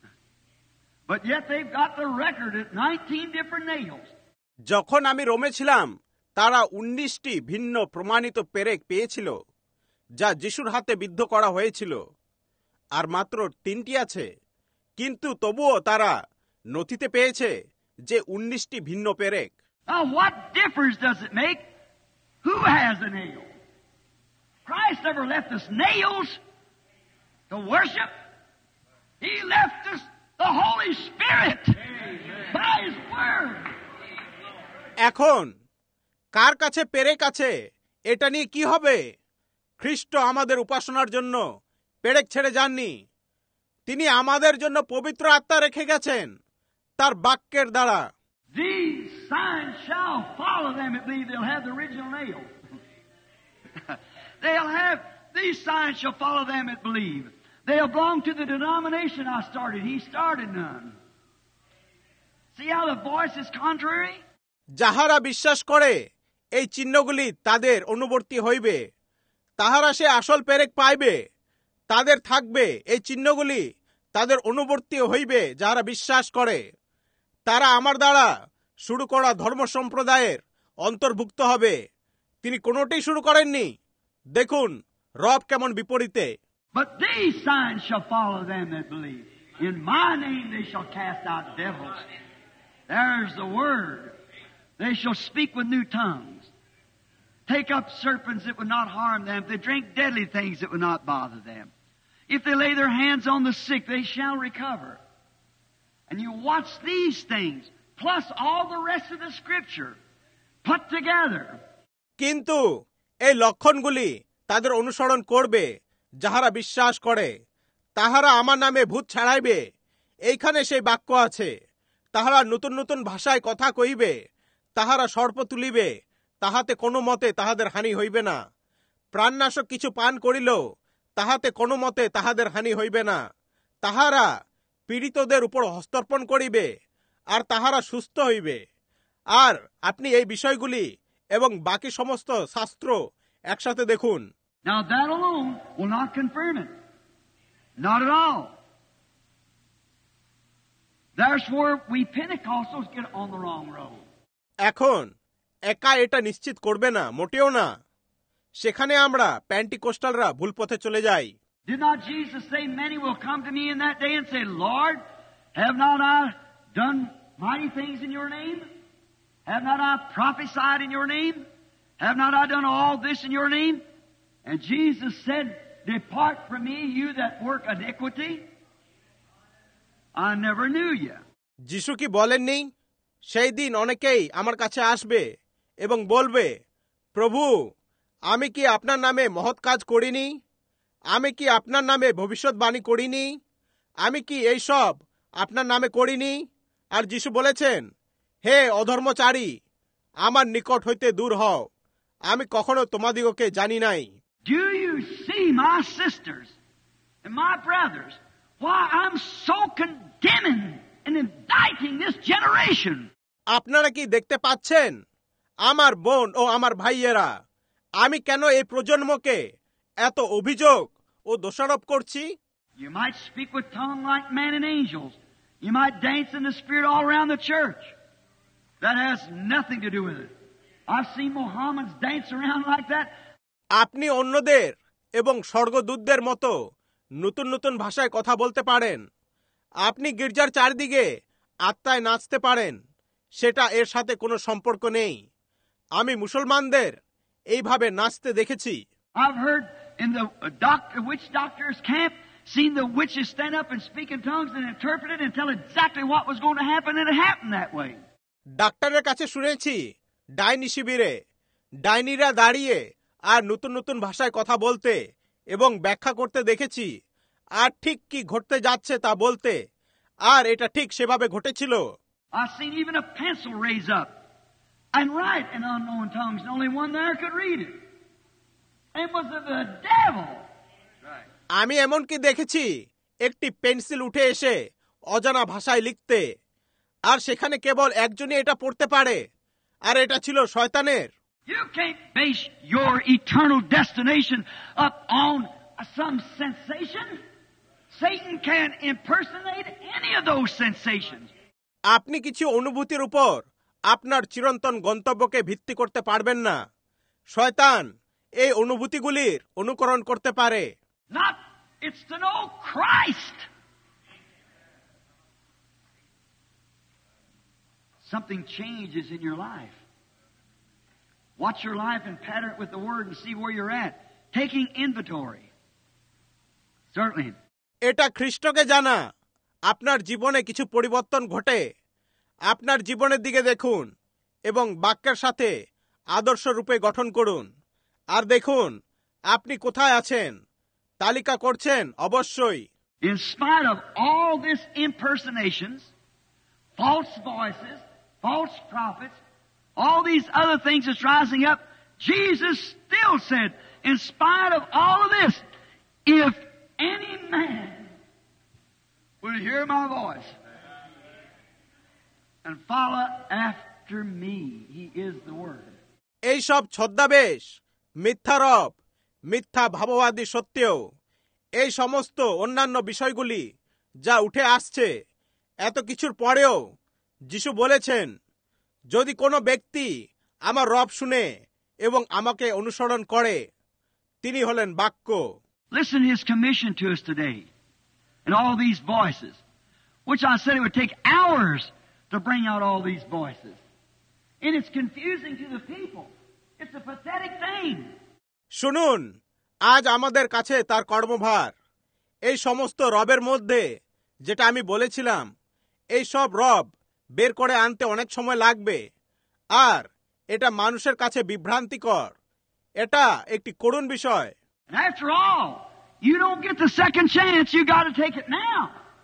But yet they've got the record at nineteen different nails. যখন আমি রোমে ছিলাম, তারা উনিশটি ভিন্ন প্রমাণিত পেরেক পেয়েছিল, যা যিশুর হাতে বিদ্ধ করা হয়েছিল, আর মাত্র তিনটি আছে। কিন্তু তবুও তারা নথিতে পেয়েছে যে উনিশটি ভিন্ন পেরেক। Now what difference does it make who has a nail? Christ never left us nails to worship. He left us the Holy Spirit by His Word. এখন কার কাছে পেরেক আছে এটা নিয়ে কি হবে? খ্রিস্ট আমাদের উপাসনার জন্য পেরেক ছেড়ে যাননি। তিনি আমাদের জন্য পবিত্র আত্মা রেখে গেছেন তার বাক্যের দ্বারা। These signs shall follow them that believe. They'll have the original nail. They'll have, these signs shall follow them that believe. They'll belong to the denomination I started. He started none. See how the voice is contrary? যাহারা বিশ্বাস করে এই চিহ্নগুলি তাদের অনুবর্তী হইবে, তাহারা সে আসল পেরেক পাইবে। তাদের থাকবে এই চিহ্নগুলি, তাদের অনুবর্তী হইবে যাহারা বিশ্বাস করে। তারা আমার দ্বারা শুরু করা ধর্ম সম্প্রদায়ের অন্তর্ভুক্ত হবে। তিনি কোনোটি শুরু করেননি। দেখুন রব কেমন বিপরীতে। But these signs shall follow them that believe. In my name they shall cast out devils. There's the word. They shall speak with new tongues. Take up serpents that would not harm them. If they drink deadly things that would not bother them. If they lay their hands on the sick, they shall recover. And you watch these things, plus all the rest of the Scripture, put together. কিন্তু এই লক্ষণগুলি তাদের অনুসরণ করবে যাহারা বিশ্বাস করে। তাহারা আমার নামে ভূত ছাড়াইবে। এইখানে সেই বাক্য আছে। তাহারা নতুন নতুন ভাষায় কথা কইবে। তাহারা সর্প তুলিবে, তাহাতে কোনো মতে তাহাদের হানি হইবে না। প্রাণনাশক কিছু পান করিল, তাহাতে কোনো মতে তাহাদের হানি হইবে না। তাহারা পীড়িতদের উপর হস্তর্পণ করিবে, আর তাহারা সুস্থ হইবে। আর আপনি এই বিষয়গুলি এবং বাকি সমস্ত শাস্ত্র একসাথে দেখুন। Now that alone will not confirm it. Not at all. That's where we Pentecostals get on the wrong road. এখন একা এটা নিশ্চিত করবে না, মোটেও না। সেখানে আমরা প্যান্টিকোস্টালরা ভুল পথে চলে যাই। Did not Jesus say, many will come to me in that day and say, Lord, have not I done mighty things in your name? Have not I prophesied in your name? Have not I done all this in your name? And Jesus said, depart from me, you that work iniquity. I never knew you. যিশু কি বলেননি, সেই দিন অনেকেই আমার কাছে আসবে এবং বলবে, প্রভু, আমি কি আপনার নামে মহৎ কাজ করিনি? আমি কি আপনার নামে ভবিষ্যৎবাণী করিনি? আমি কি এই সব আপনার নামে করিনি? আর যিশু বলেছেন, হে অধর্মচারী, আমার নিকট হইতে দূর হও, আমি কখনো তোমাদিগকে জানি নাই। Do you see, my sisters and my brothers, why I'm so condemning and indicting this generation? আপনারা কি দেখতে পাচ্ছেন, আমার বোন ও আমার ভাইয়েরা, আমি কেন এই প্রজন্মকে এত অভিযোগ ও দোষারোপ করছি? You might speak with tongue like man and angels. You might dance in the spirit all around the church. That has nothing to do with it. I've seen Mohammedans dance around like that. আপনি অন্যদের এবং স্বর্গদূতদের মতো নতুন নতুন ভাষায় কথা বলতে পারেন। আপনি গির্জার চারদিকে আত্মায় নাচতে পারেন। সেটা এর সাথে কোনো সম্পর্ক নেই। আমি মুসলমানদের এইভাবে নাচতে দেখেছি। I've heard in the doctor, witch doctor's camp, seen the witches stand up and speak in tongues and interpret it and tell exactly what was going to happen, and it happened that way. ডাক্তারের কাছে শুনেছি ডাইনি শিবিরে ডাইনিরা দাঁড়িয়ে আর নতুন নতুন ভাষায় কথা বলতে এবং ব্যাখ্যা করতে দেখেছি, আর ঠিক কি ঘটতে যাচ্ছে তা বলতে, আর এটা ঠিক সেভাবে ঘটেছিল। I've seen even a pencil raise up and write in unknown tongues, and only one there could read it. It was of the devil. আমি এমনকি দেখেছি একটি পেন্সিল উঠে এসে অজানা ভাষায় লিখতে, আর সেখানে কেবল একজনই এটা পড়তে পারে, আর এটা ছিল শয়তানের। You can't base your eternal destination up on some sensation. Satan can impersonate any of those sensations. আপনি কিছু অনুভূতির উপর আপনার চিরন্তন গন্তব্যকে ভিত্তি করতে পারবেন না। শয়তান এই অনুভূতিগুলির অনুকরণ করতে পারে। Not, it's to know Christ. Something changes in your life. Watch your life and pattern it with the Word and see where you're at. Taking inventory. Certainly. এটা খ্রিস্টকে জানা। আপনার জীবনে কিছু পরিবর্তন ঘটে। আপনার জীবনের দিকে দেখুন এবং বাক্যের সাথে আদর্শ রূপে গঠন করুন, আর দেখুন আপনি কোথায় আছেন। তালিকা করছেন অবশ্যই। In spite of all this impersonations, false voices, false prophets, all these other things that's rising up, Jesus still said, in spite of all of this, if any man will hear my voice and follow after me, he is the Word. এই সব ছদ্মাবেশ, মিথ্যা রব, মিথ্যা ভাববাদী সত্ত্বেও এই সমস্ত অন্যান্য বিষয়গুলি যা উঠে আসছে, এত কিছুর পরেও যিশু বলেছেন, যদি কোনো ব্যক্তি আমার রব শুনে এবং আমাকে অনুসরণ করে, তিনি হলেন বাক্য। Listen to his commission to us today. And all these voices, which I said it would take hours to bring out all these voices. And it's confusing to the people. It's a pathetic thing. শুনুন, আজ আমাদের কাছে তার কর্মভার। এই সমস্ত রবের মধ্যে যেটা আমি বলেছিলাম, এই সব রব বের করে আনতে অনেক সময় লাগবে, আর এটা মানুষের কাছে বিভ্রান্তিকর। এটা একটি করুণ বিষয়। And after all, you don't get the second chance. You got to take it now.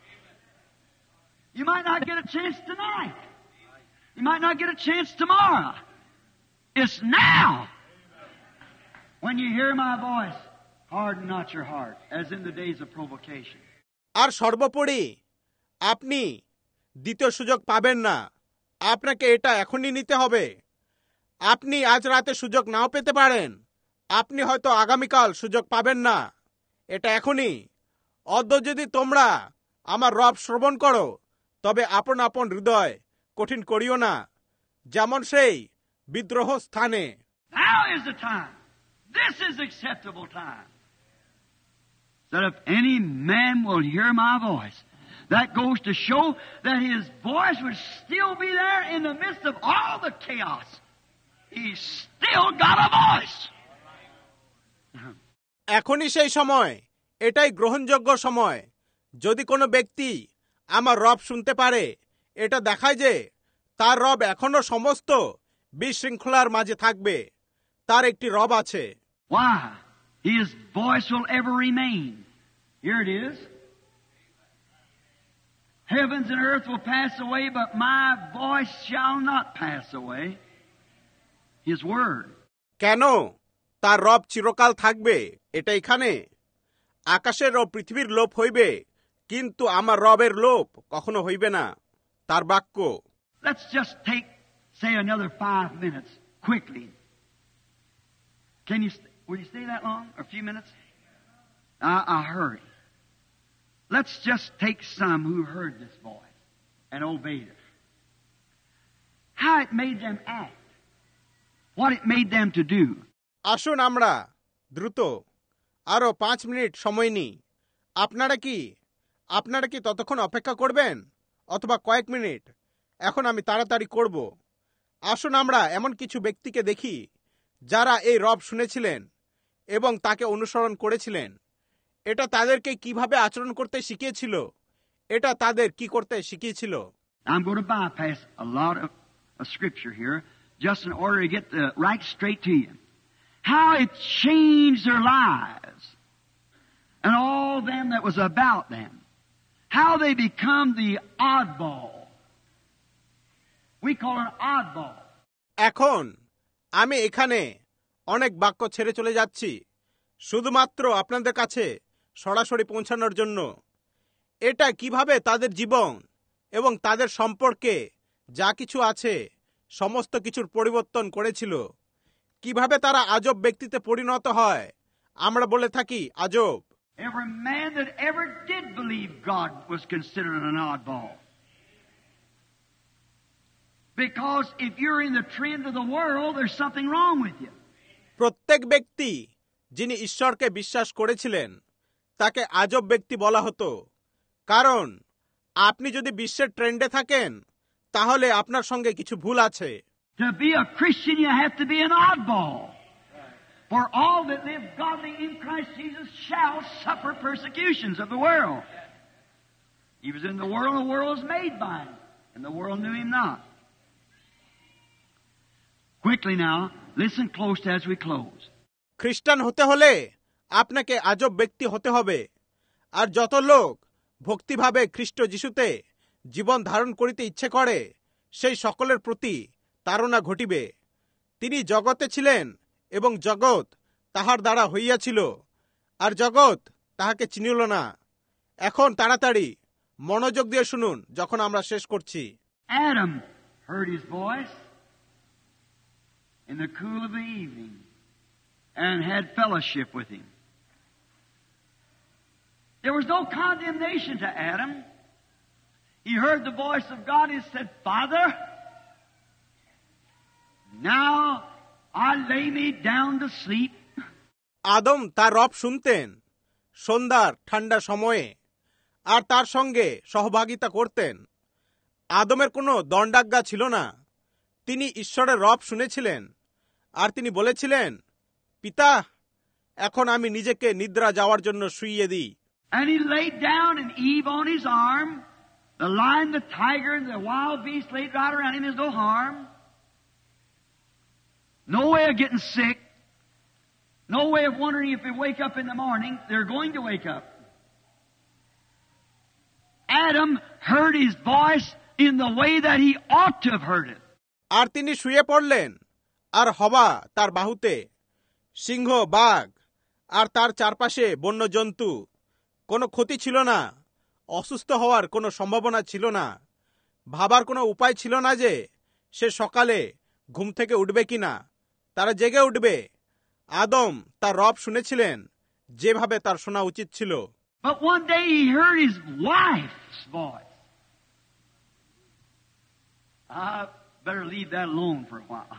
You might not get a chance tonight. You might not get a chance tomorrow. It's now. When you hear my voice, harden not your heart, as in the days of provocation. আর সর্বোপরি আপনি দ্বিতীয় সুযোগ পাবেন না। আপনাকে এটা এখনই নিতে হবে। আপনি আজ রাতে সুযোগ নাও পেতে পারেন। আপনি হয়তো আগামীকাল সুযোগ পাবেন না। এটা এখনই। অদ্য যদি তোমরা আমার রব শ্রবণ করো, তবে আপন আপন হৃদয় কঠিন করিও না, যেমন সেই বিদ্রোহ স্থানে। Now is the time. This is acceptable time. That if any man will hear my voice, that goes to show that his voice would still be there in the midst of all the chaos. He's still got a voice. এখনই সেই সময়, এটাই গ্রহণযোগ্য সময়। যদি কোনো ব্যক্তি আমার রব শুনতে পারে, এটা দেখায় যে তার রব এখনো সমস্ত বিশৃঙ্খলার মাঝে থাকবে। তার একটি রব আছে। Why? His voice will ever remain. Here it is. Heavens and earth will pass away, but my voice shall not pass away. His word. কেন? তার রব চিরকাল থাকবে। এটা এখানে। আকাশের ও পৃথিবীর লোপ হইবে, কিন্তু আমার রবের লোপ কখনো হইবে না। তার বাক্য। Let's just take, say, another five minutes quickly. Can you? Will you stay that long? Or a few minutes? I, I'll hurry. Let's just take some who heard this voice and obeyed it. How it made them act. What it made them to do. আসুন আমরা দ্রুত আরো পাঁচ minute সময় নিই। আপনারা কি আপনারা কি ততক্ষণ অপেক্ষা করবেন, অথবা কয়েক মিনিট? এখন আমি তাড়াতাড়ি করব। আসুন আমরা এমন কিছু ব্যক্তিকে দেখি যারা এই রব শুনেছিলেন এবং তাকে অনুসরণ করেছিলেন। এটা তাদেরকে কিভাবে আচরণ করতে শিখিয়েছিল, এটা তাদের কি করতে শিখিয়েছিল। I'm going to bypass a lot of, of scripture here just in order to get the right straight to you. How it changed their lives and all them that was about them. How they become the oddball. We call it oddball. এখন আমি এখানে অনেক বাক্য ছেড়ে চলে যাচ্ছি শুধুমাত্র আপনাদের কাছে সরাসরি পৌঁছানোর জন্য। এটা কিভাবে তাদের জীবন এবং তাদের সম্পর্কে যা কিছু আছে সমস্ত কিছুর পরিবর্তন করেছিল, কিভাবে তারা আজব ব্যক্তিতে পরিণত হয়। আমরা বলে থাকি আজব। Every man that ever did believe God was considered an oddball. Because if you're in the trend of the world, there's something wrong with you. প্রত্যেক ব্যক্তি যিনি ঈশ্বরকে বিশ্বাস করেছিলেন তাকে আজব ব্যক্তি বলা হতো, কারণ আপনি যদি বিশ্বের ট্রেন্ডে থাকেন তাহলে আপনার সঙ্গে কিছু ভুল আছে। To be a Christian, you have to be an oddball. For all that live godly in Christ Jesus shall suffer persecutions of the world. He was in the world, and the world was made by him, and the world knew him not. Quickly now, listen close as we close. খ্রিস্টান হতে হলে আপনাকে আজব ব্যক্তি হতে হবে, আর যত লোক ভক্তিভাবে খ্রিস্ট যিশুতে জীবন ধারণ করিতে ইচ্ছে করে সেই সকলের প্রতি তাড়না ঘটিবে। তিনি জগতে ছিলেন এবং জগৎ তাহার দ্বারা হইয়াছিল, আর জগৎ তাহাকে চিনিল না। এখন তাড়াতাড়ি মনোযোগ দিয়ে শুনুন যখন আমরা শেষ করছি। Adam heard his voice in the cool of the evening and had fellowship with him. There was no condemnation to Adam. He heard the voice of God and said, Father, now I lay me down to sleep. আদম তার রব শুনতেন সন্ধ্যার ঠান্ডা সময়ে, আর তার সঙ্গে সহভাগিতা করতেন। আদমের কোনো দণ্ডাজ্ঞা ছিল না। তিনি ঈশ্বরের রব শুনেছিলেন, আর তিনি বলেছিলেন, পিতা, এখন আমি নিজেকে নিদ্রা যাওয়ার জন্য শুইয়ে দিই। And he laid down, and Eve on his arm. The lion, the tiger, and the wild beast laid right around him. There's no harm. No way of getting sick. No way of wondering if they wake up in the morning. They're going to wake up. Adam heard his voice in the way that he ought to have heard it. আর তিনি শুয়ে পড়লেন, আর হবা তার বাহুতে। সিংহ, বাঘ আর তার চারপাশে বন্য জন্তু। কোনো ক্ষতি ছিল না, অসুস্থ হওয়ার কোনো সম্ভাবনা ছিল না, ভাবার কোনো উপায় ছিল না যে সে সকালে ঘুম থেকে উঠবে কিনা। তারা জেগে উঠবে। আদম তার রব শুনেছিলেন যেভাবে তার শোনা উচিত ছিল। But one day he heard his wife's voice. I better leave that alone for a while.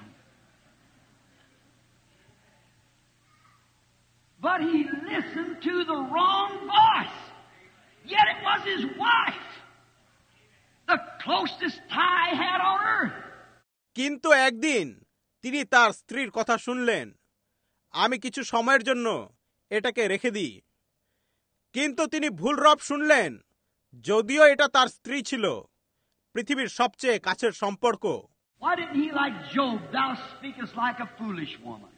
But he listened to the wrong voice. Yet it was his wife, the closest tie he had on earth. কিন্তু একদিন তিনি তার স্ত্রীর কথা শুনলেন। আমি কিছু সময়ের জন্য এটাকে রেখে দিই। কিন্তু তিনি ভুল রব শুনলেন, যদিও এটা তার স্ত্রী ছিল, পৃথিবীর সবচেয়ে কাছের সম্পর্ক। Why didn't he like Job, thou speakest like a foolish woman?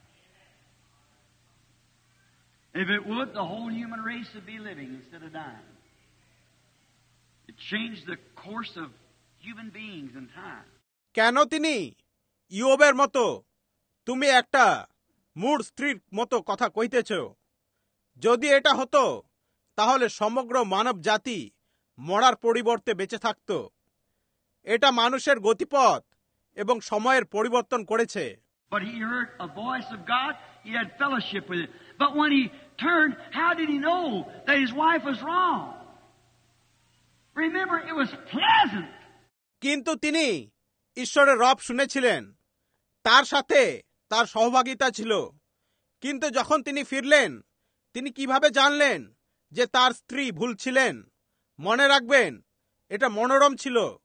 If it would, the whole human race would be living instead of dying. It changed the course of human beings in time. কেন তিনি ইয়োবের মতো, তুমি একটা মূঢ় স্ত্রীর মতো কথা কইতেছ? যদি এটা হতো তাহলে সমগ্র মানব জাতি মরার পরিবর্তে বেঁচে থাকত। এটা মানুষের গতিপথ এবং সময়ের পরিবর্তন করেছে। But he heard a voice of God, he had fellowship with it. But when he turned, how did he know that his wife was wrong? Remember, it was pleasant. কিন্তু তিনি ঈশ্বরের রব শুনেছিলেন, তার সাথে তার সহভাগিতা ছিল। কিন্তু যখন তিনি ফিরলেন, তিনি কিভাবে জানলেন যে তার স্ত্রী ভুল ছিলেন? মনে রাখবেন, এটা মনোরম ছিল। We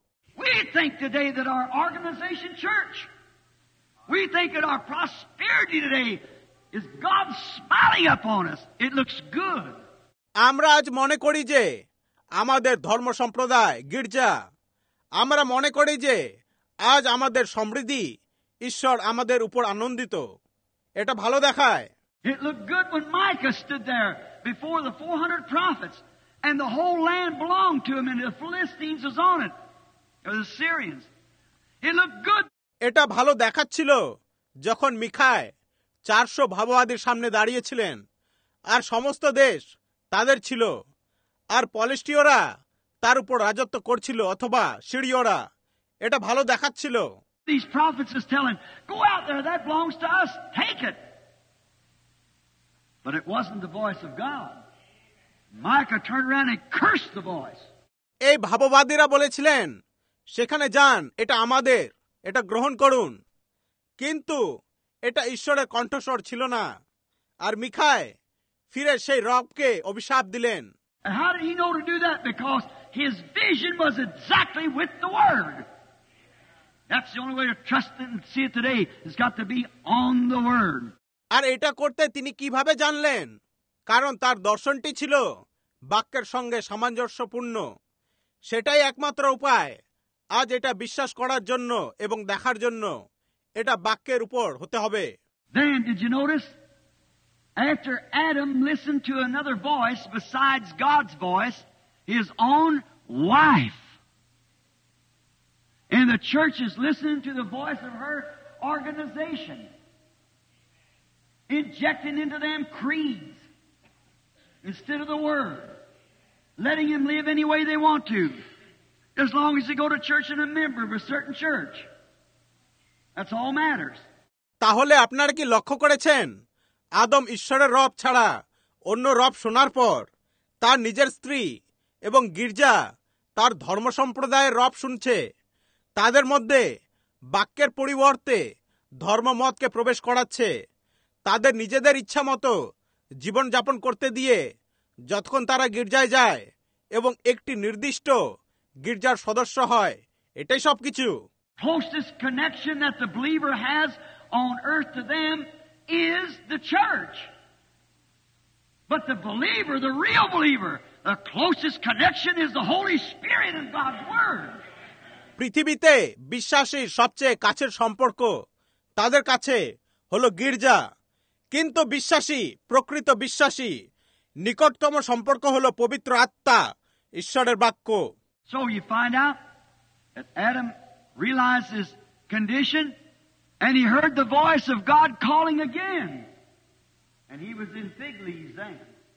We think today that our organization church, we think that our prosperity today is God smiling upon us. It looks good. আমরা আজ মনে করি যে আমাদের ধর্ম সম্প্রদায় গির্জা, আমরা মনে করি যে আজ আমাদের সমৃদ্ধি, ঈশ্বর আমাদের উপর আনন্দিত, এটা ভালো দেখায়। It looked good when Micah stood there before the four hundred prophets and the whole land belonged to him and the Philistines was on it, or the Syrians. It looked good. এটা ভালো দেখাচ্ছিল যখন মিখায় চারশো ভাববাদীর সামনে দাঁড়িয়েছিলেন আর সমস্ত দেশ তাদের ছিল, আর পলিস্টীয়রা তার উপর রাজত্ব করছিল অথবা সিরিয়রা। এটা ভালো দেখাচ্ছিল। These prophets is telling, go out there, that belongs to us, take it. But it wasn't the voice of God. Micah turned around and cursed the voice. এই ভাববাদীরা বলেছিলেন, সেখানে যান, এটা আমাদের, এটা গ্রহণ করুন। কিন্তু এটা ঈশ্বরের কণ্ঠস্বর ছিল না। আর মিখায় ফিরে সেই রবকে অভিশাপ দিলেন। And how did he know to do that? Because his vision was exactly with the Word. That's the only way to trust it and see it today. It's got to be on the Word. আর এটা করতে তিনি কিভাবে জানলেন? কারণ তার দর্শনটি ছিল বাক্যের সঙ্গে সামঞ্জস্যপূর্ণ। সেটাই একমাত্র উপায় আজ এটা বিশ্বাস করার জন্য এবং দেখার জন্য। এটা বাক্যের উপর হতে হবে। Then did you notice? After Adam listened to another voice besides God's voice, his own wife. And the church is listening to the voice of her organization, injecting into them creeds instead of the Word, letting them live any way they want to, as long as they go to church and a member of a certain church. That's all matters. তাহলে আপনারা কি লক্ষ্য করেছেন, আদম ঈশ্বরের রব ছাড়া অন্য রব শোনার পর তার নিজের স্ত্রী এবং গির্জা তার ধর্ম সম্প্রদায়ের রব শুনছে। তাদের মধ্যে বাক্যের পরিবর্তে ধর্মমতকে প্রবেশ করাচ্ছে, তাদের নিজেদের ইচ্ছা মতো জীবনযাপন করতে দিয়ে যতক্ষণ তারা গির্জায় যায় এবং একটি নির্দিষ্ট গির্জার সদস্য হয়। এটাই সব কিছু। Closest connection that the believer has on earth to them is the church. But the believer, the real believer, the closest connection is the Holy Spirit and God's Word. পৃথিবীতে বিশ্বাসীর সবচেয়ে কাছের সম্পর্ক তাদের কাছে হলো গির্জা, কিন্তু বিশ্বাসী, প্রকৃত বিশ্বাসী নিকটতম সম্পর্ক হলো পবিত্র আত্মা, ঈশ্বরের বাক্য। So you find out that Adam realized his condition and he heard the voice of God calling again. And he was in fig leaves then.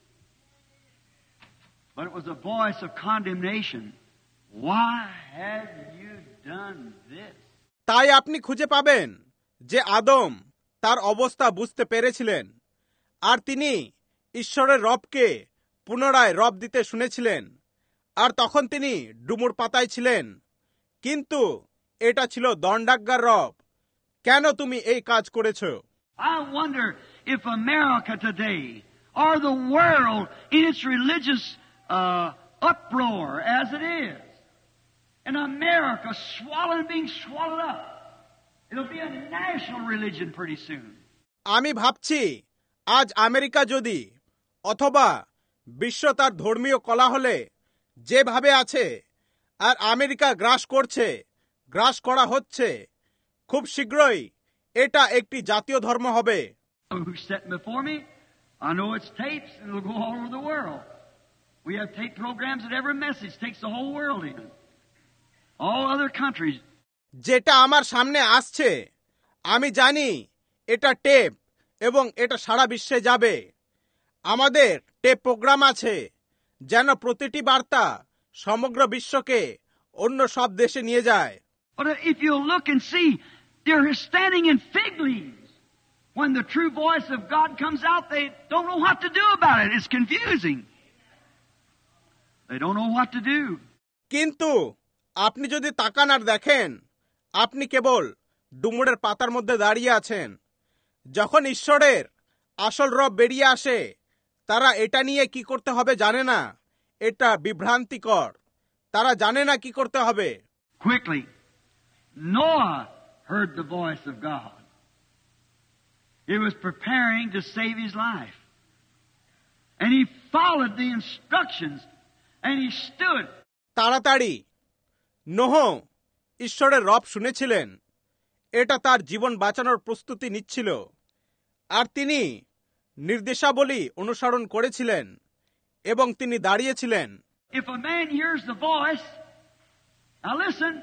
But it was a voice of condemnation. Why have you done this? তাই আপনি খুঁজে পাবেন যে আদম তার অবস্থা বুঝতে পেরেছিলেন আর তিনি ঈশ্বরের রবকে পুনরায় রব দিতে শুনেছিলেন, আর তখন তিনি ডুমুর পাতায় ছিলেন। কিন্তু এটা ছিল দণ্ডাজ্ঞার রব, কেন তুমি এই কাজ করেছো? I wonder if America today, or the world in its religious uh, uproar as it is, and America swallowed, being swallowed up, it'll be a national religion pretty soon. আমি ভাবছি আজ আমেরিকা যদি অথবা বিশ্ব তার ধর্মীয় কোলাহলে যেভাবে আছে আর আমেরিকা গ্রাস করছে, গ্রাস করা হচ্ছে, খুব শীঘ্রই এটা একটি জাতীয় ধর্ম হবে। Who's sitting before me? I know it's tapes and it'll go all over the world. We have tape programs that every message takes the whole world in. All other countries. যেটা আমার সামনে আসছে আমি জানি এটা টেপ এবং এটা সারা বিশ্বে যাবে। আমাদের টেপ প্রোগ্রাম আছে যেন প্রতিটি বার্তা সমগ্র বিশ্বকে অন্য সব দেশে নিয়ে যায়। But if you look and see, they're standing in fig leaves. When the true voice of God comes out, they don't know what to do about it. It's confusing. They don't know what to do. কিন্তু আপনি যদি তাকান আর দেখেন, আপনি কেবল ডুমুরের পাতার মধ্যে দাঁড়িয়ে আছেন। যখন ঈশ্বরের আসল রব বেরিয়ে আসে, তারা এটা নিয়ে কি করতে হবে জানে না। এটা বিভ্রান্তিকর, তারা জানে না কি করতে হবে। Quickly, Noah heard the voice of God. He was preparing to save his life. And he followed the instructions, and he stood. তাড়াতাড়ি নোহ ঈশ্বরের রব শুনেছিলেন। এটা তার জীবন বাঁচানোর প্রস্তুতি নিচ্ছিল, আর তিনি নির্দেশাবলী অনুসরণ করেছিলেন এবং তিনি দাঁড়িয়েছিলেন। If a man hears the voice, now listen,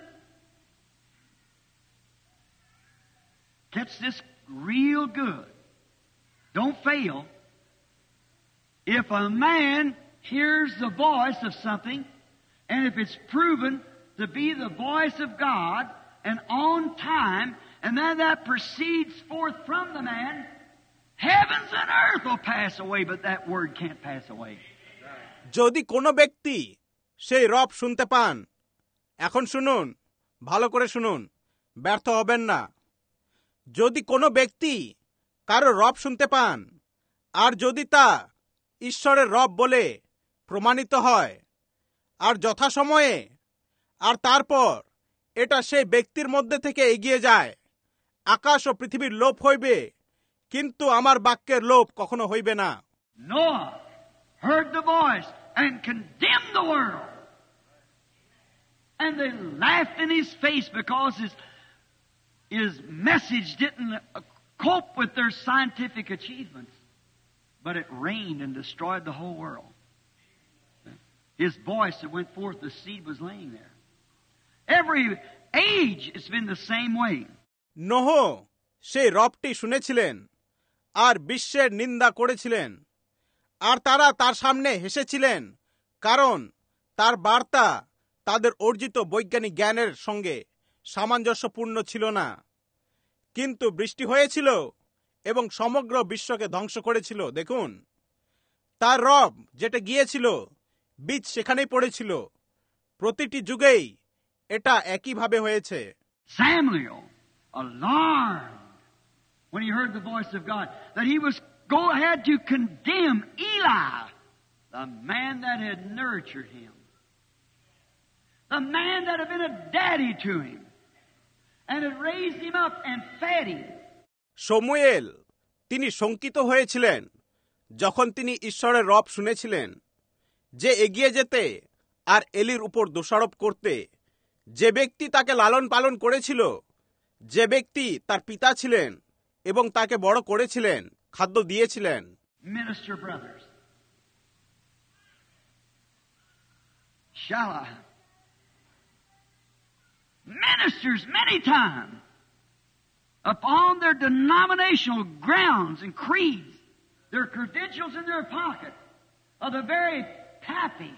catch this real good. Don't fail. If a man hears the voice of something, and if it's proven to be the voice of God, and on time, and then that proceeds forth from the man, heavens and earth will pass away, but that word can't pass away. যদি কোনো ব্যক্তি সেই রব শুনতে পান, এখন শুনুন, ভালো করে শুনুন, ব্যর্থ হবেন না। যদি কোনো ব্যক্তি কারো রব শুনতে পান, আর যদি তা ঈশ্বরের রব বলে প্রমাণিত হয়, আর যথাসময়ে, আর তারপর এটা সেই ব্যক্তির মধ্যে থেকে এগিয়ে যায়, আকাশ ও পৃথিবীর লোপ হইবে, কিন্তু আমার বাক্যের লোপ কখনো হইবে না। Noah heard the voice and condemned the world. And they laughed in his face because his, his message didn't cope with their scientific achievements. But it rained and destroyed the whole world. His voice that went forth, the seed was laying there. Every age it's been the same way. Noah সেই রবটি শুনেছিলেন আর বিশ্বের নিন্দা করেছিলেন, আর তারা তার সামনে হেসেছিলেন, কারণ তার বার্তা তাদের অর্জিত বৈজ্ঞানিক জ্ঞানের সঙ্গে সামঞ্জস্যপূর্ণ ছিল না। কিন্তু বৃষ্টি হয়েছিল এবং সমগ্র বিশ্বকে ধ্বংস করেছিল। দেখুন, তার রব যেটা গিয়েছিল, বীজ সেখানেই পড়েছিল। প্রতিটি যুগেই এটা একইভাবে হয়েছে। Samuel, alarmed when he heard the voice of God, that he was go ahead to condemn Eli, the man that had nurtured him, the man that had been a daddy to him, and had raised him up and fed him. শমূয়েল তিনি শঙ্কিত হয়েছিলেন যখন তিনি ঈশ্বরের রব শুনেছিলেন, যে এগিয়ে যেতে আর এলির উপর দোষারোপ করতে, যে ব্যক্তি তাকে লালন পালন করেছিল, যে ব্যক্তি তার পিতা ছিলেন এবং তাকে বড় করেছিলেন, খাদ্য দিয়েছিলেন। Minister brothers, shall I? Ministers many times upon their denominational grounds and creeds, their credentials in their pocket, are the very pappy,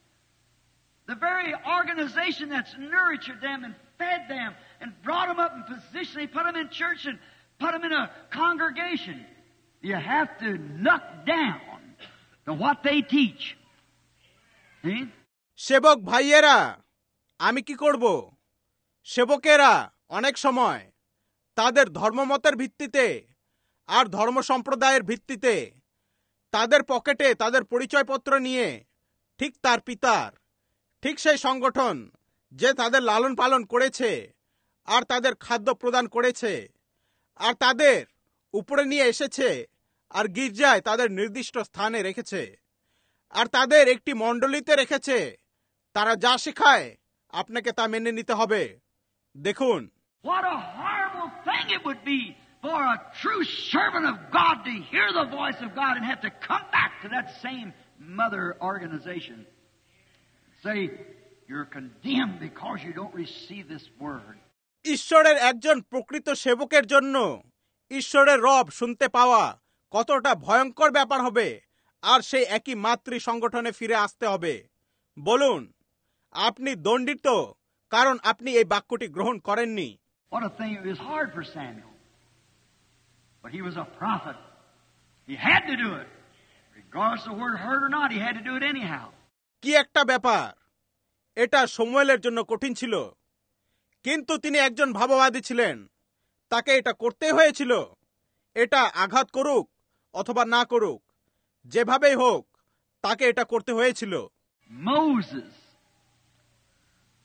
the very organization that's nurtured them and fed them and brought them up in position. They put them in church and put them in a congregation. You have to knock down to what they teach. See? সেবক ভাইয়েরা, আমি কি করব? সেবকেরা অনেক সময় তাদের ধর্মমতের ভিত্তিতে আর ধর্ম সম্প্রদায়ের ভিত্তিতে তাদের পকেটে তাদের পরিচয়পত্র নিয়ে, ঠিক তার পিতার, ঠিক সেই সংগঠন যে তাদের লালন পালন করেছে আর তাদের খাদ্য প্রদান করেছে, আর তাদের উপরে নিয়ে এসেছে, আর গির্জায় তাদের নির্দিষ্ট স্থানে রেখেছে, আর তাদের একটি মণ্ডলীতে রেখেছে। তারা যা শেখায় আপনাকে তা মেনে নিতে হবে। দেখুন, what a horrible thing it would be for a true servant of God to hear the voice of God and have to come back to that same mother organization. Say, you're condemned because you don't receive this word. ঈশ্বরের একজন প্রকৃত সেবকের জন্য ঈশ্বরের রব শুনতে পাওয়া কতটা ভয়ঙ্কর ব্যাপার হবে, আর সেই একই মাতৃ সংগঠনে ফিরে আসতে হবে। বলুন, আপনি দণ্ডিত, কারণ আপনি এই বাক্যটি গ্রহণ করেননি। What a thing! It was hard for Samuel, but he was a prophet. He had to do it, regardless of word heard or not. He had to do it anyhow. কি একটা ব্যাপার! এটা শমূয়েলের জন্য কঠিন ছিল, কিন্তু তিনি একজন ভাববাদী ছিলেন, তাকে এটা করতে হয়েছিল। এটা আঘাত করুক অথবা না করুক, যেভাবেই হোক, তাকে এটা করতে হয়েছিল। Moses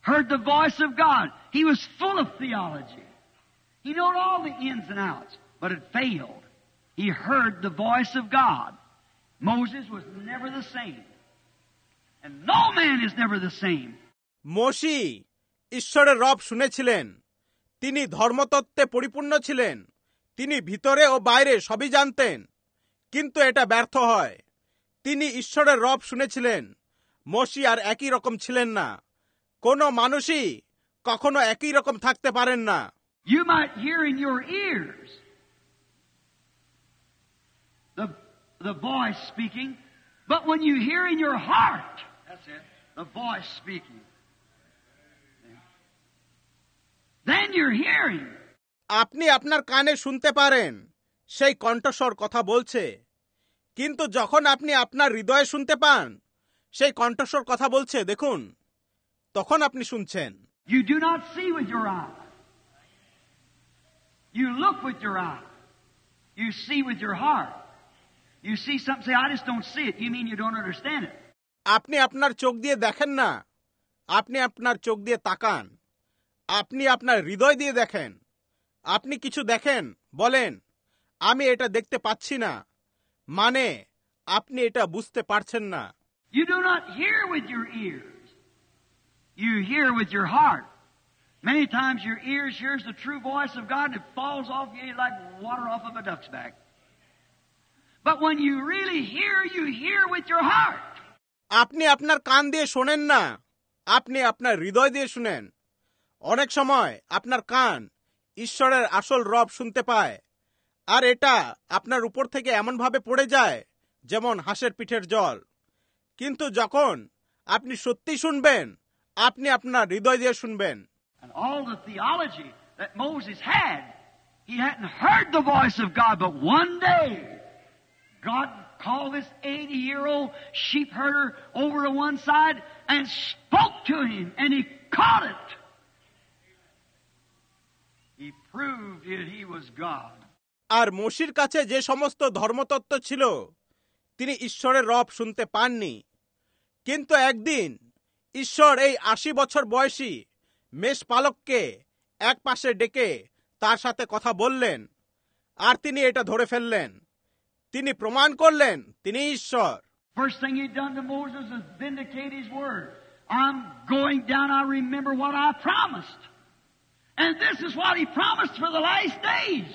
heard the voice of God. He was full of theology. He knew all the ins and outs, but it failed. He heard the voice of God. Moses was never the same. And no man is never the same. মোশি ঈশ্বরের রব শুনেছিলেন। তিনি ধর্মতত্ত্বে পরিপূর্ণ ছিলেন। তিনি ভিতরে ও বাইরে সবই জানতেন, কিন্তু এটা ব্যর্থ হয়। তিনি ঈশ্বরের রব শুনেছিলেন। মোশি আর একই রকম ছিলেন না। কোনো মানুষই কখনো একই রকম থাকতে পারেন না। You might hear in your ears the, the voice speaking, but when you hear in your heart, that's it, the voice speaking, then you're hearing. আপনি আপনার কানে শুনতে পারেন সেই কণ্ঠস্বর কথা বলছে, কিন্তু যখন আপনি আপনার হৃদয়ে শুনতে পান সেই কণ্ঠস্বর কথা বলছে, দেখুন, তখন আপনি শুনছেন। You do not see with your eye. You look with your eye. You see with your heart. You see something, say, I just don't see it. You mean you don't understand it. আপনি আপনার চোখ দিয়ে দেখেন না, আপনি আপনার চোখ দিয়ে তাকান। আপনি আপনার হৃদয় দিয়ে দেখেন। আপনি কিছু দেখেন, বলেন আমি এটা দেখতে পাচ্ছি না, মানে আপনি এটা বুঝতে পারছেন না। You do not hear with your ears. You hear with your heart. Many times your ears hears the true voice of God and it falls off you like water off of a duck's back. But when you really hear, you hear with your heart. আপনি আপনার কান দিয়ে শোনেন না, আপনি আপনার হৃদয় দিয়ে শুনেন। অনেক সময় আপনার কান ঈশ্বরের আসল রব শুনতে পায়, আর এটা আপনার উপর থেকে এমনভাবে পড়ে যায় যেমন হাঁসের পিঠের জল। কিন্তু যখন আপনি সত্যি শুনবেন, আপনি আপনার হৃদয় দিয়ে শুনবেন। And all the theology that Moses had, he hadn't heard the voice of God, but one day God called this eighty-year-old sheep herder over to one side and spoke to him, and he caught it. He proved that he was God. আর মোশির কাছে যে সমস্ত ধর্মতত্ত্ব ছিল, তিনি ঈশ্বরের রব শুনতে পাননি। কিন্তু একদিন ঈশ্বর এই আশি বছর বয়সী মেষপালককে এক পাশে ডেকে তার সাথে কথা বললেন, আর তিনি এটা ধরে ফেললেন। তিনি প্রমাণ করলেন তিনি ঈশ্বর। First thing he done to Moses is vindicate his word. I'm going down, I remember what I promised. And this is what he promised for the last days.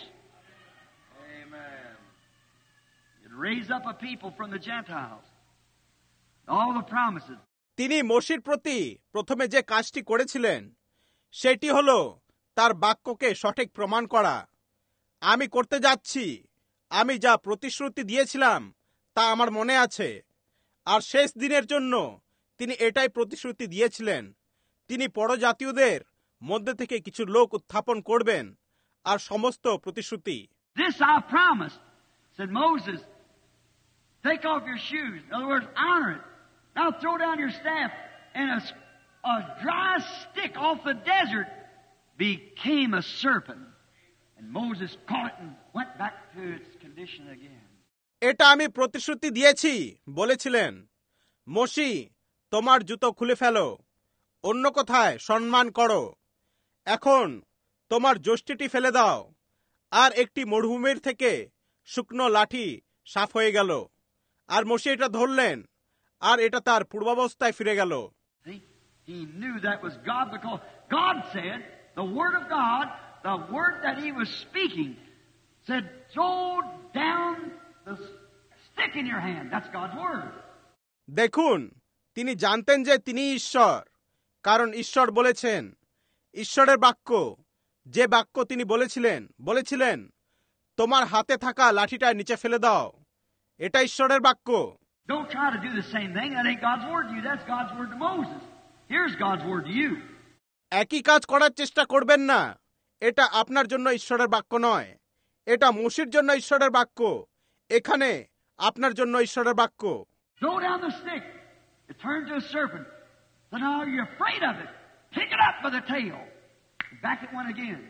Amen. He'd raise up a people from the Gentiles. All the promises. তিনি মোশির প্রতি প্রথমে যে কাজটি করেছিলেন সেটি হলো তার বাক্যকে সঠিক প্রমাণ করা। আমি করতে যাচ্ছি, আমি যা প্রতিশ্রুতি দিয়েছিলাম তা আমার মনে আছে। আর শেষ দিনের জন্য তিনি এটাই প্রতিশ্রুতি দিয়েছিলেন, তিনি পরজাতীয়দের মধ্যে থেকে কিছু লোক উত্থাপন করবেন, আর সমস্ত প্রতিশ্রুতি। This I promised, said Moses, take off your shoes. In other words, honor it. Now throw down your staff, and a, a dry stick off the desert became a serpent. And Moses caught it and went back to its condition again. এটা আমি প্রতিশ্রুতি দিয়েছি বলেছিলেন, মোশি তোমার জুতো খুলে ফেলো, অন্য কোথায় সম্মান করো, এখন তোমার যষ্টিটি ফেলে দাও। আর একটি মরুভূমির থেকে শুকনো লাঠি সাফ হয়ে গেল, আর মোশি এটা ধরলেন, আর এটা তার পূর্বাবস্থায় ফিরে গেল। He knew that was God because God said, the word of God, the word that he was speaking, said, throw down the stick in your hand. That's God's word. দেখুন, তিনি জানতেন যে তিনি ঈশ্বর, কারণ ঈশ্বর বলেছেন। ঈশ্বরের বাক্য, যে বাক্য তিনি বলেছিলেন, বলেছিলেন তোমার হাতে থাকা লাঠিটা নিচে ফেলে দাও। এটা ঈশ্বরের বাক্য। Don't try to do the same thing. That ain't God's word to you. That's God's word to Moses. Here's God's word to you. একই কাজ করার চেষ্টা করবেন না। এটা আপনার জন্য ঈশ্বরের বাক্য নয়, এটা মোশির জন্য ঈশ্বরের বাক্য। এখানে আপনার জন্য ঈশ্বরের বাক্য। Throw down the stick. It turned to a serpent. So now you're afraid of it. Pick it up by the tail. Back it went again.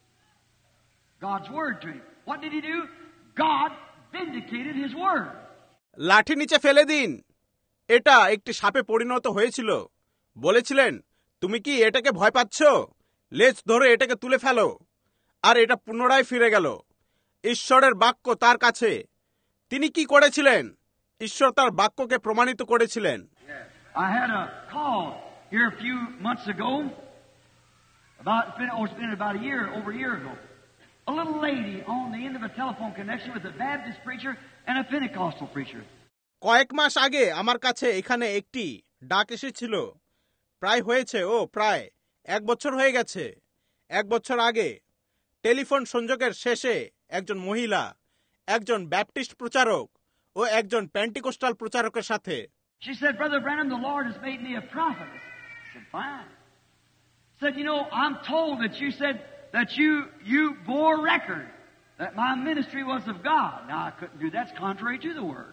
God's word to him. What did he do? God vindicated his word. লাঠি নিচে ফেলে দিন। এটা একটি সাপে পরিণত হয়েছিল। বলেছিলেন তুমি কি এটাকে ভয় পাচ্ছ? লেজ ধরে এটাকে তুলে ফেলো। আর এটা পুনরায় ফিরে গেল। ঈশ্বরের বাক্য তার কাছে। তিনি কি করেছিলেন? ঈশ্বর তার বাক্যকে প্রমাণিত করেছিলেন। I had a call here a few months ago, about, oh, it's been about a year, over a year ago. A little lady on the end of a telephone connection with a Baptist preacher and a Pentecostal preacher. কয়েক মাস আগে আমার কাছে এখানে একটি ডাক এসেছিল। প্রায় হয়েছে ও প্রায় এক বছর হয়ে গেছে। এক বছর আগে টেলিফোন সংযোগের শেষে একজন মহিলা, একজন ব্যাপটিস্ট প্রচারক ও একজন পেন্টিকোস্টাল প্রচারকের সাথে। She said, Brother Branham, the Lord has made me a prophet. I said, fine. Said, you know, I'm told that you said that you you bore record that my ministry was of God. Now, I couldn't do that. That's contrary to the word.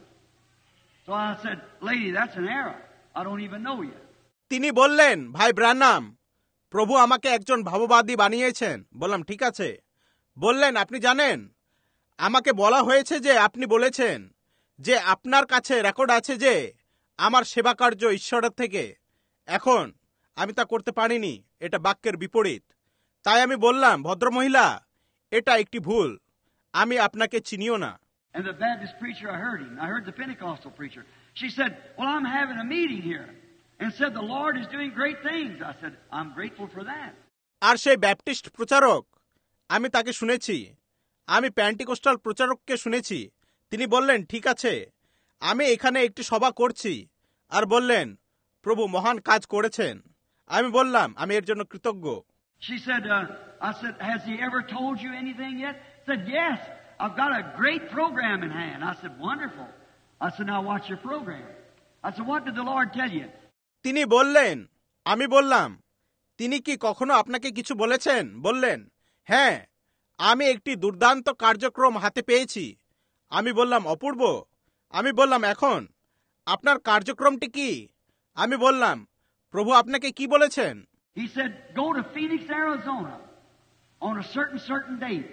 So I said, lady, that's an error. I don't even know you. তিনি বললেন, ভাই ব্রানাম, প্রভু আমাকে একজন ভাববাদী বানিয়েছেন। বললাম, ঠিক আছে। বললেন, আপনি জানেন, আমাকে বলা হয়েছে যে আপনি বলেছেন যে আপনার কাছে রেকর্ড আছে যে আমার সেবা কার্য ঈশ্বরের থেকে। এখন আমি তা করতে পারিনি, এটা বাক্যের বিপরীত। তাই আমি বললাম, ভদ্রমহিলা, এটা একটি ভুল, আমি আপনাকে চিনিও না। And the Baptist preacher, I heard him. I heard the Pentecostal preacher. She said, well, I'm having a meeting here. And said, the Lord is doing great things. I said, I'm grateful for that. আর সেই Baptist প্রচারক, আমি তাকে শুনেছি। আমি পেন্টিকোস্টাল প্রচারককে শুনেছি। তিনি বললেন, ঠিক আছে, আমি এখানে একটি সভা করছি। আর বললেন, প্রভু মহান কাজ করেছেন। আমি বললাম, আমি এর জন্য কৃতজ্ঞ। She said, uh, I said, has he ever told you anything yet? Said, yes, I've got a great program in hand. I said, wonderful. I said, now watch your program. I said, what did the Lord tell you? তিনি বললেন, আমি বললাম, তিনি কি কখনো আপনাকে কিছু বলেছেন? বললেন, হ্যাঁ, আমি একটি দুর্দান্ত কার্যক্রম হাতে পেয়েছি। আমি বললাম, অপূর্ব। আমি বললাম, এখন আপনার কার্যক্রমটি কি? আমি বললাম, প্রভু আপনাকে কি বলেছেন? He said, go to Phoenix, Arizona on a certain, certain date.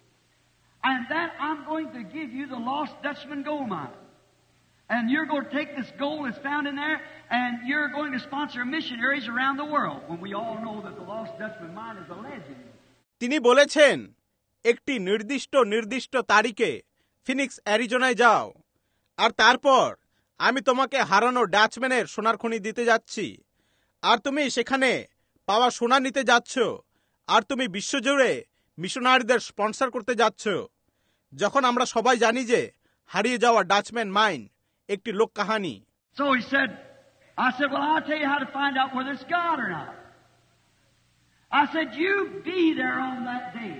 And then I'm going to give you the Lost Dutchman gold mine. And you're going to take this gold that's found in there, and you're going to sponsor missionaries around the world. When we all know that the Lost Dutchman mine is a legend. তিনি বলেছেন, একটি নির্দিষ্ট নির্দিষ্ট তারিখে Phoenix অ্যারিজোনায় যাও, আর তারপর আমি তোমাকে হারানো ডাচম্যানের সোনার খনি দিতে যাচ্ছি, আর তুমি সেখানে পাওয়া সোনা নিতে যাচ্ছ, আর তুমি বিশ্বজুড়ে মিশনারিদের স্পন্সর করতে যাচ্ছ। যখন আমরা সবাই জানি যে হারিয়ে যাওয়া ডাচম্যান মাইন একটি লোক কাহিনী। So he said, I said, well, I'll tell you how to find out whether it's God or not. I said, you be there on that day.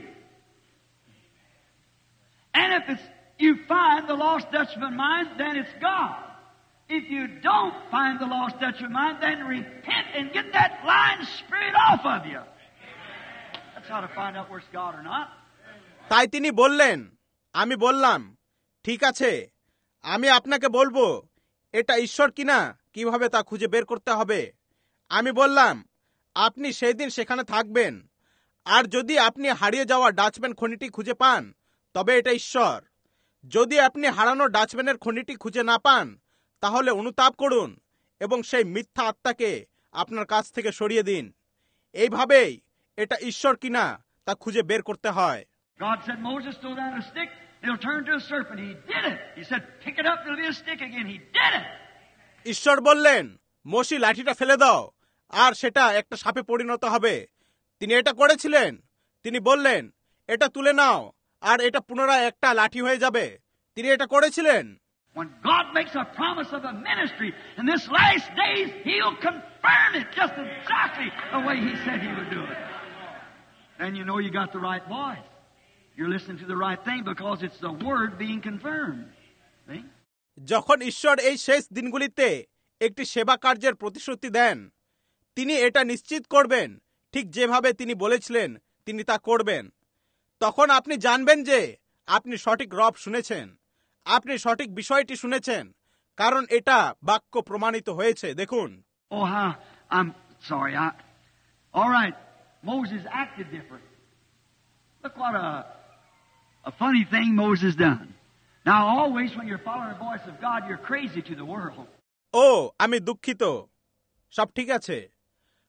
And if it's, you find the Lost Dutchman mine, then it's God. If you don't find the Lost Dutchman mine, then repent and get that lying spirit off of you. That's how to find out whether it's God or not. তাই তিনি বললেন, আমি বললাম, ঠিক আছে, আমি আপনাকে বলবো এটা ঈশ্বর কিনা কিভাবে তা খুঁজে বের করতে হবে। আমি বললাম, আপনি সেই দিন সেখানে থাকবেন, আর যদি আপনি হারিয়ে যাওয়া ডাচম্যান খনিটি খুঁজে পান, তবে এটা ঈশ্বর। যদি আপনি হারানো ডাচম্যানের খনিটি খুঁজে না পান, তাহলে অনুতাপ করুন এবং সেই মিথ্যা আত্মাকে আপনার কাছ থেকে সরিয়ে দিন। এইভাবেই এটা ঈশ্বর কিনা তা খুঁজে বের করতে হয়। God said, Moses, throw down a stick, it'll turn to a serpent. He did it. He said, pick it up, it'll be a stick again. He did it. ঈশ্বর বললেন, মোশি লাঠিটা ফেলে দাও, আর সেটা একটা সাপে পরিণত হবে। তিনি এটা করেছিলেন। তিনি বললেন, এটা তুলে নাও, আর এটা পুনরায় একটা লাঠি হয়ে যাবে। তিনি এটা করেছিলেন। When God makes a promise of a ministry in this last days, He'll confirm it just exactly the way He said He would do it. Then you know you got the right voice. You're listening to the right thing because it's the word being confirmed. See? যখন ঈশ্বর এই শেষ দিনগুলিতে একটি সেবা কার্যের প্রতিশ্রুতি দেন, তিনি এটা নিশ্চিত করবেন ঠিক যেভাবে তিনি বলেছিলেন তিনি তা করবেন। তখন আপনি জানবেন যে আপনি সঠিক রব শুনেছেন, আপনি সঠিক বিষয়টি শুনেছেন, কারণ এটা বাক্য প্রমাণিত হয়েছে। দেখুন। Oh, huh. I'm sorry. I, all right. Moses acted different. Look what a, a funny thing Moses done. Now, always when you're following the voice of God, you're crazy to the world. ও, আমি দুঃখিত। সব ঠিক আছে।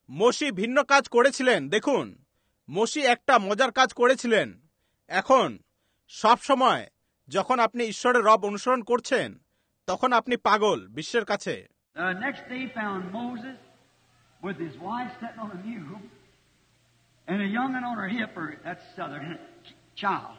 মসি ভিন্ন কাজ করেছিলেন। দেখুন, মসি একটা মজার কাজ করেছিলেন। এখন সব সময় যখন আপনি ঈশ্বরের রব অনুসরণ করছেন, তখন আপনি পাগল বিশ্বের কাছে। The next day found Moses with his wife sitting on a mule and a young'un on her hip, or that's southern child,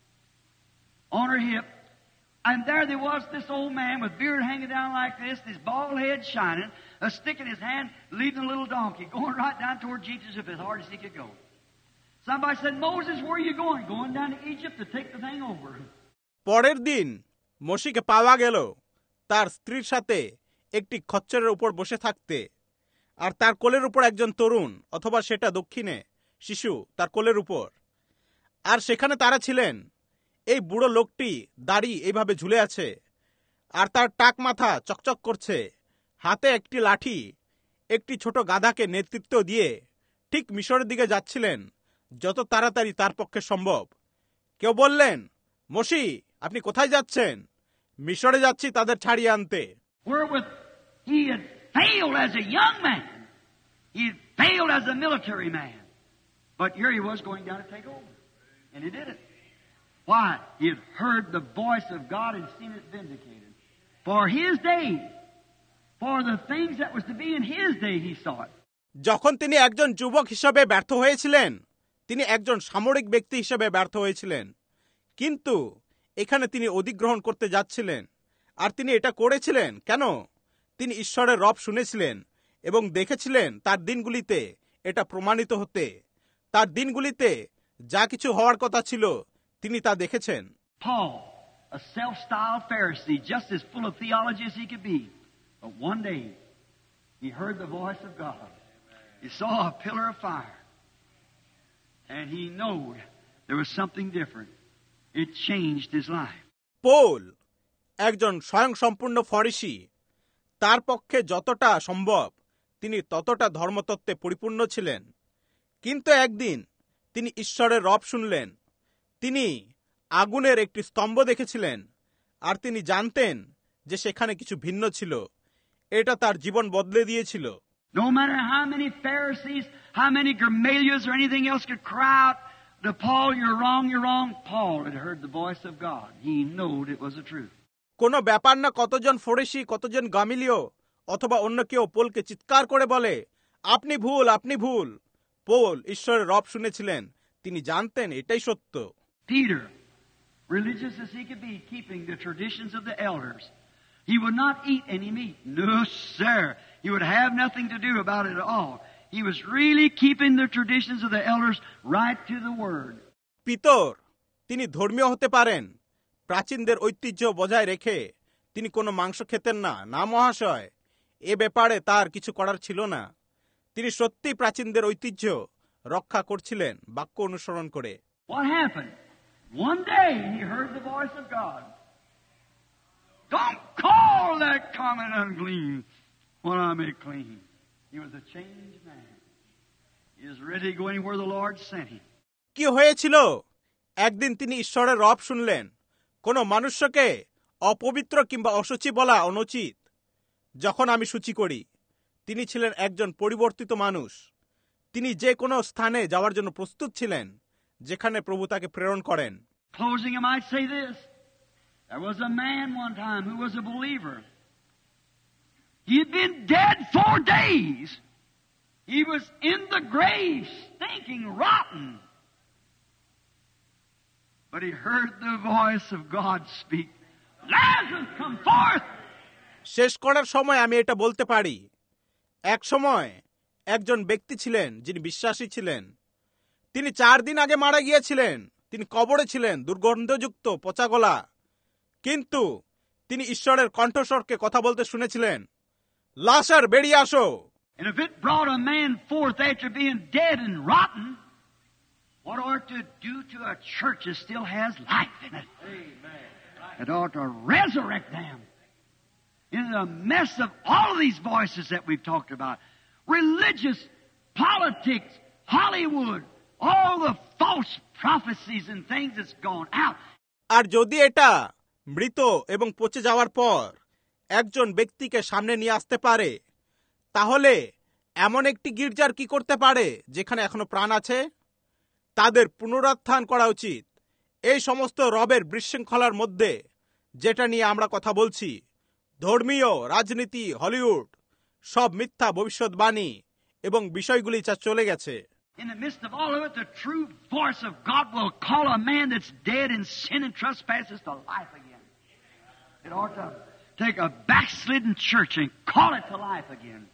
on her hip. And there there was this old man with beard hanging down like this, his bald head shining, a stick in his hand, leading a little donkey, going right down toward Jesus as hard as he could go. Somebody said, Moses, where are you going? Going down to Egypt to take the thing over. পরের দিন মসিকে পাওয়া গেল তার স্ত্রীর সাথে একটি খচ্চরের উপর বসে থাকতে, আর তার কোলের উপর একজন তরুণ, অথবা সেটা দক্ষিণে শিশু, তার কোলের উপর। আর সেখানে তারা ছিলেন। এই বুড়ো লোকটি দাড়ি এইভাবে ঝুলে আছে, আর তার টাক মাথা চকচক করছে, হাতে একটি লাঠি, একটি ছোট গাধাকে নেতৃত্ব দিয়ে ঠিক মিশরের দিকে যাচ্ছিলেন যত তাড়াতাড়ি তার পক্ষে সম্ভব। কেউ বললেন, মসি, আপনি কোথায় যাচ্ছেন? মিশরে যাচ্ছি তাদের ছাড়িয়ে আনতে। Wherewith he had failed as a young man. He had failed as a military man. But here he was going down to take over. And he did it. Why? He had heard the voice of God and seen it vindicated. For his day, for the things that was to be in his day, he saw it. যখন তিনি একজন যুবক হিসেবে ব্যর্থ হয়েছিলেন, তিনি একজন সামরিক ব্যক্তি হিসেবে ব্যর্থ হয়েছিলেন, কিন্তু এখানে তিনি অধিগ্রহণ করতে যাচ্ছিলেন। আর তিনি এটা করেছিলেন কেন? তিনি ঈশ্বরের রব শুনেছিলেন এবং দেখেছিলেন তার দিনগুলিতে এটা প্রমাণিত হতে। তার দিনগুলিতে যা কিছু হওয়ার কথা ছিল তিনি তা দেখেছেন। Paul, a self-styled Pharisee, just as full of theology as he could be. But one day, he heard the voice of God. He saw a pillar of fire. And he knew there was something different. It changed his life. Paul একজন স্বয়ংসম্পূর্ণ ফরিসি। তার পক্ষে যতটা সম্ভব তিনি ততটা ধর্মতত্ত্বে পরিপূর্ণ ছিলেন। কিন্তু একদিন তিনি ঈশ্বরের রব শুনলেন। তিনি আগুনের একটি স্তম্ভ দেখেছিলেন, আর তিনি জানতেন যে সেখানে কিছু ভিন্ন ছিল। এটা তার জীবন বদলে দিয়েছিল। No matter how many Pharisees, how many Gamaliels or anything else could cry out to Paul, you're wrong, you're wrong, Paul had heard the voice of God. He knew it was the truth. কোনো ব্যাপার না কতজন ফরিসি, কতজন গামালিয় অথবা অন্য কেউ পৌলকে চিৎকার করে বলে, আপনি ভুল, আপনি ভুল। পৌল ঈশ্বরের রব শুনেছিলেন, তিনি জানতেন এটাই সত্য। Peter, religious as he could be, keeping the traditions of the elders. He would not eat any meat. No, sir. He would have nothing to do about it at all. He was really keeping the traditions of the elders right to the word. Peter, তিনি ধর্মীয় হতে পারেন, প্রাচীনদের ঐতিহ্য বজায় রেখে তিনি কোনো মাংস খেতেন না। না মহাশয়, এ ব্যাপারে তার কিছু করার ছিল না। তিনি সত্যি প্রাচীনদের ঐতিহ্য রক্ষা করছিলেন বাক্য অনুসরণ করে। What happened? One day he heard the voice of God. Don't call that common unclean what I make clean. He was a changed man. He was ready to go anywhere the Lord sent him. কি হয়েছিল? একদিন তিনি ঈশ্বরের রব শুনলেন, কোন মানুষকে অপবিত্র কিংবা অসুচি বলা অনুচিত যখন আমি সূচি করি। তিনি ছিলেন একজন পরিবর্তিত মানুষ। তিনি যে কোনো স্থানে যাওয়ার জন্য প্রস্তুত ছিলেন যেখানে প্রভু তাকে প্রেরণ করেন। Closing, I might say this. There was a man one time who was a believer. He had been dead four days. He was in the grave, stinking rotten. But he heard the voice of God speak, Lazarus, come forth! শেষ করার সময় আমি এটা বলতে পারি, এক সময় একজন ব্যক্তি ছিলেন যিনি বিশ্বাসী ছিলেন। তিনি চার দিন আগে মারা গিয়েছিলেন। তিনি কবরে ছিলেন, দুর্গন্ধযুক্ত, পচা গলা। কিন্তু তিনি ঈশ্বরের কণ্ঠস্বরকে কথা বলতে শুনেছিলেন, লাজার, বেরিয়ে আসো। And if it brought a man forth after being dead and rotten, what ought to do to a church that still has life in it? Amen. It ought to resurrect them. In the mess of all of these voices that we've talked about, religious, politics, Hollywood, all the false prophecies and things that's gone out. আর যদি এটা মৃত এবং পচে যাওয়ার পর একজন ব্যক্তিকে সামনে নিয়ে আসতে পারে, তাহলে এমন একটি গির্জার কি করতে পারে যেখানে এখনো প্রাণ আছে? তাদের পুনরুত্থান করা উচিত। এই সমস্ত রবের বিশৃঙ্খলার মধ্যে যেটা নিয়ে আমরা কথা বলছি, ধর্মীয়, রাজনীতি, হলিউড, সব মিথ্যা ভবিষ্যৎবাণী এবং বিষয়গুলি যা চলে গেছে। In the midst of all of it, the true voice of God will call a man that's dead in sin and trespasses to life again. It ought to take a backslidden church and call it to life again.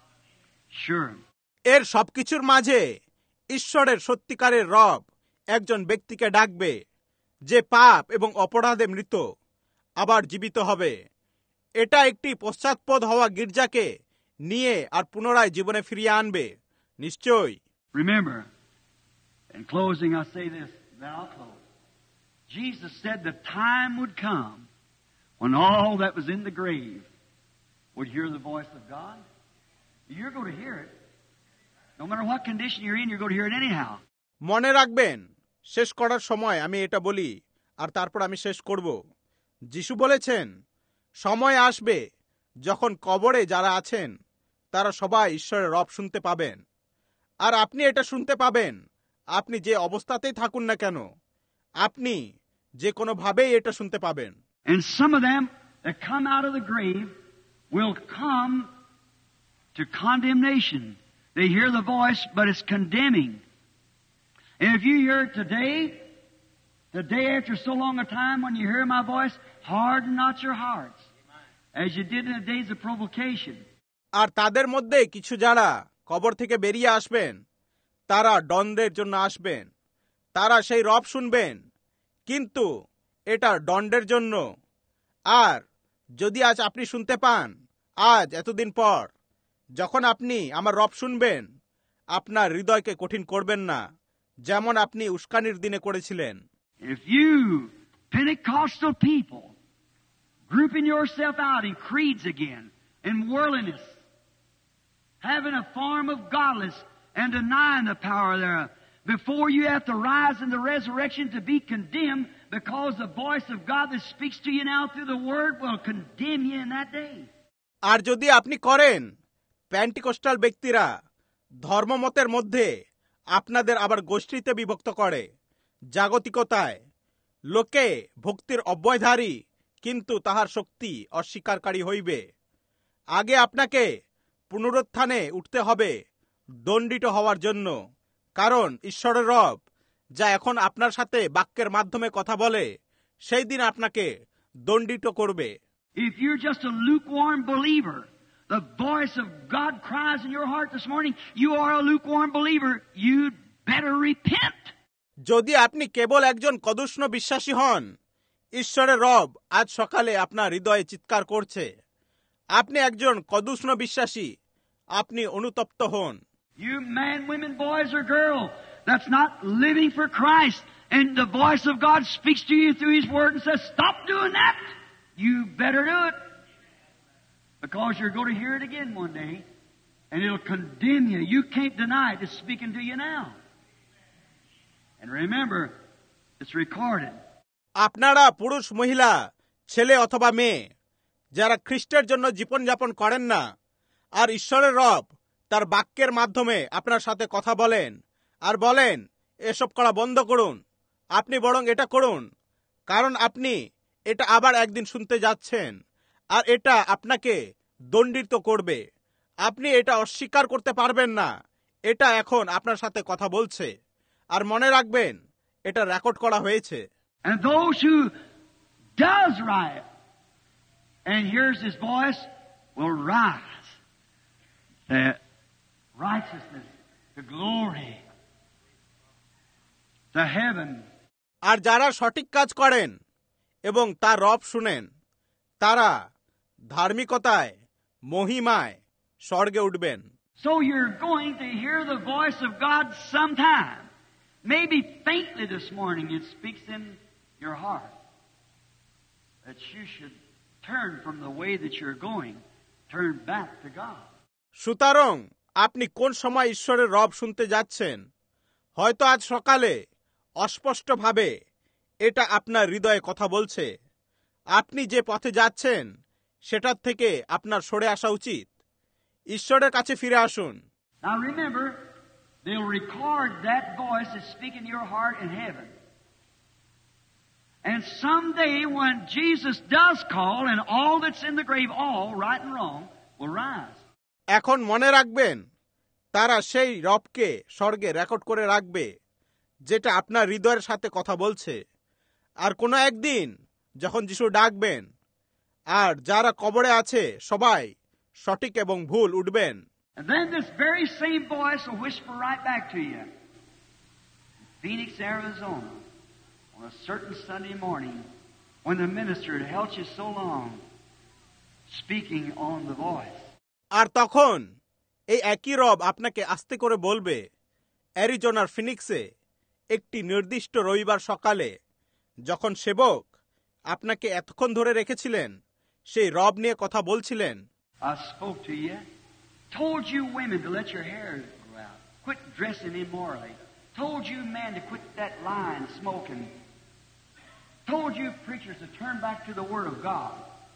Sure. এর সবকিছুর মাঝে ঈশ্বরের সত্যিকারের রব একজন ব্যক্তিকে ডাকবে যে পাপ এবং অপরাধে মৃত, আবার জীবিত হবে। এটা একটি পশ্চাৎপদ হওয়া গির্জাকে নিয়ে আর পুনরায় জীবনে ফিরিয়ে আনবে, নিশ্চয়ই। Remember, in closing I say this, then I'll close. Jesus said the time would come when all that was in the grave would hear the voice of God. You're going to hear it. No matter what condition you're in, you're going to hear it anyhow. মনে রাখবেন, শেষ করার সময় আমি এটা বলি আর তারপর আমি শেষ করব। যিশু বলেছেন, সময় আসবে যখন কবরে যারা আছেন তারা সবাই ঈশ্বরের রব শুনতে পাবেন। আর আপনি এটা শুনতে পাবেন, আপনি যে অবস্থাতেই থাকুন না কেন, আপনি যে কোনো ভাবেই এটা শুনতে পাবেন। And some of them that come out of the grave will come to condemnation. They hear the voice, but it's condemning. And if you hear it today, the day after so long a time when you hear my voice, harden not your hearts, as you did in the days of provocation. আর তাদের মধ্যে কিছু যারা কবর থেকে বেরিয়ে আসবেন, তারা দণ্ডের জন্য আসবেন। তারা সেই রব শুনবেন, কিন্তু এটা দণ্ডের জন্য। আর যদি আজ আপনি শুনতে পান, আজ এতদিন পর যখন আপনি আমার রব শুনবেন, আপনার হৃদয়কে কঠিন করবেন না, যেমন আপনি উস্কানির দিনে করেছিলেন। If you Pentecostal people grouping yourself out in creeds again, in worldliness, having a form of godless and denying the power thereof, before you have to rise in the resurrection to be condemned, because the voice of God that speaks to you now through the Word will condemn you in that day. আর যদি আপনি করেন, প্যান্টিকস্টাল ব্যক্তিরা ধর্মমতের মধ্যে আপনাদের আবার গোষ্ঠীতে বিভক্ত করে, জাগতিকতায় লোকে ভক্তির অব্যয়ধারী কিন্তু তাহার শক্তি অস্বীকারী হইবে। আগে আপনাকে পুনরুত্থানে উঠতে হবে দণ্ডিত হওয়ার জন্য, কারণ ঈশ্বরের রব যা এখন আপনার সাথে বাক্যের মাধ্যমে কথা বলে, সেই দিন আপনাকে দণ্ডিত করবে। If you're just a lukewarm believer, the voice of God cries in your heart this morning, you are a lukewarm believer, you'd better repent. যদি আপনি কেবল একজন কদুষ্ণ বিশ্বাসী হন, ঈশ্বরের রব আজ সকালে আপনার হৃদয়ে চিৎকার করছে, আপনি একজন কদুষ্ণ বিশ্বাসী, আপনি অনুতপ্ত হন। You man, women, boys or girl that's not living for Christ, and the voice of God speaks to you through His Word and says, stop doing that. You better do it. Because you're going to hear it again one day, and it'll condemn you. You can't deny it. It's speaking to you now. And remember, it's recorded. আপনারা পুরুষ, মহিলা, ছেলে অথবা মেয়ে যারা খ্রিস্টের জন্য জীবনযাপন করেন না, আর ঈশ্বরের রব তার বাক্যের মাধ্যমে আপনার সাথে কথা বলেন আর বলেন, এসব করা বন্ধ করুন, আপনি বরং এটা করুন, কারণ আপনি এটা আবার একদিন শুনতে যাচ্ছেন, আর এটা আপনাকে দণ্ডিত করবে। আপনি এটা অস্বীকার করতে পারবেন না, এটা এখন আপনার সাথে কথা বলছে। আর মনে রাখবেন, এটা রেকর্ড করা হয়েছে। And those who does right and hears His voice will rise to righteousness, to glory, to heaven. আর যারা সঠিক কাজ করেন এবং তার রব শুনেন, তারা ধার্মিকতায়, মহিমায় স্বর্গে উঠবেন। So you're going to hear the voice of God sometime. Maybe faintly this morning it speaks in your heart that you should turn from the way that you're going, turn back to God. সুতরাং আপনি কোন সময় ঈশ্বরের রব শুনতে যাচ্ছেন, হয়তো আজ সকালে অস্পষ্টভাবে এটা আপনার হৃদয়ে কথা বলছে। আপনি যে পথে যাচ্ছেন সেটার থেকে আপনার সরে আসা উচিত। ঈশ্বরের কাছে ফিরে আসুন। Now remember, they'll record that voice that's speaking to your heart in heaven. And someday when Jesus does call and all that's in the grave, all, right and wrong, will rise. এখন মনে রাখবেন, তারা সেই রবকে স্বর্গে record করে রাখবে, যেটা আপনার হৃদয়ের সাথে কথা বলছে। আর কোনো একদিন যখন যিশু ডাকবেন, আর যারা কবরে আছে সবাই সঠিক এবং ভুল উঠবেন। And then this very same voice will whisper right back to you. Phoenix, Arizona, on a certain Sunday morning, when the minister had held you so long, speaking on the voice. আর তখন এই একই রব আপনাকে আস্তে করে বলবে, অ্যারিজোনার ফিনিক্সে একটি নির্দিষ্ট রবিবার সকালে, যখন সেবক আপনাকে এতক্ষণ ধরে রেখেছিলেন, সেই রব নিয়ে কথা বলছিলেন। I spoke to you, told you women to let your hair grow out, quit dressing immorally, told you men to quit that lying, smoking, told you preachers to turn back to the Word of God.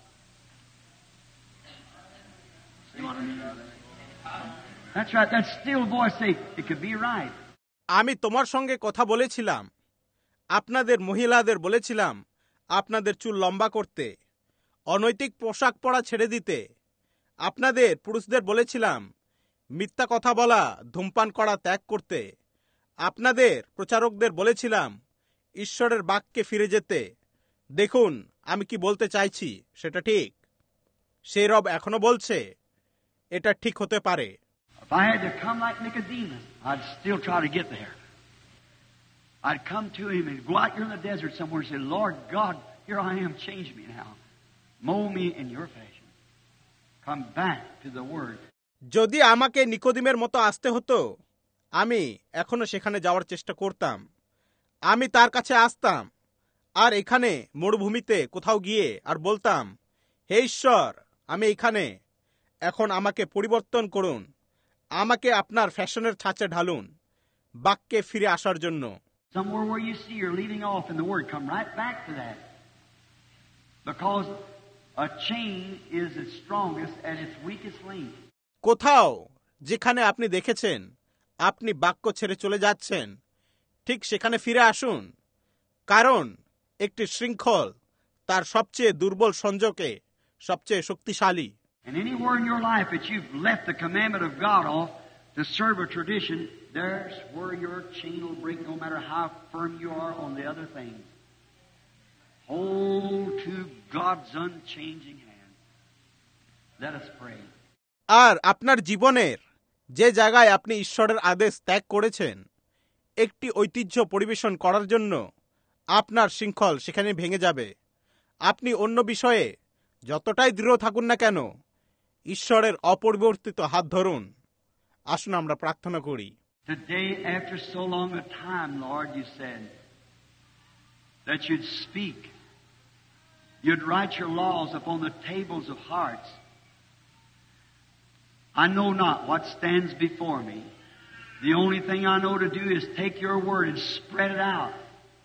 That's right, that still voice say, it could be right. আমি তোমার সঙ্গে কথা বলেছিলাম, আপনাদের মহিলাদের বলেছিলাম আপনাদের চুল লম্বা করতে, অনৈতিক পোশাক পরা ছেড়ে দিতে। আপনাদের পুরুষদের বলেছিলাম মিথ্যা কথা বলা, ধূমপান করা ত্যাগ করতে। আপনাদের প্রচারকদের বলেছিলাম ঈশ্বরের বাক্যে ফিরে যেতে। দেখুন আমি কি বলতে চাইছি, সেটা ঠিক। সেই রব এখনো বলছে এটা ঠিক হতে পারে। If I had to come like Nicodemus, I'd still try to get there. I'd come to him and go out here in the desert somewhere and say, Lord God, here I am, change me now. Mold me in your fashion. Come back to the Word. যদি আমাকে নিকোদিমের মতো আসতে হতো, আমি এখনো সেখানে যাওয়ার চেষ্টা করতাম। আমি তার কাছে আসতাম আর এখানে মরুভূমিতে কোথাও গিয়ে আর বলতাম, হে ঈশ্বর, আমি এখানে, এখন আমাকে পরিবর্তন করুন, আমাকে আপনার ফ্যাশনের ছাঁচে ঢালুন, বাক্যে ফিরে আসার জন্য। Somewhere where you see you're leaving off in the Word, come right back to that. Because a chain is its strongest at its weakest link. কোথাও যেখানে আপনি দেখেছেন আপনি বাক্য ছেড়ে চলে যাচ্ছেন, ঠিক সেখানে ফিরে আসুন, কারণ একটি শৃঙ্খল তার সবচেয়ে দুর্বল সংযোগে সবচেয়ে শক্তিশালী। And anywhere in your life that you've left the commandment of God off to serve a tradition, there's where your chain will break, no matter how firm you are on the other things. Hold to God's unchanging hand. Let us pray. আর আপনার জীবনের যে জায়গায় আপনি ঈশ্বরের আদেশ ত্যাগ করেছেন একটি ঐতিহ্য পরিবেশন করার জন্য, আপনার শৃঙ্খল সেখানে ভেঙে যাবে। আপনি অন্য বিষয়ে যতটাই দৃঢ় থাকুন না কেন, ঈশ্বরের অপরিবর্তিত হাত ধরুন। আসুন আমরা প্রার্থনা করি। Today, after so long a time, Lord, you said that you'd speak. You'd write your laws upon the tables of hearts. I know not what stands before me. The only thing I know to do is take your word and spread it out.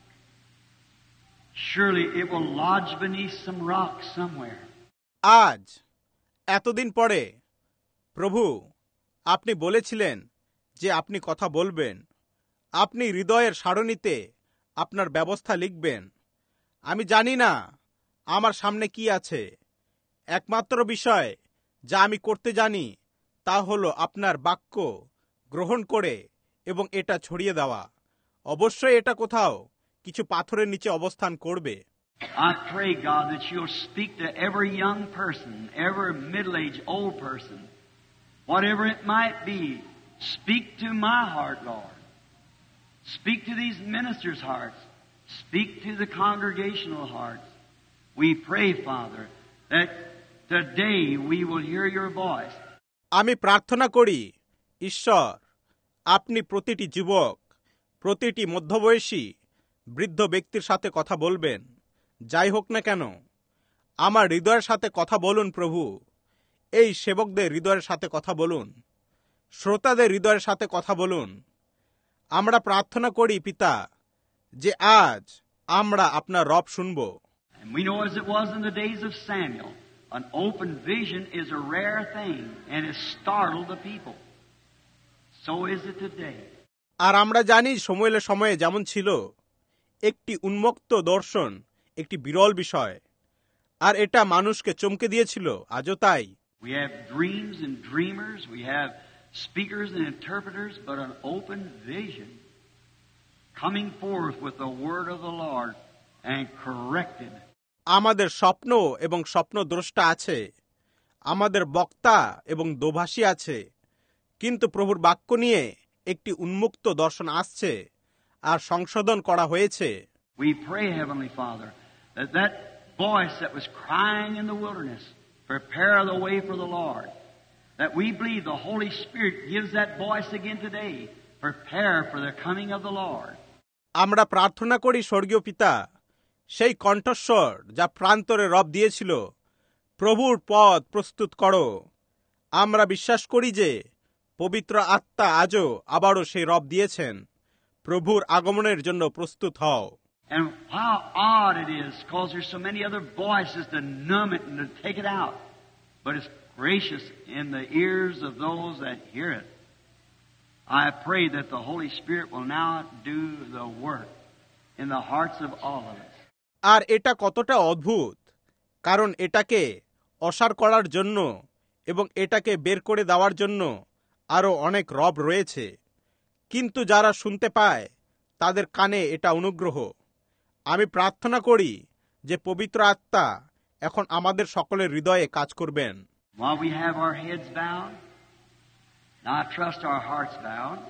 Surely it will lodge beneath some rock somewhere. আজ এতদিন পরে প্রভু, আপনি বলেছিলেন যে আপনি কথা বলবেন, আপনি হৃদয়ের সারণীতে আপনার ব্যবস্থা লিখবেন। আমি জানি না আমার সামনে কি আছে। একমাত্র বিষয় যা আমি করতে জানি তা হলো আপনার বাক্য গ্রহণ করে এবং এটা ছড়িয়ে দেওয়া। অবশ্যই এটা কোথাও কিছু পাথরের নিচে অবস্থান করবে। I pray, God, that you'll speak to every young person, every middle-aged old person, whatever it might be. Speak to my heart, Lord. Speak to these ministers' hearts. Speak to the congregational hearts. We pray, Father, that today we will hear your voice. আমি প্রার্থনা করি, ঈশ্বর, আপনি প্রতিটি যুবক, প্রতিটি মধ্যবয়সী, বৃদ্ধ ব্যক্তির সাথে কথা বলবেন, যাই হোক না কেন। আমার হৃদয়ের সাথে কথা বলুন প্রভু, এই সেবকদের হৃদয়ের সাথে কথা বলুন, শ্রোতাদের হৃদয়ের সাথে কথা বলুন। আমরা প্রার্থনা করি পিতা, যে আজ আমরা আপনার রব শুনব। And we know as it was in the days of Samuel, an open vision is a rare thing and it startled the people. So is it today. আর আমরা জানি সময়ের সময়ে যেমন ছিল, একটি উন্মুক্ত দর্শন একটি বিরল বিষয়, আর এটা মানুষকে চমকে দিয়েছিল। আজও তাই। We have dreams and dreamers, we have speakers and interpreters, but an open vision coming forth with the word of the Lord and corrected. আমাদের স্বপ্ন এবং স্বপ্নদ্রষ্টা আছে, আমাদের বক্তা এবং দোভাষী আছে, কিন্তু প্রভুর বাক্য নিয়ে একটি উন্মুক্ত দর্শন আসছে আর সংশোধন করা হয়েছে। We pray, Heavenly Father, that that voice that was crying in the wilderness, prepare the way for the Lord, that we believe the Holy Spirit gives that voice again today, prepare for the coming of the Lord. আমরা প্রার্থনা করি স্বর্গীয় পিতা, সেই কণ্ঠস্বর যা প্রান্তরে রব দিয়েছিল, প্রভুর পথ প্রস্তুত করো। আমরা বিশ্বাস করি যে পবিত্র আত্মা আজও আবারও সেই রব দিয়েছেন, প্রভুর আগমনের জন্য প্রস্তুত হও। And how odd it is, because there's so many other voices to numb it and to take it out. But it's gracious in the ears of those that hear it. I pray that the Holy Spirit will now do the work in the hearts of all of us. আর এটা কতটা অদ্ভুত, কারণ এটাকে অসার করার জন্য এবং এটাকে বের করে দেওয়ার জন্য আরও অনেক রব রয়েছে, কিন্তু যারা শুনতে পায় তাদের কানে এটা অনুগ্রহ। আমি প্রার্থনা করি যে পবিত্র আত্মা এখন আমাদের সকলের হৃদয়ে কাজ করবেন। While we have our heads bowed, and I trust our hearts bowed,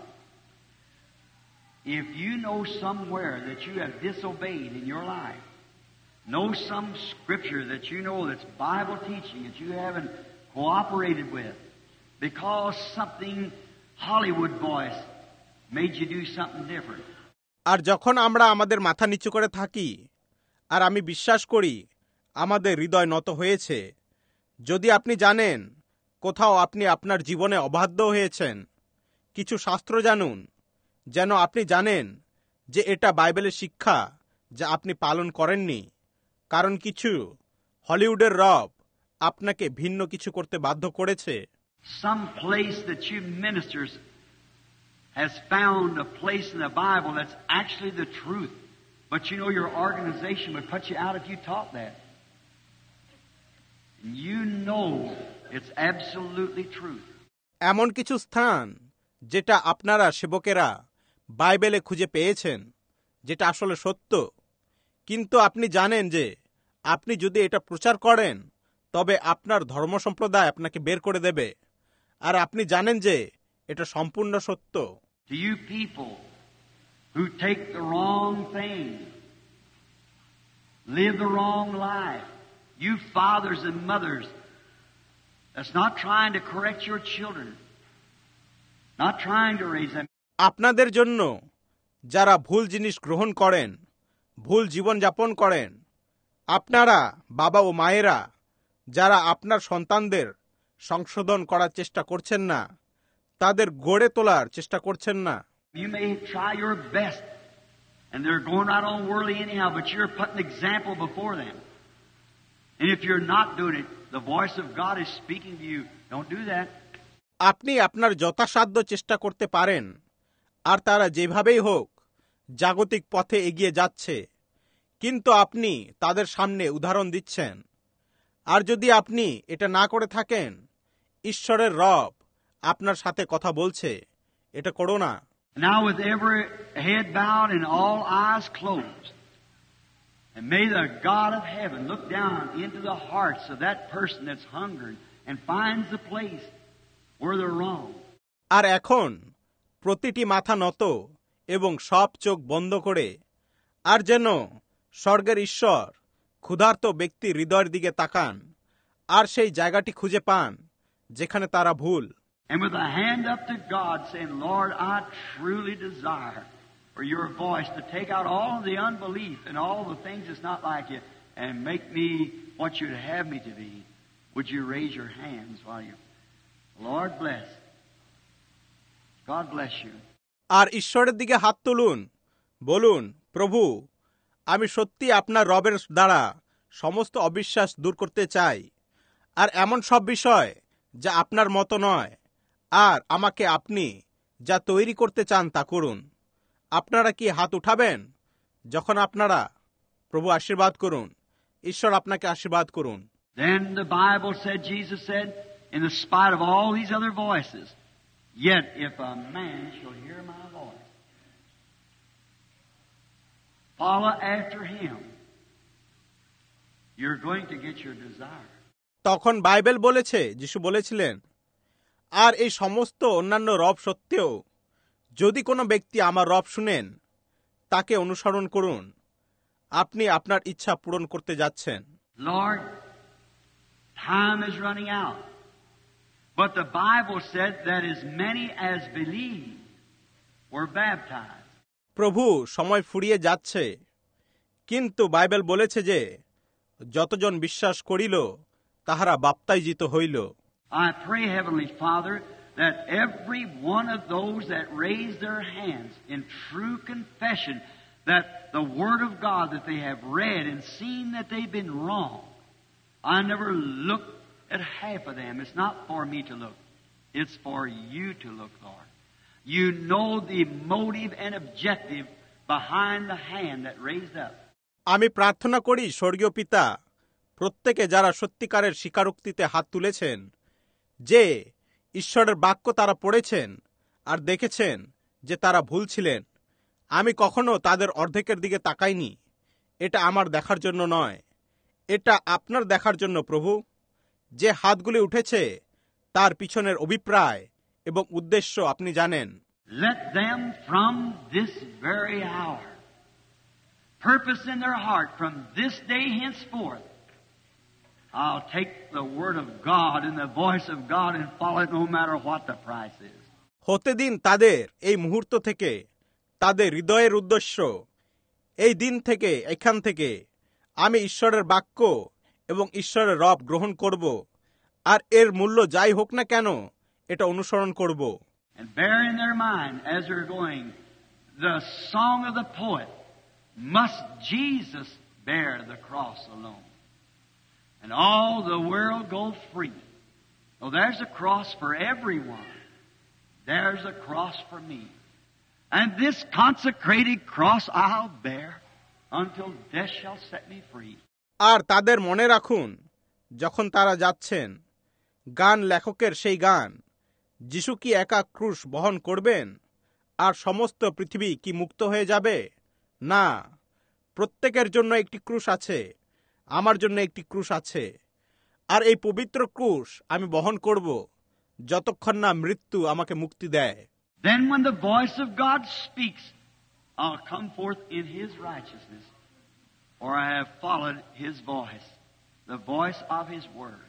if you know somewhere that you have disobeyed in your life, know some scripture that you know that's Bible teaching that you haven't cooperated with because something Hollywood voice made you do something different. আর যখন আমরা আমাদের মাথা নিচু করে থাকি, আর আমি বিশ্বাস করি আমাদের হৃদয় নত হয়েছে, যদি আপনি জানেন কোথাও আপনি আপনার জীবনে অবাধ্য হয়েছেন, কিছু শাস্ত্র জানুন, যেন আপনি জানেন যে এটা বাইবেলের শিক্ষা যা আপনি পালন করেননি, কারণ কিছু হলিউডের রব আপনাকে ভিন্ন কিছু করতে বাধ্য করেছে। Some place that you ministers has found a place in the Bible that's actually the truth. But you know your organization would put you out if you taught that. And you know it's absolutely truth. এমন কিছু স্থান যেটা আপনারা সেবকেরা বাইবেলে খুঁজে পেয়েছেন, যেটা আসলে সত্য, কিন্তু আপনি জানেন যে আপনি যদি এটা প্রচার করেন তবে আপনার ধর্ম সম্প্রদায় আপনাকে বের করে দেবে, আর আপনি জানেন যে এটা সম্পূর্ণ সত্য। To you people who take the wrong thing, live the wrong life, you fathers and mothers that's not trying to correct your children, not trying to raise them. আপনাদের জন্য যারা ভুল জিনিস গ্রহণ করেন, ভুল জীবন যাপন করেন, আপনারা বাবা ও মায়েরা যারা আপনার সন্তানদের সংশোধন করার চেষ্টা করছেন না, তাদের গড়ে তোলার চেষ্টা করছেন না। You may try your best, and they're going right on worldly anyhow, but you're putting an example before them. And if you're not doing it, the voice of God is speaking to you. Don't do that. আপনি আপনার যথাসাধ্য চেষ্টা করতে পারেন, আর তারা যেভাবেই হোক জাগতিক পথে এগিয়ে যাচ্ছে, কিন্তু আপনি তাদের সামনে উদাহরণ দিচ্ছেন। আর যদি আপনি এটা না করে থাকেন, ঈশ্বরের রব আপনার সাথে কথা বলছে, এটা করো না। Now with every head bowed and all eyes closed, and may the God of heaven look down into the hearts of that person that's hungry and finds the place where they're wrong. আর এখন প্রতিটি মাথা নত এবং সব চোখ বন্ধ করে, আর যেন স্বর্গের ঈশ্বর ক্ষুধার্ত ব্যক্তির হৃদয়ের দিকে তাকান আর সেই জায়গাটি খুঁজে পান যেখানে তারা ভুল। And with a hand up to God saying, Lord, I truly desire for your voice to take out all of the unbelief and all the things that's not like you and make me what you'd have me to be. Would you raise your hands while you... Lord bless. God bless you. আর ঈশ্বরের দিকে হাত তুলুন, বলুন, প্রভু, আমি সত্যি আপনার রবের দ্বারা সমস্ত অবিশ্বাস দূর করতে চাই, আর এমন সব বিষয় যা আপনার মতো নয়, আর আমাকে আপনি যা তৈরি করতে চান তা করুন। আপনারা কি হাত উঠাবেন যখন আপনারা? প্রভু আশীর্বাদ করুন। ঈশ্বর আপনাকে আশীর্বাদ করুন। Then the Bible said, Jesus said, in the spite of all these other voices, yet if a man shall hear my voice, follow after him, you're going to get your desire. তখন Bible বলেছে, যিশু বলেছিলেন, আর এই সমস্ত অন্যান্য রব সত্ত্বেও যদি কোনো ব্যক্তি আমার রব শুনেন, তাকে অনুসরণ করুন, আপনি আপনার ইচ্ছা পূরণ করতে যাচ্ছেন। Lord, time is running out. But the Bible said that as many as believed were baptized. প্রভু, সময় ফুরিয়ে যাচ্ছে, কিন্তু বাইবেল বলেছে যে যতজন বিশ্বাস করিল তাহারা বাপ্তাইজিত হইল। I pray, Heavenly Father, that every one of those that raise their hands in true confession that the Word of God that they have read and seen that they've been wrong. I never look at half of them. It's not for me to look. It's for you to look, Lord. You know the motive and objective behind the hand that raised up. আমি প্রার্থনা করি, স্বর্গীয় পিতা, প্রত্যেকে যারা সত্যিকারের স্বীকারোক্তিতে হাত তুলেছেন, যে ঈশ্বরের বাক্য তারা পড়েছেন আর দেখেছেন যে তারা ভুল ছিলেন, আমি কখনো তাদের অর্ধেকের দিকে তাকাইনি। এটা আমার দেখার জন্য নয়, এটা আপনার দেখার জন্য প্রভু। যে হাতগুলি উঠেছে তার পিছনের অভিপ্রায় এবং উদ্দেশ্য আপনি জানেন। Let them from this very hour purpose in their heart from this day henceforth, I'll take the word of God and the voice of God and follow it no matter what the price is. হতে দিন তাদের এই মুহূর্ত থেকে, তাদের হৃদয়ের উদ্দেশ্য, এই দিন থেকে, এখান থেকে আমি ঈশ্বরের বাক্য এবং ঈশ্বরের রব গ্রহণ করব, আর এর মূল্য যাই হোক না কেন এটা অনুসরণ করব। And bear in their mind as they're going the song of the poet, must Jesus bear the cross alone, and all the world go free. Oh, there's a cross for everyone. There's a cross for me. And this consecrated cross I'll bear until death shall set me free. আর তাদের মনে রাখুন, যখন তারা যাচ্ছেন, গান লেখকের সেই গান, যিশু কি একা ক্রুশ বহন করবেন আর সমস্ত পৃথিবী কি মুক্ত হয়ে যাবে? না, প্রত্যেকের জন্য একটি ক্রুশ আছে, আমার জন্য একটি ক্রুশ আছে, আর এই পবিত্র ক্রুশ আমি বহন করব যতক্ষণ না মৃত্যু আমাকে মুক্তি দেয়। Then when the voice of God speaks, I'll come forth in His righteousness, for I have followed His voice, the voice of His word.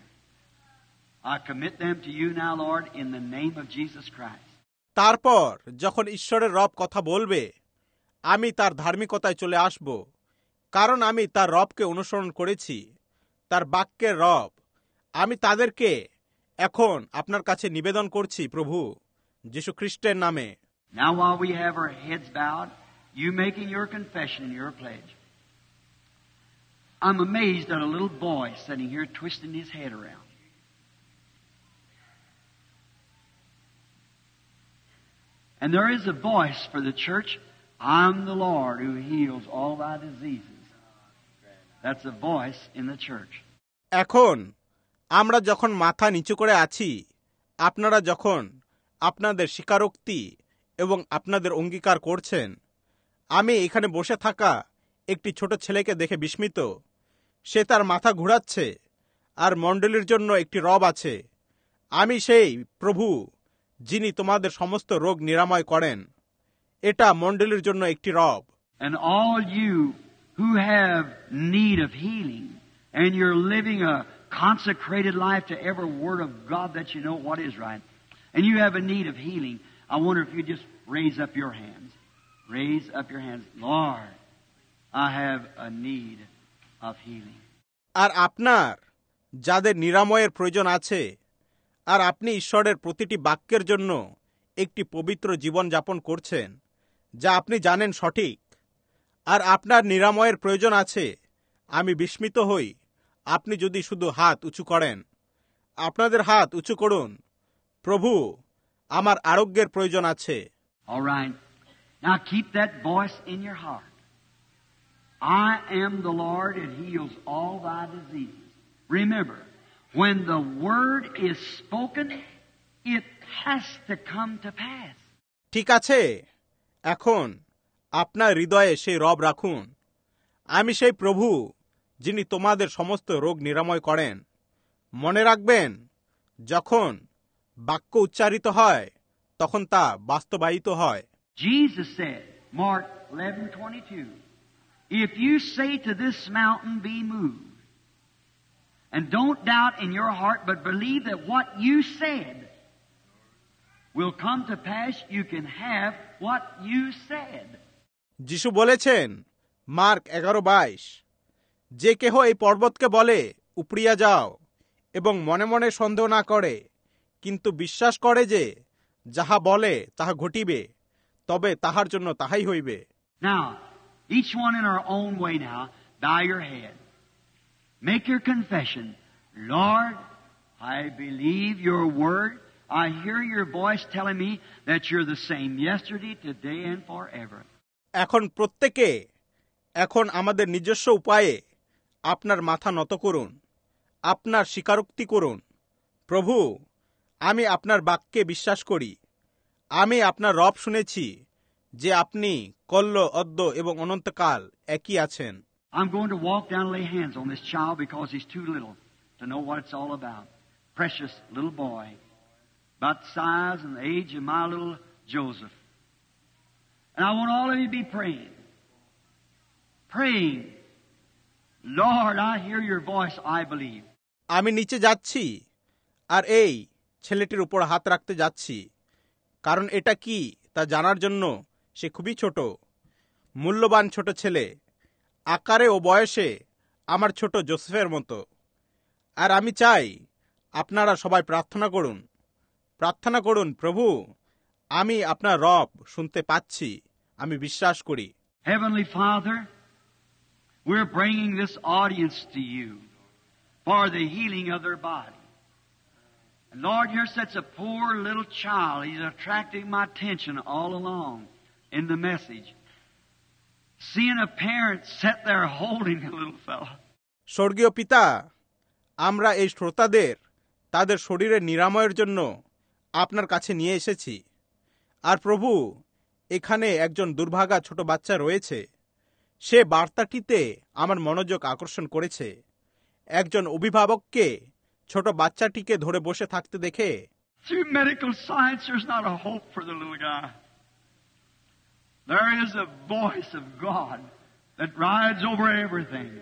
I commit them to you now, Lord, in the name of Jesus Christ. তারপর যখন ঈশ্বরের রব কথা বলবে, আমি তার ধার্মিকতায় চলে আসব, কারণ আমি তার রবকে অনুসরণ করেছি, তার বাক্যের রব। আমি তাদেরকে এখন আপনার কাছে নিবেদন করছি প্রভু, যীশু খ্রিস্টের নামে। Now while we have our heads bowed, you making your confession and your pledge, I'm amazed at a little boy sitting here twisting his head around. And there is a voice for the church, I'm the Lord who heals all thy diseases. That's a voice in the church. এখন আমরা যখন মাথা নিচু করে আছি, আপনারা যখন আপনাদের স্বীকারোক্তি এবং আপনাদের অঙ্গীকার করছেন, আমি এখানে বসে থাকা একটি ছোট ছেলেকে দেখে বিস্মিত। সে তার মাথা ঘুরাচ্ছে, আর মণ্ডলীর জন্য একটি রব আছে। আমি সেই প্রভু যিনি তোমাদের সমস্ত রোগ নিরাময় করেন। এটা মণ্ডলীর জন্য একটি রব। And all you who have need of healing, and you're living a consecrated life to every word of God that you know what is right, and you have a need of healing, I wonder if you just raise up your hands. Raise up your hands. Lord, I have a need of healing. আর আপনার যাদের নিরাময়ের প্রয়োজন আছে, আর আপনি ঈশ্বরের প্রতিটি বাক্যের জন্য একটি পবিত্র জীবন যাপন করছেন, যা আপনি জানেন সঠিক, আর আপনার নিরাময়ের প্রয়োজন আছে, আমি বিস্মিত হই আপনি যদি শুধু হাত উঁচু করেন। আপনাদের হাত উঁচু করুন। প্রভু, আমার আরোগ্যের প্রয়োজন আছে। All right. Now keep that voice in your heart. I am the Lord and heals all thy diseases. Remember, when the word is spoken, it has to come to pass. ঠিক আছে, এখন আপনার হৃদয়ে সেই রব রাখুন। আমি সেই প্রভু যিনি তোমাদের সমস্ত রোগ নিরাময় করেন। মনে রাখবেন, যখন বাক্য উচ্চারিত হয় তখন তা বাস্তবায়িত হয়। Jesus said, Mark eleven twenty-two, if you say to this mountain, be moved, and don't doubt in your heart, but believe that what you said will come to pass, you can have what you said. যিশু বলেছেন, mark এগারো বাইশ, যে কেহ এই পর্বতকে বলে উপড়িয়া যাও এবং মনে মনে সন্দেহ না করে, কিন্তু বিশ্বাস করে যে যাহা বলে তাহা ঘটিবে, তবে তাহার জন্য তাহাই হইবে। Now, each one in our own way now, bow your head. Make your confession. Lord, I believe your word. I hear your voice telling me that you're the same yesterday, today, and forever. এখন প্রত্যেকে এখন আমাদের নিজস্ব উপায়ে আপনার মাথা নত করুন, আপনার স্বীকারোক্তি করুন। প্রভু, আমি আপনার বাক্যে বিশ্বাস করি। আমি আপনার রব শুনেছি যে আপনি কল্য, অদ্য এবং অনন্তকাল একই আছেন। I'm going to walk down and lay hands on this child because he's too little to know what it's all about. Precious little boy, about the size and the age of my little Joseph. And I want all of you to be praying. Praying. Lord, I hear your voice, I believe. আমি নিচে যাচ্ছি আর এই ছেলেটির উপর হাত রাখতে যাচ্ছি, কারণ এটা কি তা জানার জন্য সে খুবই ছোট, মূল্যবান ছোট ছেলে, আকারে ও বয়সে আমার ছোট জোসেফের মতো। আর আমি চাই আপনারা সবাই প্রার্থনা করুন, প্রার্থনা করুন। প্রভু, আমি আপনার রব শুনতে পাচ্ছি, আমি বিশ্বাস করি। Heavenly Father, we're bringing this audience to you for the healing of their body. And Lord, here's such a poor little child. He's attracting my attention all along in the message. Seeing a parent sit there holding a little fella. স্বর্গীয় পিতা, আমরা এই শ্রোতাদের তাদের শরীরের নিরাময়ের জন্য আপনার কাছে নিয়ে এসেছি। আর প্রভু, এখানে একজন দুর্ভাগা ছোট বাচ্চা রয়েছে। সে বার্তাটিতে আমার মনোযোগ আকর্ষণ করেছে। একজন অভিভাবককে ছোট বাচ্চাটিকে ধরে বসে থাকতে দেখে, Through medical science, there's not a hope for the little guy. There is a voice of God that rides over everything.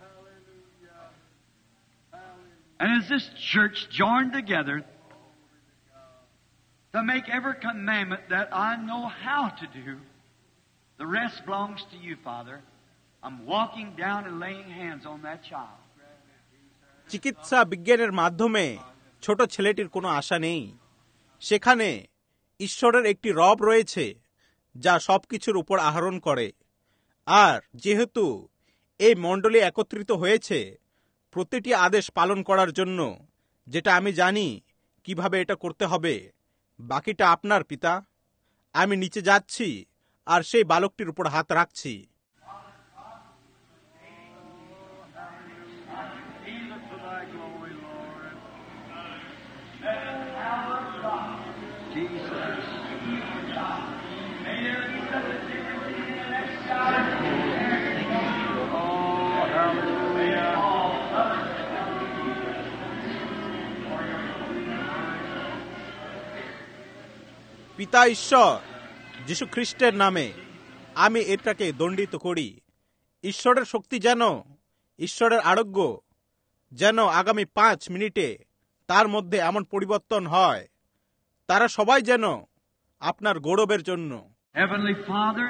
And as this church joined together to make every commandment that I know how to do, the rest belongs to you, Father. I'm walking down and laying hands on that child. চিকিৎসা বিজ্ঞানের মাধ্যমে ছোট ছেলেটির কোনো আশা নেই। সেখানে ঈশ্বরের একটি রব রয়েছে যা সবকিছুর উপর আহরণ করে। আর যেহেতু এই মণ্ডলী একত্রিত হয়েছে প্রতিটি আদেশ পালন করার জন্য, যেটা আমি জানি কিভাবে এটা করতে হবে, বাকিটা আপনার পিতা। আমি নিচে যাচ্ছি আর সেই বালকটির উপর হাত রাখছি। পিতা ঈশ্বর, যীশু খ্রিস্টের নামে আমি এটাকে দণ্ডিত করি। ঈশ্বরের শক্তি যেন, ঈশ্বরের আরোগ্য যেন আগামী পাঁচ মিনিটে তার মধ্যে এমন পরিবর্তন হয়, তারা সবাই যেন আপনার গৌরবের জন্য। Heavenly Father,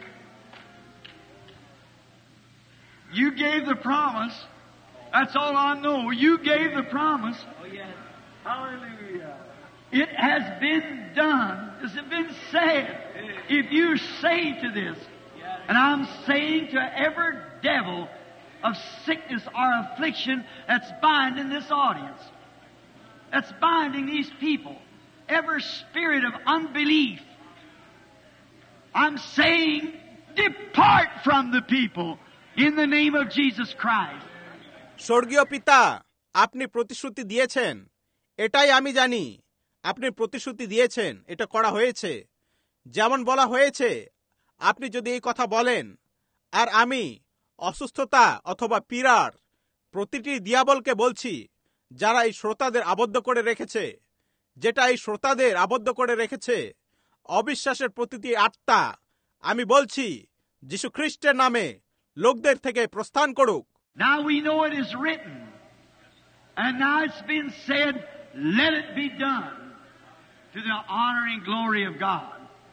you gave the promise. That's all I know. You gave the promise. Oh, yes. Hallelujah. It has been done. It has been said. If you say to this, and I'm saying to every devil of sickness or affliction that's binding this audience, that's binding these people, every spirit of unbelief. I'm saying, depart from the people in the name of Jesus Christ. স্বর্গীয় পিতা, আপনি প্রতিশ্রুতি দিয়েছেন, এটাই আমি জানি। আপনি প্রতিশ্রুতি দিয়েছেন, এটা করা হয়েছে। যেমন বলা হয়েছে, আপনি যদি এই কথা বলেন, আর আমি অসুস্থতা অথবা পীড়ার প্রতিটি দিয়াবলকে বলছি, যারা এই শ্রোতাদের আবদ্ধ করে রেখেছে, যেটা এই শ্রোতাদের আবদ্ধ করে রেখেছে, অবিশ্বাসের প্রতিটি আত্মা, আমি বলছি যীশু খ্রিস্টের নামে লোকদের থেকে প্রস্থান করুক। Now we know it is written, and now it's been said, let it be done to the honor and glory of God.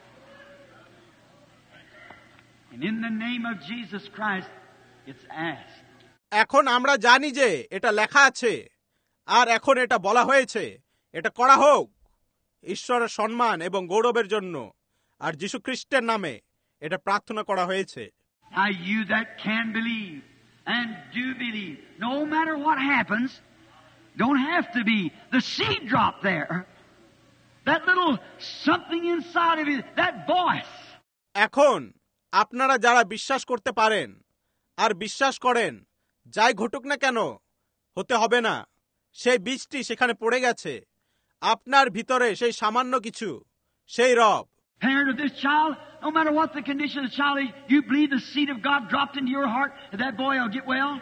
And in the name of Jesus Christ, it's asked. এখন আমরা জানি যে এটা লেখা আছে, আর এখন এটা বলা হয়েছে, এটা করা হোক ঈশ্বরের সম্মান এবং গৌরবের জন্য, আর যীশু খ্রিস্টের নামে এটা প্রার্থনা করা হয়েছে। Now you that can believe and do believe, no matter what happens, don't have to be the seed drop there. That little something inside of you, that voice. এখন আপনারা যারা বিশ্বাস করতে পারেন আর বিশ্বাস করেন, যাই ঘটুক না কেন, হতে হবে না, সেই বীজটি সেখানে পড়ে গেছে, আপনার ভিতরে সেই সামান্য কিছু, সেই রব। Parent of this child, no matter what the condition of the child is, you believe the seed of God dropped into your heart and that boy will get well?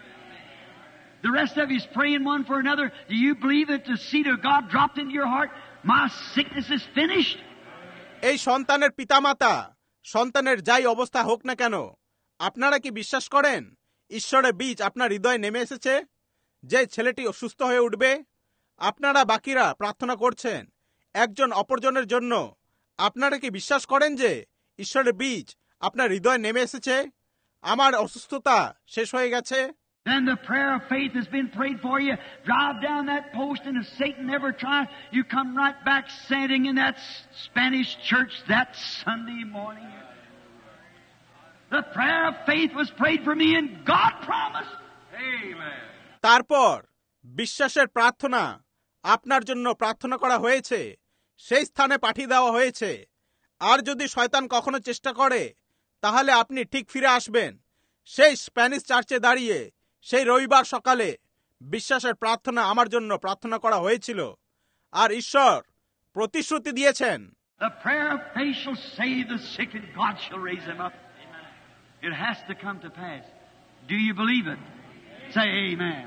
The rest of you is praying one for another. Do you believe that the seed of God dropped into your heart? My sickness is finished? এই সন্তানের পিতামাতা, সন্তানের যাই অবস্থা হোক না কেন, আপনারা কি বিশ্বাস করেন ঈশ্বরের বীজ আপনার হৃদয়ে নেমে এসেছে, যে ছেলেটি অসুস্থ হয়ে উঠবে? আপনারা বাকিরা প্রার্থনা করছেন একজন অপরজনের জন্য, আপনারা কি বিশ্বাস করেন যে ঈশ্বরের বীজ আপনার হৃদয়ে নেমে এসেছে, আমার অসুস্থতা শেষ হয়ে গেছে? Then the prayer of faith has been prayed for you. Drive down that post, and if Satan never tries, you come right back standing in that Spanish church that Sunday morning. The prayer of faith was prayed for me, and God promised. Amen. তারপর বিশ্বাসের প্রার্থনা আপনার জন্য প্রার্থনা করা হয়েছে, সেই স্থানে পাঠিয়ে দেওয়া হয়েছে। আর যদি শয়তান কখনো চেষ্টা করে, তাহলে আপনি ঠিক ফিরে আসবেন সেই স্প্যানিশ চার্চে দাঁড়িয়ে। সেই রবিবার সকালে বিশ্বাসের প্রার্থনা আমার জন্য প্রার্থনা করা হয়েছিল, আর ঈশ্বর প্রতিশ্রুতি দিয়েছেন, The prayer of faith shall save the sick, and God shall raise them up. It has to come to pass. Do you believe it? Say amen.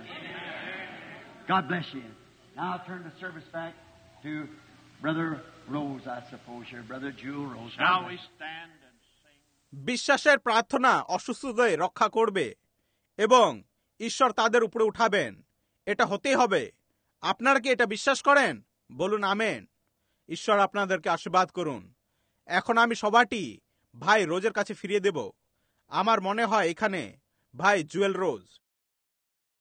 God bless you. Now I'll turn the service back to Brother Rose, I suppose here. Brother Jewel Rose. Now we stand and sing. বিশ্বাসের প্রার্থনা অসুস্থদের রক্ষা করবে এবং ঈশ্বর তাদের উপরে উঠাবেন, এটা হতেই হবে। আপনারা কি এটা বিশ্বাস করেন? বলুন আমেন। ঈশ্বর আপনাদেরকে আশীর্বাদ করুন। এখন আমি সবাটি ভাই রোজের কাছে ফিরিয়ে দেব। আমার মনে হয় এখানে ভাই জুয়েল রোজ।